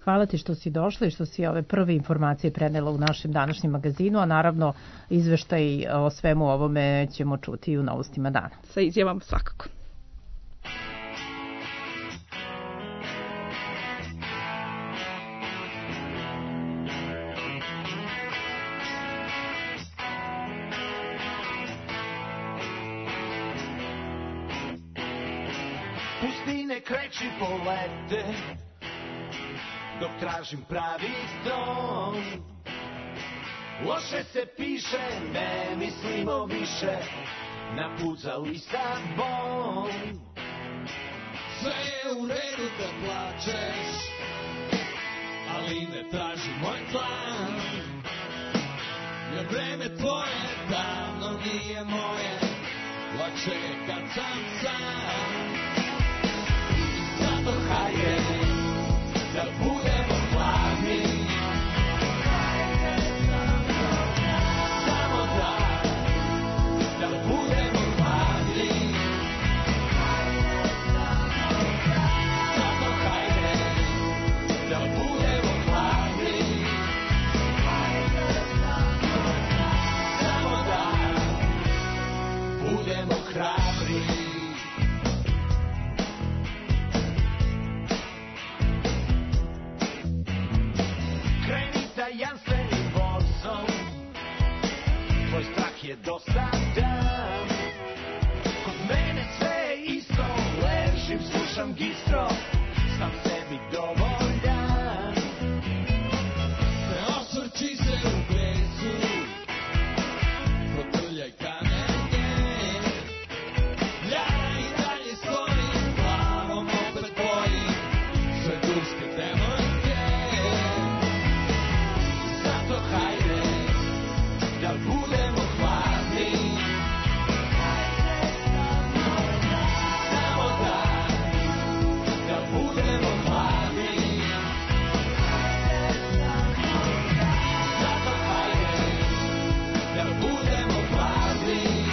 Hvala ti što si došla i što si ove prve informacije prenela u našem današnjem magazinu, a naravno izveštaj o svemu ovome ćemo čuti i u novostima dana. Sa izjavama svakako. Pustine kreći polete, dok tražim pravi dom. Loše se piše, ne mislimo više na put za Lisabon. Sve je u redu da plačeš, ali ne traži moj plan. Jer vreme tvoje davno nije moje, lakše je kad sam sam. Zato hajde da budemo hladni, samo da, da budemo hladni. Zato hajde da budemo hladni, samo da budemo hrabri. Tajanstvenim vozom, tvoj strah je dosadan. Kod mene sve je isto, ležim, slušam gistro, sam sebi dovoljan. Ne osvrći se u besu, protrljaj kamenje. Ja i dalje stojim, glavom opet bojim sve turske demojke. Hajde da budemo hladni, samo da, da budemo hladni. Zato hajde da budemo hladni,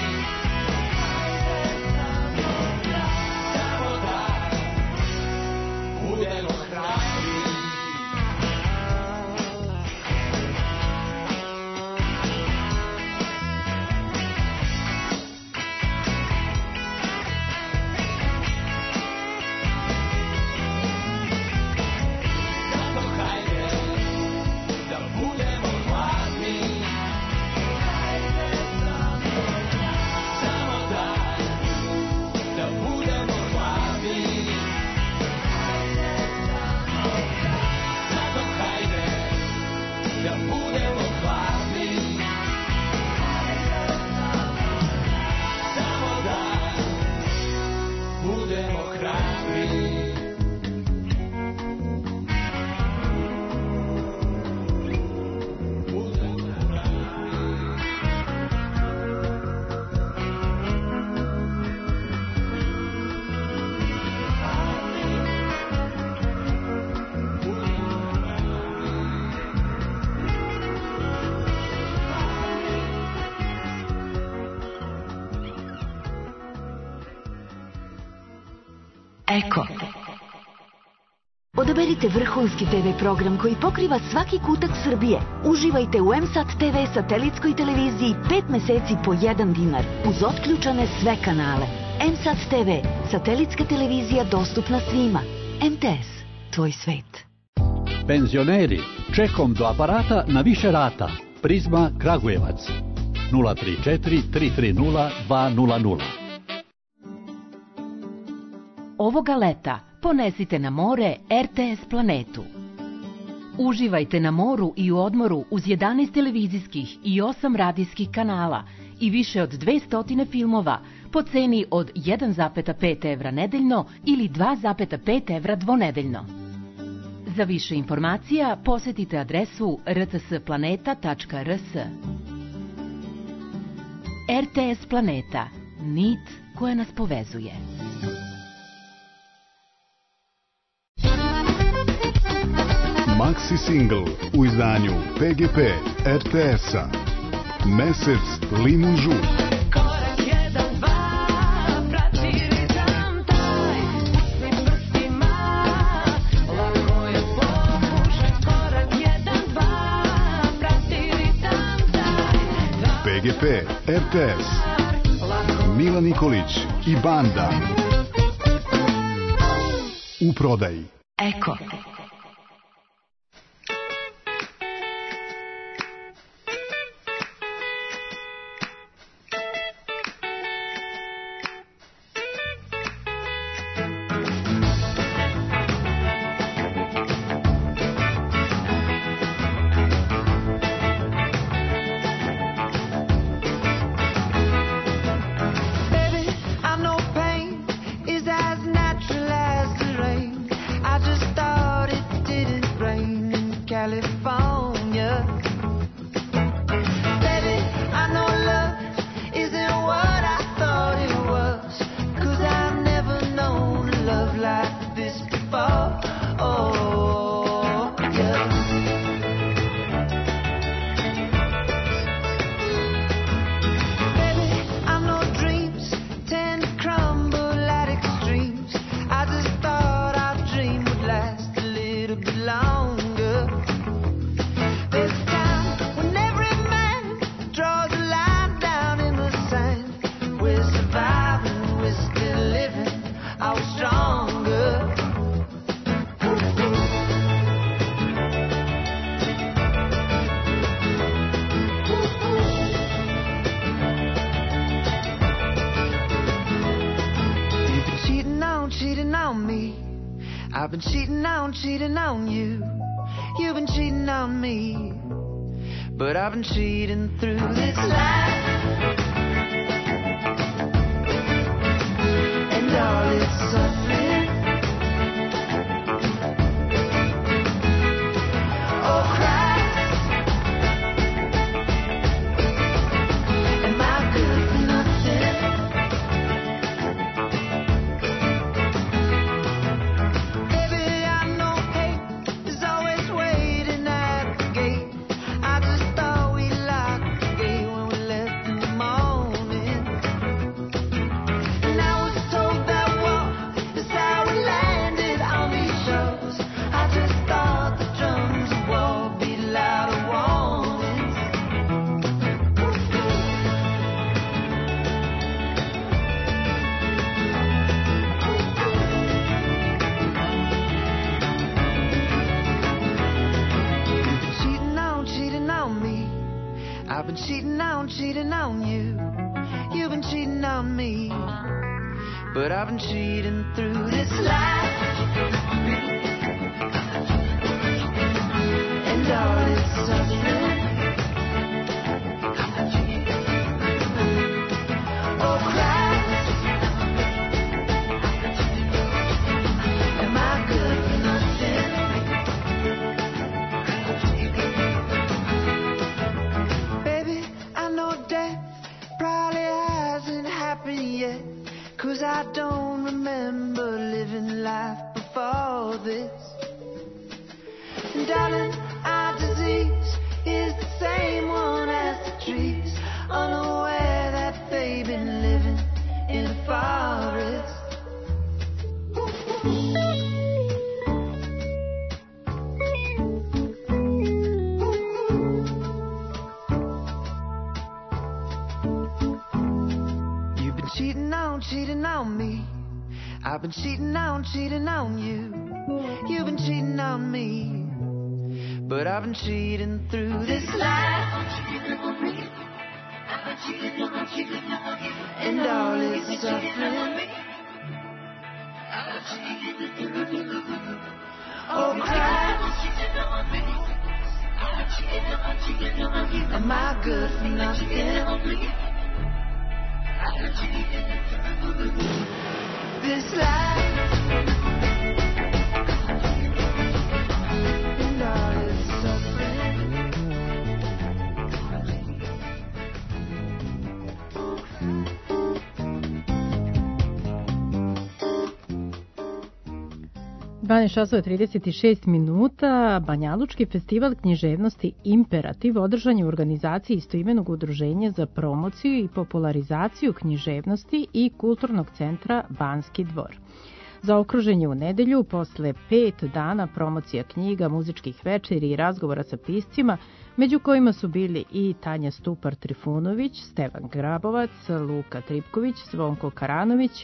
samo da budemo hrabri. Eko. Odaberite vrhunski te ve program koji pokriva svaki kutak Srbije. Uživajte u M S A T te ve satelitskoj televiziji pet meseci po jedan dinar uz otključane sve kanale. M S A T te ve, satelitska televizija dostupna svima. M T S, tvoj svet. Penzioneri, čekom do aparata na više rata. Prizma Kragujevac. nula tri četiri tri tri nula dva nula nula. Ovoga leta ponesite na more R T S planetu. Uživajte na moru i u odmoru uz jedanaest televizijskih i osam radijskih kanala i više od dvesta filmova po ceni od jedan zarez pet evra nedeljno ili dva zarez pet evra dvonedeljno. Za više informacija posetite adresu r t s planeta tačka r s. R T S Planeta, nit koja nas povezuje. Maxi single u izdanju P G P R T S-a. Mesec limun žut. je R T S. Mila Nikolić i banda. U prodaji. Eko. I've been cheating on, cheating on you. You've been cheating on me. But I've been cheating through this life. And all its suffering. Oh, Christ. Am I good for nothing? I've been cheating on, cheating on you. You've been cheating on me. But I've been cheating through this life. And all its suffering. Oh, Christ. Am I good for nothing? Yet, 'cause I don't remember living life before this. And darling, our disease is the same one as the trees, unaware that they've been living in a forest. Cheating on, cheating on me. I've been cheating on, cheating on you. You've been cheating on me. But I've been cheating through this life. And all its suffering. Oh, Christ. Am I good for nothing? This life and all its suffering. dvanaest časova i trideset šest minuta. Banjalučki festival književnosti Imperativ održan je u organizaciji istoimenog udruženja za promociju i popularizaciju književnosti i kulturnog centra Banski dvor. Zaokružen je u nedelju posle pet dana promocija knjiga, muzičkih večeri i razgovora sa piscima, među kojima su bili i Tanja Stupar-Trifunović, Stevan Grabovac, Luka Tripković, Zvonko Karanović,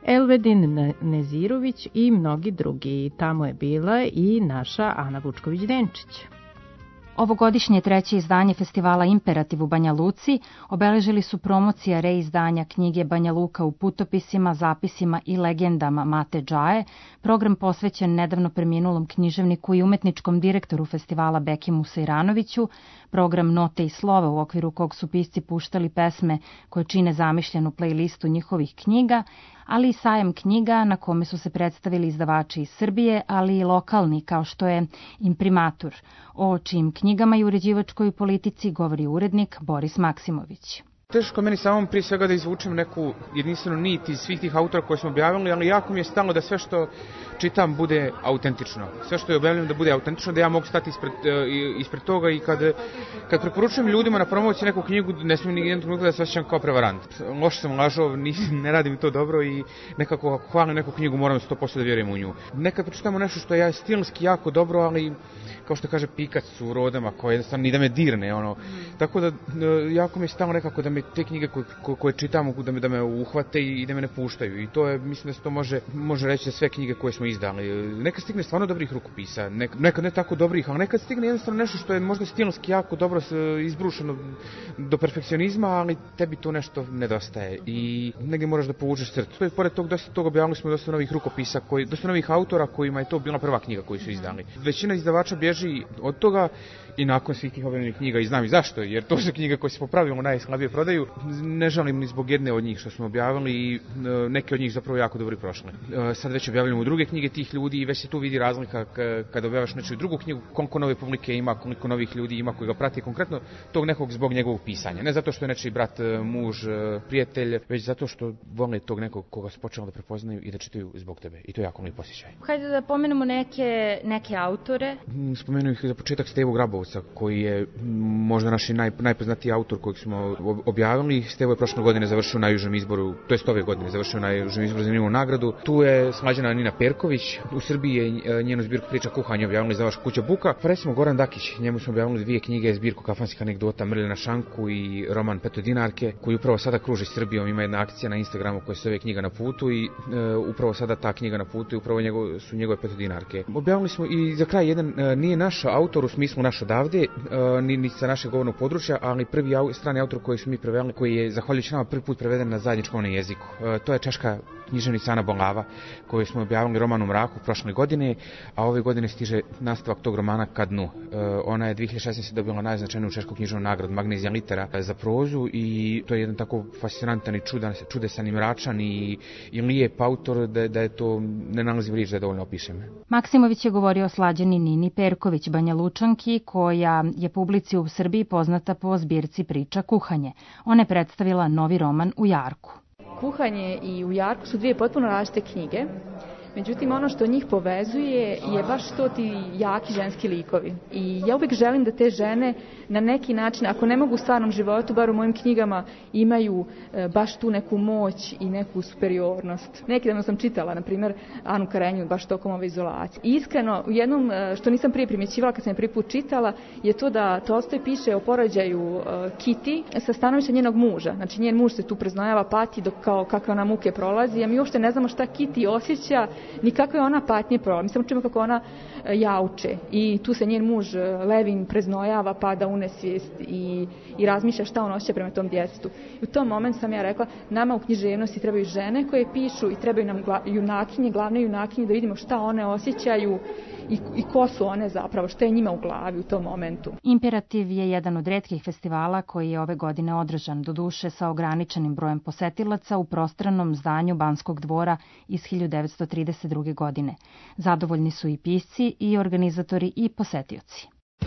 Elvedin Nezirović i mnogi drugi. Tamo je bila i naša Ana Vučković-Denčić. Ovogodišnje treće izdanje festivala Imperativ u Banja Luci obeležili su promocija reizdanja knjige Banja Luka u putopisima, zapisima i legendama Mate Džaje, program posvećen nedavno preminulom književniku i umetničkom direktoru festivala Bekimu Sejranoviću, program Note i slova u okviru kog su pisci puštali pesme koje čine zamišljenu playlistu njihovih knjiga, ali i sajam knjiga na kome su se predstavili izdavači iz Srbije, ali i lokalni kao što je Imprimatur, o čijim knjigama i uređivačkoj politici govori urednik Boris Maksimović. Teško meni samom prije svega da izvučem neku jedinstvenu nit iz svih tih autora koje smo objavili, ali jako mi je stalno da sve što čitam bude autentično. Sve što je objavljeno da bude autentično, da ja mogu stati ispred, ispred toga i kad, kad preporučujem ljudima na promociji neku knjigu, ne smijem ni jedan trenutak da se osjećam kao prevarant. Loš sam lažov, ne radim to dobro i nekako ako hvalim neku knjigu moram sto posto da vjerujem u nju. Nekad pročitamo nešto što je stilski jako dobro, ali kao što kaže Pikac u Rodama, koje jednostavno ni da me dirne, ono. Tako da jako mi je stalno nekako da me te knjige koje, koje čitam da me, da me uhvate i da me ne puštaju. I to je, mislim da se to može, može reći za sve knjige koje smo izdali. Nekad stigne stvarno dobrih rukopisa, nekad, nekad ne tako dobrih, ali nekad stigne jednostavno nešto što je možda stilski jako dobro izbrušeno do perfekcionizma, ali tebi to nešto nedostaje i negdje moraš da povučeš crtu. Pored tog, dosta toga objavili smo dosta novih rukopisa, koji, dosta novih autora kojima je to bila prva knjiga koju su izdali. Većina izdavača bježi od toga i nakon svih tih objavljenih knjiga i znam i zašto, jer to su knjige koje se po pravilu najslabije prodaju. Ne žalim ni zbog jedne od njih što smo objavili i neke od njih zapravo jako dobro prošle. Sad već objavljamo druge knjige tih ljudi i već se tu vidi razlika kada objavaš nečiju drugu knjigu, koliko nove publike ima, koliko novih ljudi ima koji ga prati konkretno tog nekog zbog njegovog pisanja. Ne zato što je nečiji brat, muž, prijatelj, već zato što vole tog nekog koga su počeli da prepoznaju i da čitaju zbog tebe. I to je jako lijep osjećaj. Hajde da pomenemo neke, neke autore. Spomenuo ih za početak Stevu Grabovca, koji je možda naš naj, najpoznatiji autor kojeg smo objavili. Stevo je prošle godine završio na južnom izboru, to jest ove godine završio na južnom izboru za zanimljivu nagradu. Tu je slađena Nina Perković, u Srbiji je njenu zbirku priča kuhanja objavili Izdavač Kuća Buka. Pa recimo Goran Dakić, njemu smo objavili dvije knjige, zbirku kafanskih anegdota Mrljana Šanku i roman Petodinarke, koji upravo sada kruži Srbijom. Ima jedna akcija na Instagramu koja se zove Knjiga na putu i e, upravo sada ta knjiga na putu i upravo njego, su njegove Petodinarke. Objavili smo i za kraj jedan, e, nije naš autor u smislu naš odavde, e, ni, ni sa našeg govornog područja, ali prvi au, strani autor koji smo mi preveli, koji je zahvaljujući nama prvi put preveden na zajedničkom jeziku. E, to je češka književnica Ana Bonlava, koju smo objavili roman U mraku prošle godine, a ove godine stiže nastavak tog romana Ka dnu. E, ona je dvije hiljade šesnaeste. dobila najznačajniju češku književnu nagradu Magnezija litera za prozu i to je jedan tako fascinantan i čudan, čudesan i mračan i, i lijep autor da, da je to, ne nalazim riječ da je dovoljno opišem. Maksimović je govorio o slađeni Nini Perković, Banja Lučanki, koja je publici u Srbiji poznata po zbirci priča Kuhanje. Ona je predstavila novi roman U jarku. Kuhanje i U jarku su dvije potpuno različite knjige. Međutim, ono što njih povezuje je baš to ti jaki ženski likovi. I ja uvijek želim da te žene na neki način, ako ne mogu u stvarnom životu, bar u mojim knjigama, imaju e, baš tu neku moć i neku superiornost. Neki dan sam čitala, na primjer, Anu Karenju, baš tokom ove izolacije. I iskreno, u jednom, što nisam prije primjećivala kad sam je prvi put čitala, je to da Tolstoj piše o porođaju e, Kitty sa stanovišta njenog muža. Znači, njen muž se tu preznojava, pati dok kao kakve ona muke prolazi, a mi uopšte ne znamo šta Kitty osjeća, ni kakve ona patnje prolazi. Mi samo čujemo kako ona e, jauče i tu se njen muž Levin preznojava, pada u nesvijest i, i razmišlja šta on osjeća prema tom djetetu. I u tom momentu sam ja rekla, nama u književnosti trebaju žene koje pišu i trebaju nam gla, junakinje, glavne junakinje, da vidimo šta one osjećaju i, i ko su one zapravo, šta je njima u glavi u tom momentu. Imperativ je jedan od retkih festivala koji je ove godine održan, doduše sa ograničenim brojem posetilaca u prostranom zdanju Banskog dvora iz hiljadu devetsto trideset druge. godine. Zadovoljni su i pisci i organizatori i posetioci.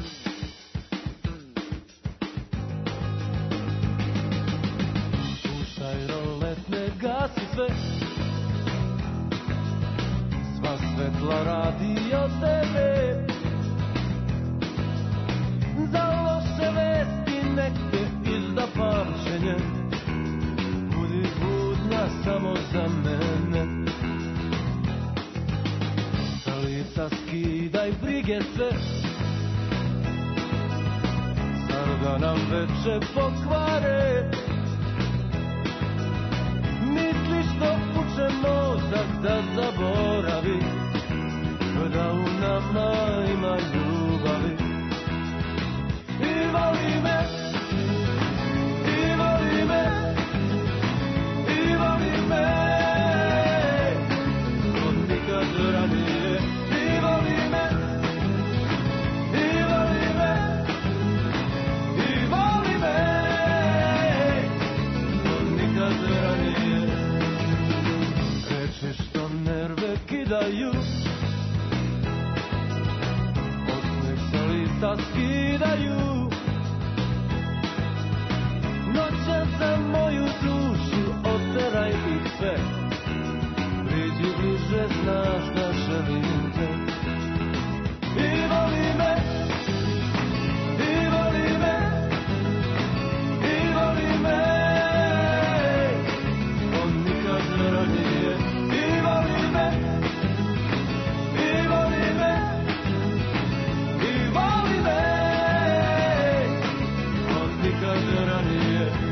Puštaj rolet, ne gasi sve, sva svetla radi od tebe. Za loše vesti nek te izda pamćenje, budi budna samo za mene. brige sve, zar da nam veče pokvare. Misliš da uče mozak da zaboravi, da u nama ima ljubavi. I voli me, i voli me, i voli me, od nikad ranije. I voli me, i voli me, i voli me, od nikad ranije. Reči što nerve kidaju, osmeh sa lica skidaju. Noćas za moju dušu oteraj ih sve, priđi bliže, znaš da želim te. I voli me, i voli me, i voli me, od nikad ranije. I voli me, i voli me, i voli me, od nikad ranije.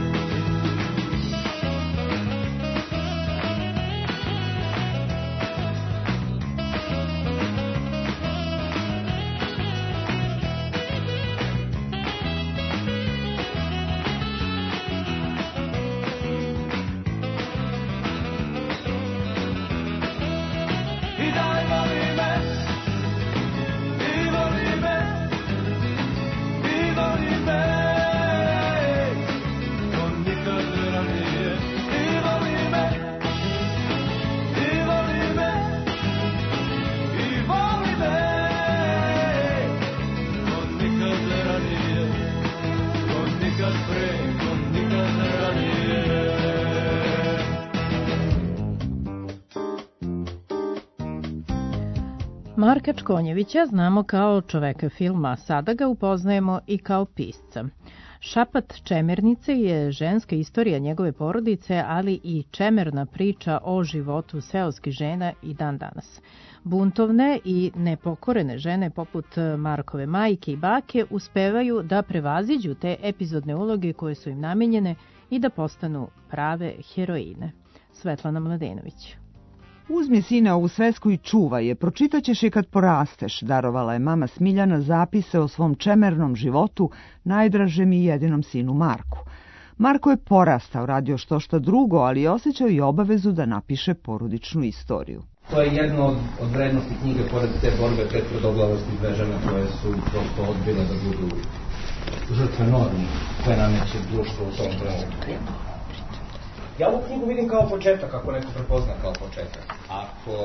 Marka Čkonjevića znamo kao čoveka filma, sada ga upoznajemo i kao pisca. Šapat Čemernice je ženska istorija njegove porodice, ali i čemerna priča o životu seoskih žena i dan danas. Buntovne i nepokorene žene poput Markove majke i bake uspevaju da prevaziđu te epizodne uloge koje su im namenjene i da postanu prave heroine. Svetlana Mladenović. Uzmi sine ovu svesku i čuvaj je, pročitaćeš je kad porasteš, darovala je mama Smiljana zapise o svom čemernom životu, najdražem i jedinom sinu Marku. Marko je porastao, radio što šta drugo, ali je osjećao i obavezu da napiše porodičnu istoriju. To je jedno od, od vrednosti knjige, pored te borbe pred tvrdoglavosti dve žene koje su prosto odbile da budu žrtve normi koje nameće društvo u tom trenutku. Ja ovu knjigu vidim kao početak, ako neko prepozna kao početak. Ako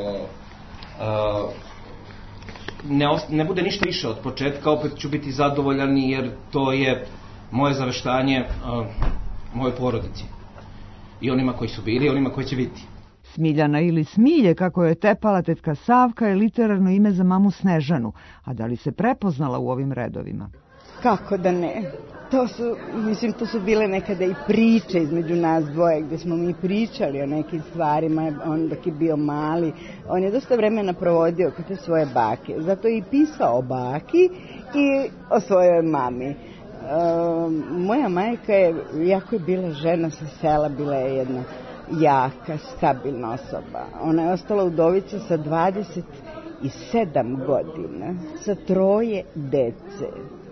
uh, ne, ne bude ništa više od početka, opet ću biti zadovoljan jer to je moje zaveštanje uh, moje porodici. I onima koji su bili i onima koji će biti. Smiljana ili Smilje, kako je tepala tetka Savka, je literarno ime za mamu Snežanu. A da li se prepoznala u ovim redovima? Kako da ne? To su, mislim, to su bile nekada i priče između nas dvoje, gde smo mi pričali o nekim stvarima, on dok je bio mali. On je dosta vremena provodio kod te svoje bake, zato je i pisao o baki i o svojoj mami. Um, moja majka je, jako je bila žena sa sela, bila je jedna jaka, stabilna osoba. Ona je ostala udovica sa dvadeset sedam godina, sa troje dece.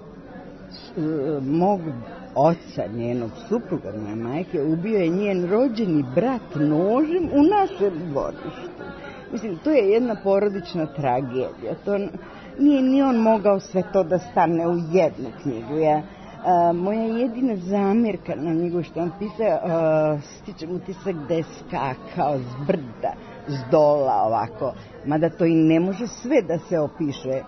Mog oca, njenog supruga, moje majke, ubio je njen rođeni brat nožem u našem dvorištu. Mislim, to je jedna porodična tragedija. To nije ni on mogao sve to da stane u jednu knjigu. Ja, a, moja jedina zamjerka na njegu što on pisao, a, stičem utisak da je skakao z brda, z dola ovako, mada to i ne može sve da se opiše.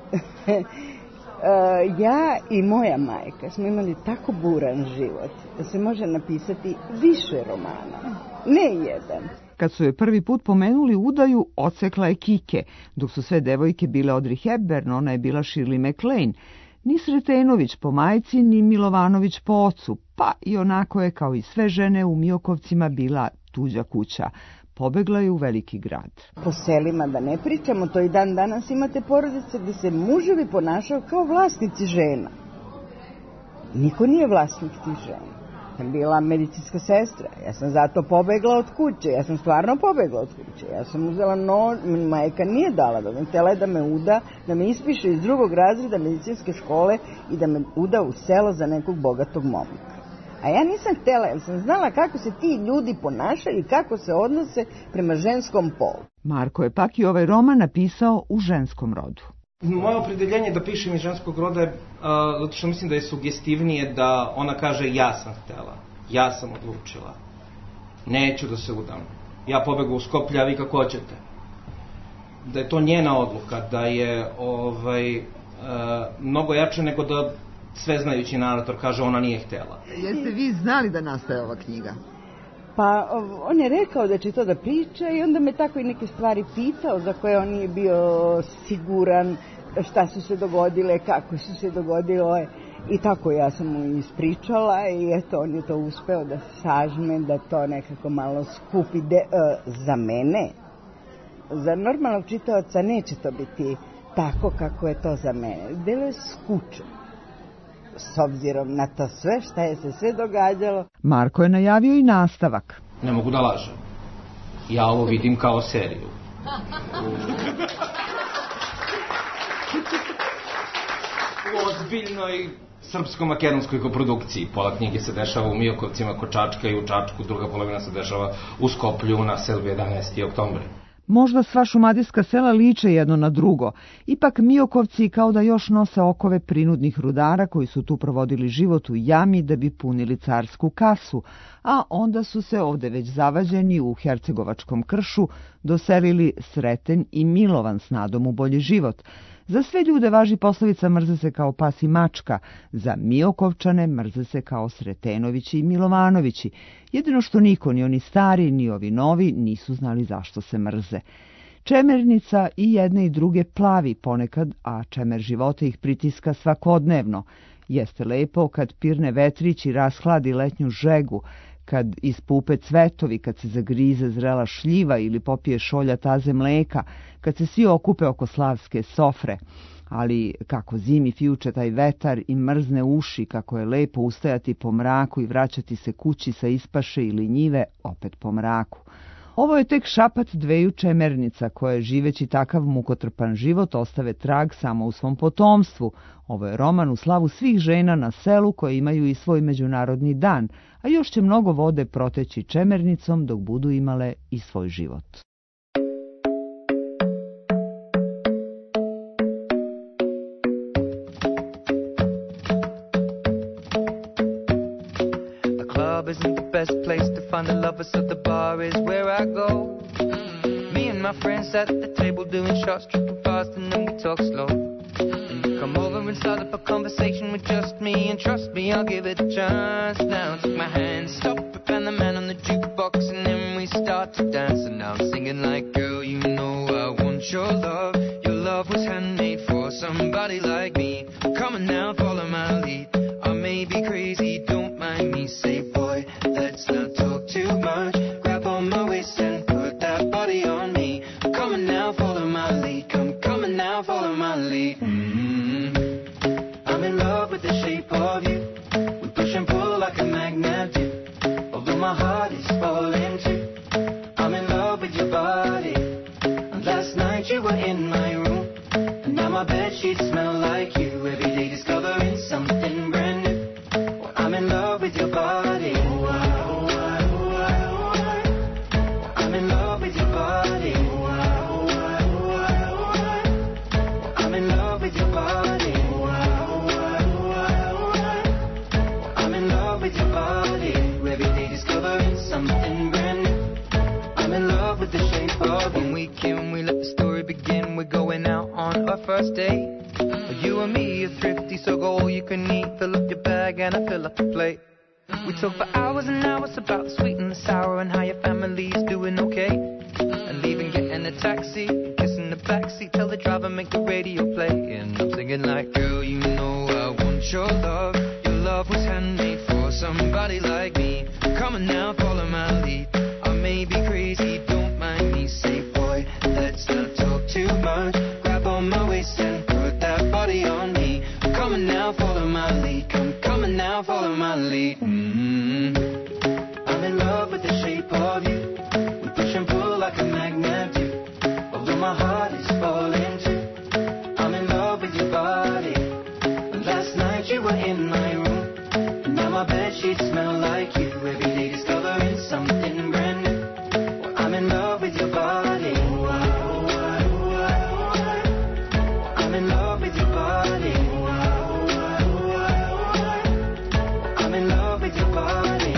Uh, ja i moja majka smo imali tako buran život da se može napisati više romana, ne jedan. Kad su je prvi put pomenuli udaju, odsekla je kike, dok su sve devojke bile Audrey Hepburn, ona je bila Shirley MacLaine. Ni Sretenović po majci, ni Milovanović po ocu, pa i onako je kao i sve žene u Miokovcima bila tuđa kuća. pobegla je u veliki grad. Po selima da ne pričamo, to i dan danas imate porodice gde se muževi ponašaju kao vlasnici žena. Niko nije vlasnik tih žena. Sam bila medicinska sestra, ja sam zato pobegla od kuće, ja sam stvarno pobegla od kuće, ja sam uzela nož, majka nije dala da me htjela da me uda, da me ispiše iz drugog razreda medicinske škole i da me uda u selo za nekog bogatog momka. A ja nisam htjela, jer sam znala kako se ti ljudi ponašaju i kako se odnose prema ženskom polu. Marko je pak i ovaj roman napisao u ženskom rodu. Moje opredeljenje da pišem iz ženskog roda je, uh, zato što mislim da je sugestivnije da ona kaže ja sam htela, ja sam odlučila, neću da se udam, ja pobegu u Skoplje, a vi kako hoćete. Da je to njena odluka, da je ovaj, uh, mnogo jače nego da sveznajući narator kaže ona nije htela. Jeste vi znali da nastaje ova knjiga? Pa on je rekao da će to da priča i onda me tako i neke stvari pitao za koje on nije bio siguran šta su se dogodile, kako su se dogodile i tako ja sam mu ispričala i eto on je to uspeo da sažme, da to nekako malo skupi de, uh, za mene. Za normalnog čitaoca neće to biti tako kako je to za mene. Delo je skučen. S obzirom na to sve šta je se sve događalo. Marko je najavio i nastavak. Ne mogu da lažem. Ja ovo vidim kao seriju. U ozbiljnoj srpsko-makedonskoj koprodukciji. Pola knjige se dešava u Mijokovcima kod Čačka i u Čačku, druga polovina se dešava u Skoplju na selvi jedanaestog oktobra. Možda sva šumadijska sela liče jedno na drugo. Ipak Mijokovci kao da još nose okove prinudnih rudara koji su tu provodili život u jami da bi punili carsku kasu, a onda su se ovde već zavađeni u Hercegovačkom kršu doselili Sreten i Milovan s nadom u bolji život. Za sve ljude važi poslovica mrze se kao pas i mačka, za Mijokovčane mrze se kao Sretenovići i Milovanovići. Jedino što niko, ni oni stari, ni ovi novi, nisu znali zašto se mrze. Čemernica i jedne i druge plavi ponekad, a čemer života ih pritiska svakodnevno. Jeste lepo kad pirne vetrić i rashladi letnju žegu, kad ispupe cvetovi, kad se zagrize zrela šljiva ili popije šolja taze mleka, kad se svi okupe oko slavske sofre. Ali kako zimi fjuče taj vetar i mrzne uši, kako je lepo ustajati po mraku i vraćati se kući sa ispaše ili njive opet po mraku. Ovo je tek šapat dveju čemernica koje, živeći takav mukotrpan život, ostave trag samo u svom potomstvu. Ovo je roman u slavu svih žena na selu koje imaju i svoj međunarodni dan, a još će mnogo vode proteći čemernicom dok budu imale i svoj život. Isn't the best place to find the lovers, so the bar is where I go. Mm-hmm. Me and my friends at the table doing shots, tripping fast, and then we talk slow. And you come over and start up a conversation with just me, and trust me, I'll give it a chance. Now take my hand, stop it, and the man on the jukebox, and then we start to dance. And now I'm singing like, girl, you know I want your love. Your love was handmade for somebody like me. Come on now, follow my lead. I may be crazy, don't mind me, say boy, let's not talk too much. Grab on my waist and put that body on me. Come on now, follow my lead. Come, come on now, follow my lead. Mm-hmm. I'm in love with the shape of you. We push and pull like a magnet do. Although my heart is falling too. I'm in love with your body. And last night you were in my room. And now my bedsheets smell like you. Every day discovering something brand new. Well, I'm in love with your body. Oh, I, oh, I, oh, I, oh, I. I'm in love with your body. Oh, I, oh, I, oh, I, oh, I. I'm in love with your body. Oh, I, oh, I, oh, I, oh, I. I'm in love with your body. Every day discovering something brand new. I'm in love with the shape of you. When we can, we let the story begin. We're going out on our first date. You and me are thrifty, so go all you can eat. Fill up your bag and I fill up the plate. We talk for hours and hours about the sweet and the sour and how your family's doing okay. And leaving, getting a taxi, kissing the backseat, tell the driver make the radio play. And I'm singing like, girl, you know I want your love. Your love was handmade for somebody like me. Come on now, follow my lead. I may be crazy, don't my lead. Mm-hmm. I'm in love with the shape of you. We push and pull like a magnet do. Although my heart is falling too. I'm in love with your body. Last night you were in my room. And now my bedsheets smell like you. Every day discovering something brand new. Well, I'm in love with your body. I'm in love with your body. I'm in love with your body.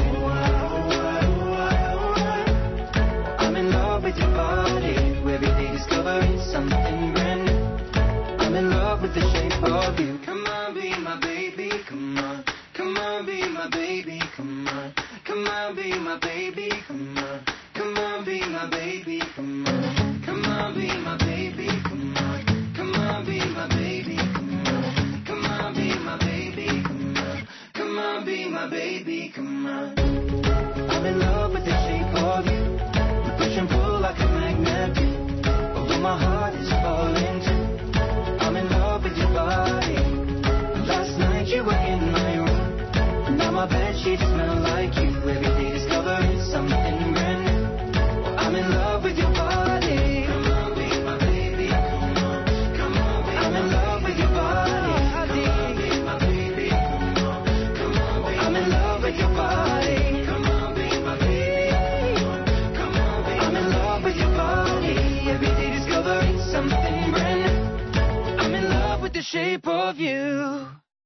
I'm in love with your body. Every day discovering something brand new. I'm in love with the shape of you. Come on, be my baby, come on. Come on, be my baby, come on. Come on, be my baby, come on. Come on, be my baby, come on. Come on, be my baby, come on. Come on, be my baby, come on. Come on, be my baby, come on. Come on, be my baby, come on. I'm in love with the shape of you. We push and pull like a magnet do. Although my heart is falling too. I'm in love with your body. Last night you were in my room. And now my bedsheets smell like you. Every day discovering something brand new. Well, I'm in love with your body. Come on, be my baby. Come on, come on, be I'm in love with your body. Come on, be my baby. Come on, come on, be I'm in love with your body. Come on, be my baby. Come on, be I'm in love with your body. Every day discovering something brand new. I'm in love with the shape of you.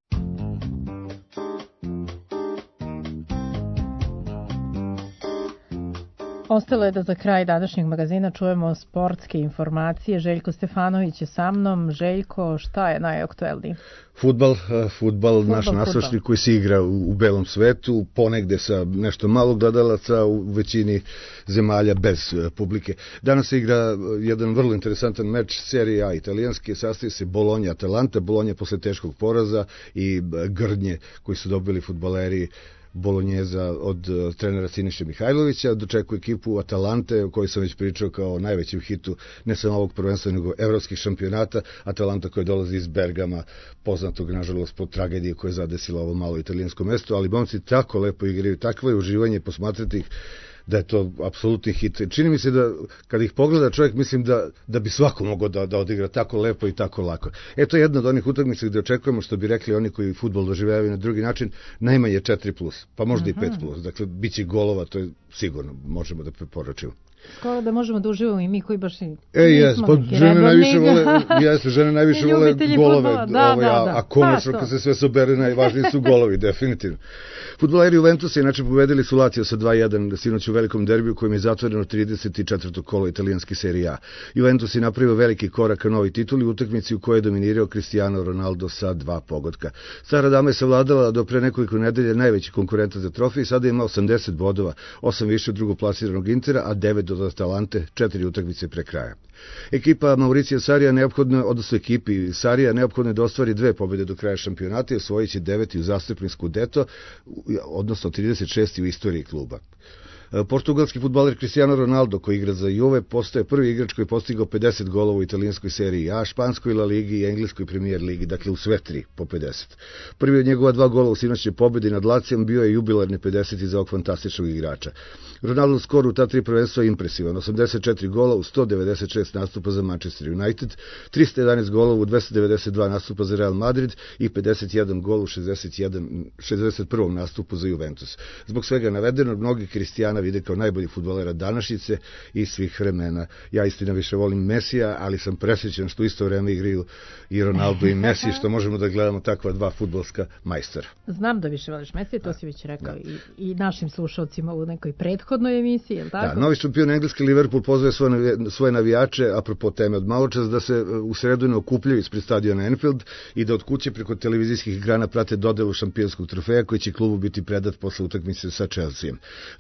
Ostalo je da za kraj današnjeg magazina čujemo sportske informacije. Željko Stefanović je sa mnom. Željko, šta je najaktuelniji? Futbal, futbal, naš nasočnik koji se igra u, u belom svetu, ponegde sa nešto malo gledalaca, u većini zemalja bez publike. Danas se igra jedan vrlo interesantan meč Serije A italijanske, sastoji se Bolonja Atalanta, Bolonja posle teškog poraza i grdnje koji su dobili fudbaleri Bolonjeza od trenera Siniše Mihajlovića, dočekuje ekipu Atalante, o kojoj sam već pričao kao najvećem hitu ne samo ovog prvenstva, nego evropskih šampionata. Atalanta koja dolazi iz Bergama, poznatog nažalost po tragediji koja je zadesila ovo malo italijansko mesto, ali momci tako lepo igraju, takvo je uživanje posmatrati ih da je to apsolutni hit. Čini mi se da kad ih pogleda čovjek, mislim da, da bi svako mogao da, da odigra tako lepo i tako lako. Eto jedna od onih utakmica gde očekujemo, što bi rekli oni koji fudbal doživljavaju na drugi način, najmanje četiri plus, pa možda Aha. i pet plus. Dakle, bit će golova, to je sigurno, možemo da preporučimo. Skoro da možemo da uživamo i mi koji baš i e, jes, pa žene najviše vole, jeste, žene najviše vole golove, da, da, ovaj, a, a konačno kad se sve sobere najvažniji su golovi, definitivno. Fudbaleri Juventusa inače pobedili su Lazio sa dva jedan sinoć u velikom derbiju kojim je zatvoreno trideset četvrto kolo italijanske serije A. Juventus je napravio veliki korak ka novi tituli u utakmici u kojoj je dominirao Cristiano Ronaldo sa dva pogotka. Stara dama je savladala do pre nekoliko nedelja najveći konkurenta za trofej i sada ima osamdeset bodova, osam više od drugoplasiranog Intera, a devet od Atalante, četiri utakmice pre kraja. Ekipa Mauricija Sarija neophodno, odnosno ekipi Sarija neophodno je da ostvari dve pobjede do kraja šampionata i osvojit će deveti uzastopni Scudetto, odnosno trideset šesti u istoriji kluba. Portugalski fudbaler Cristiano Ronaldo, koji igra za Juve, postaje prvi igrač koji je postigao pedeset golova u italijanskoj seriji A, španskoj La Ligi i engleskoj Premier Ligi, dakle u sve tri po pedeset. Prvi od njegova dva gola u sinoćnoj pobedi nad Lacijom bio je jubilarni pedeseti za ovog fantastičnog igrača. Ronaldo skor u ta tri prvenstva je impresivan, osamdeset četiri gola u sto devedeset šest nastupa za Manchester United, trista jedanaest golova u dvesta devedeset dva nastupa za Real Madrid i pedeset jedan gol u šezdeset jedan, šezdeset prvom nastupu za Juventus. Zbog svega navedenog, mnogi Kristijana vide kao najbolji fudbalera današnjice i svih vremena. Ja istina više volim Mesija, ali sam presrećen što isto vreme igraju i Ronaldo i Messi, što možemo da gledamo takva dva fudbalska majstora. Znam da više voliš Mesija, to si već rekao i, i našim slušalcima u nekoj prethodnoj emisiji, je li tako? Da, novi šampion engleski Liverpool pozove svoje, svoje navijače, apropo teme od maločas, da se u sredu ne okupljaju ispred stadiona Anfield i da od kuće preko televizijskih ekrana prate dodelu šampionskog trofeja koji će klubu biti predat posle utakmice sa Chelseaom. Liverpool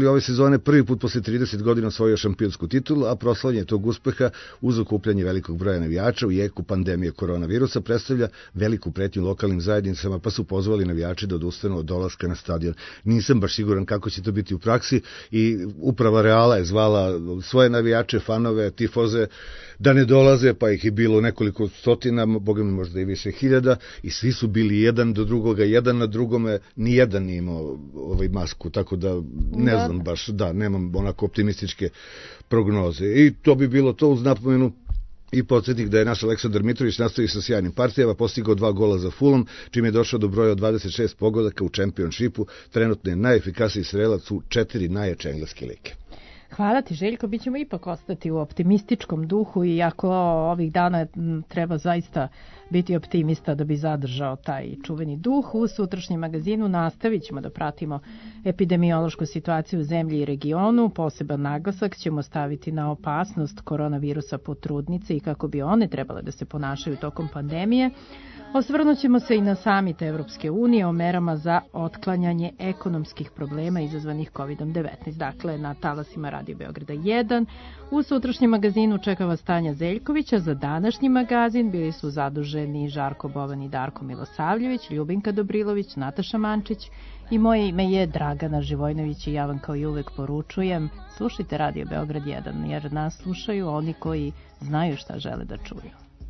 je ove sezone prvi put posle trideset godina osvojio šampionsku titulu, a proslavljanje tog uspeha uz okupljanje velikog broja navijača u jeku pandemije koronavirusa predstavlja veliku pretnju lokalnim zajednicama, pa su pozvali navijače da odustanu od dolaska na stadion. Nisam baš siguran kako će to biti u praksi i uprava Reala je zvala svoje navijače, fanove, tifoze da ne dolaze, pa ih je bilo nekoliko stotina, boga mi možda i više hiljada, i svi su bili jedan do drugoga, jedan na drugome, ni jedan nije imao ovaj masku, tako da ne da. znam baš, da, nemam onako optimističke prognoze. I to bi bilo to uz napomenu i podsjetnik da je naš Aleksandar Mitrović nastavio sa sjajnim partijama, postigao dva gola za Fulham, čim je došao do broja od dvadeset šest pogodaka u Čempionšipu, trenutno je najefikasniji strelac u četiri najjače engleske lige. Hvala ti, Željko, bit ćemo ipak ostati u optimističkom duhu, iako ovih dana treba zaista biti optimista da bi zadržao taj čuveni duh. U sutrašnjem magazinu nastavit ćemo da pratimo epidemiološku situaciju u zemlji i regionu. Poseban naglasak ćemo staviti na opasnost koronavirusa po trudnice i kako bi one trebale da se ponašaju tokom pandemije. Osvrnut ćemo se i na samit Evropske unije o merama za otklanjanje ekonomskih problema izazvanih kovid devetnaest. Dakle, na talasima Radio Beograda jedan. U sutrašnjem magazinu čeka vas Tanja Zeljkovića. Za današnji magazin bili su zaduženi Žarko Bovan i Darko Milosavljević, Ljubinka Dobrilović, Nataša Mančić i moje ime je Dragana Živojnović i ja vam kao i uvek poručujem, slušajte Radio Beograd jedan, jer nas slušaju oni koji znaju šta žele da čuju.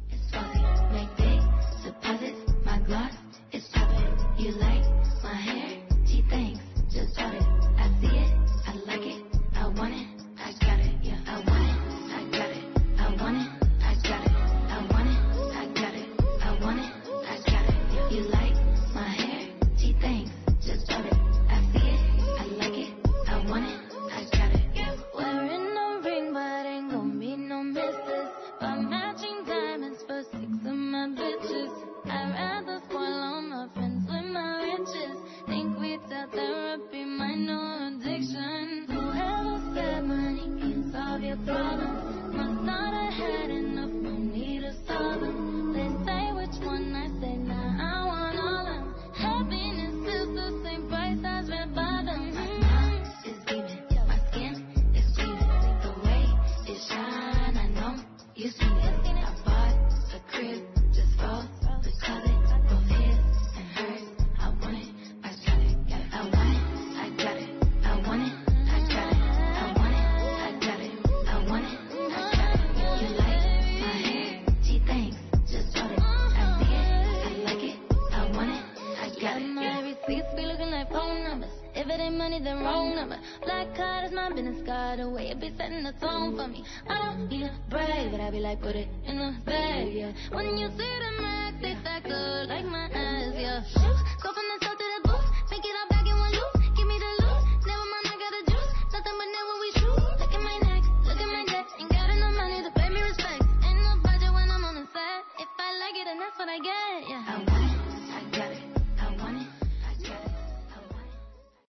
Gloss is poppin'. You like my hair? Gee, thanks. Just bought it. I see it. I like it. I want it. I got it. Yeah, I want it. I got it. I want it. I got it. I want it. I got it. I want it. I got it. Yeah. You like my hair? Gee, thanks. Just bought it. I see it. I like it. I want it. I got it. Yeah. Wearing no ring, but ain't gon' be no misses. Buy matching diamonds for six of my bitches. I'd rather spoil all my friends with my riches. Think without therapy might know addiction. Whoever said money can solve your problems must not have had enough money to solve them. They say which one I say, nah, I want all of them. Happiness is the same price as red bottom. My mind is beaming, my skin is gleaming. The way it shine, I know you seen it. I bought a crib just for if it ain't money, then wrong number. Black card is my business card, the way it be setting the tone for me. I don't need a brag, but I be like, put it in the bag, yeah. When you see the max, they stack up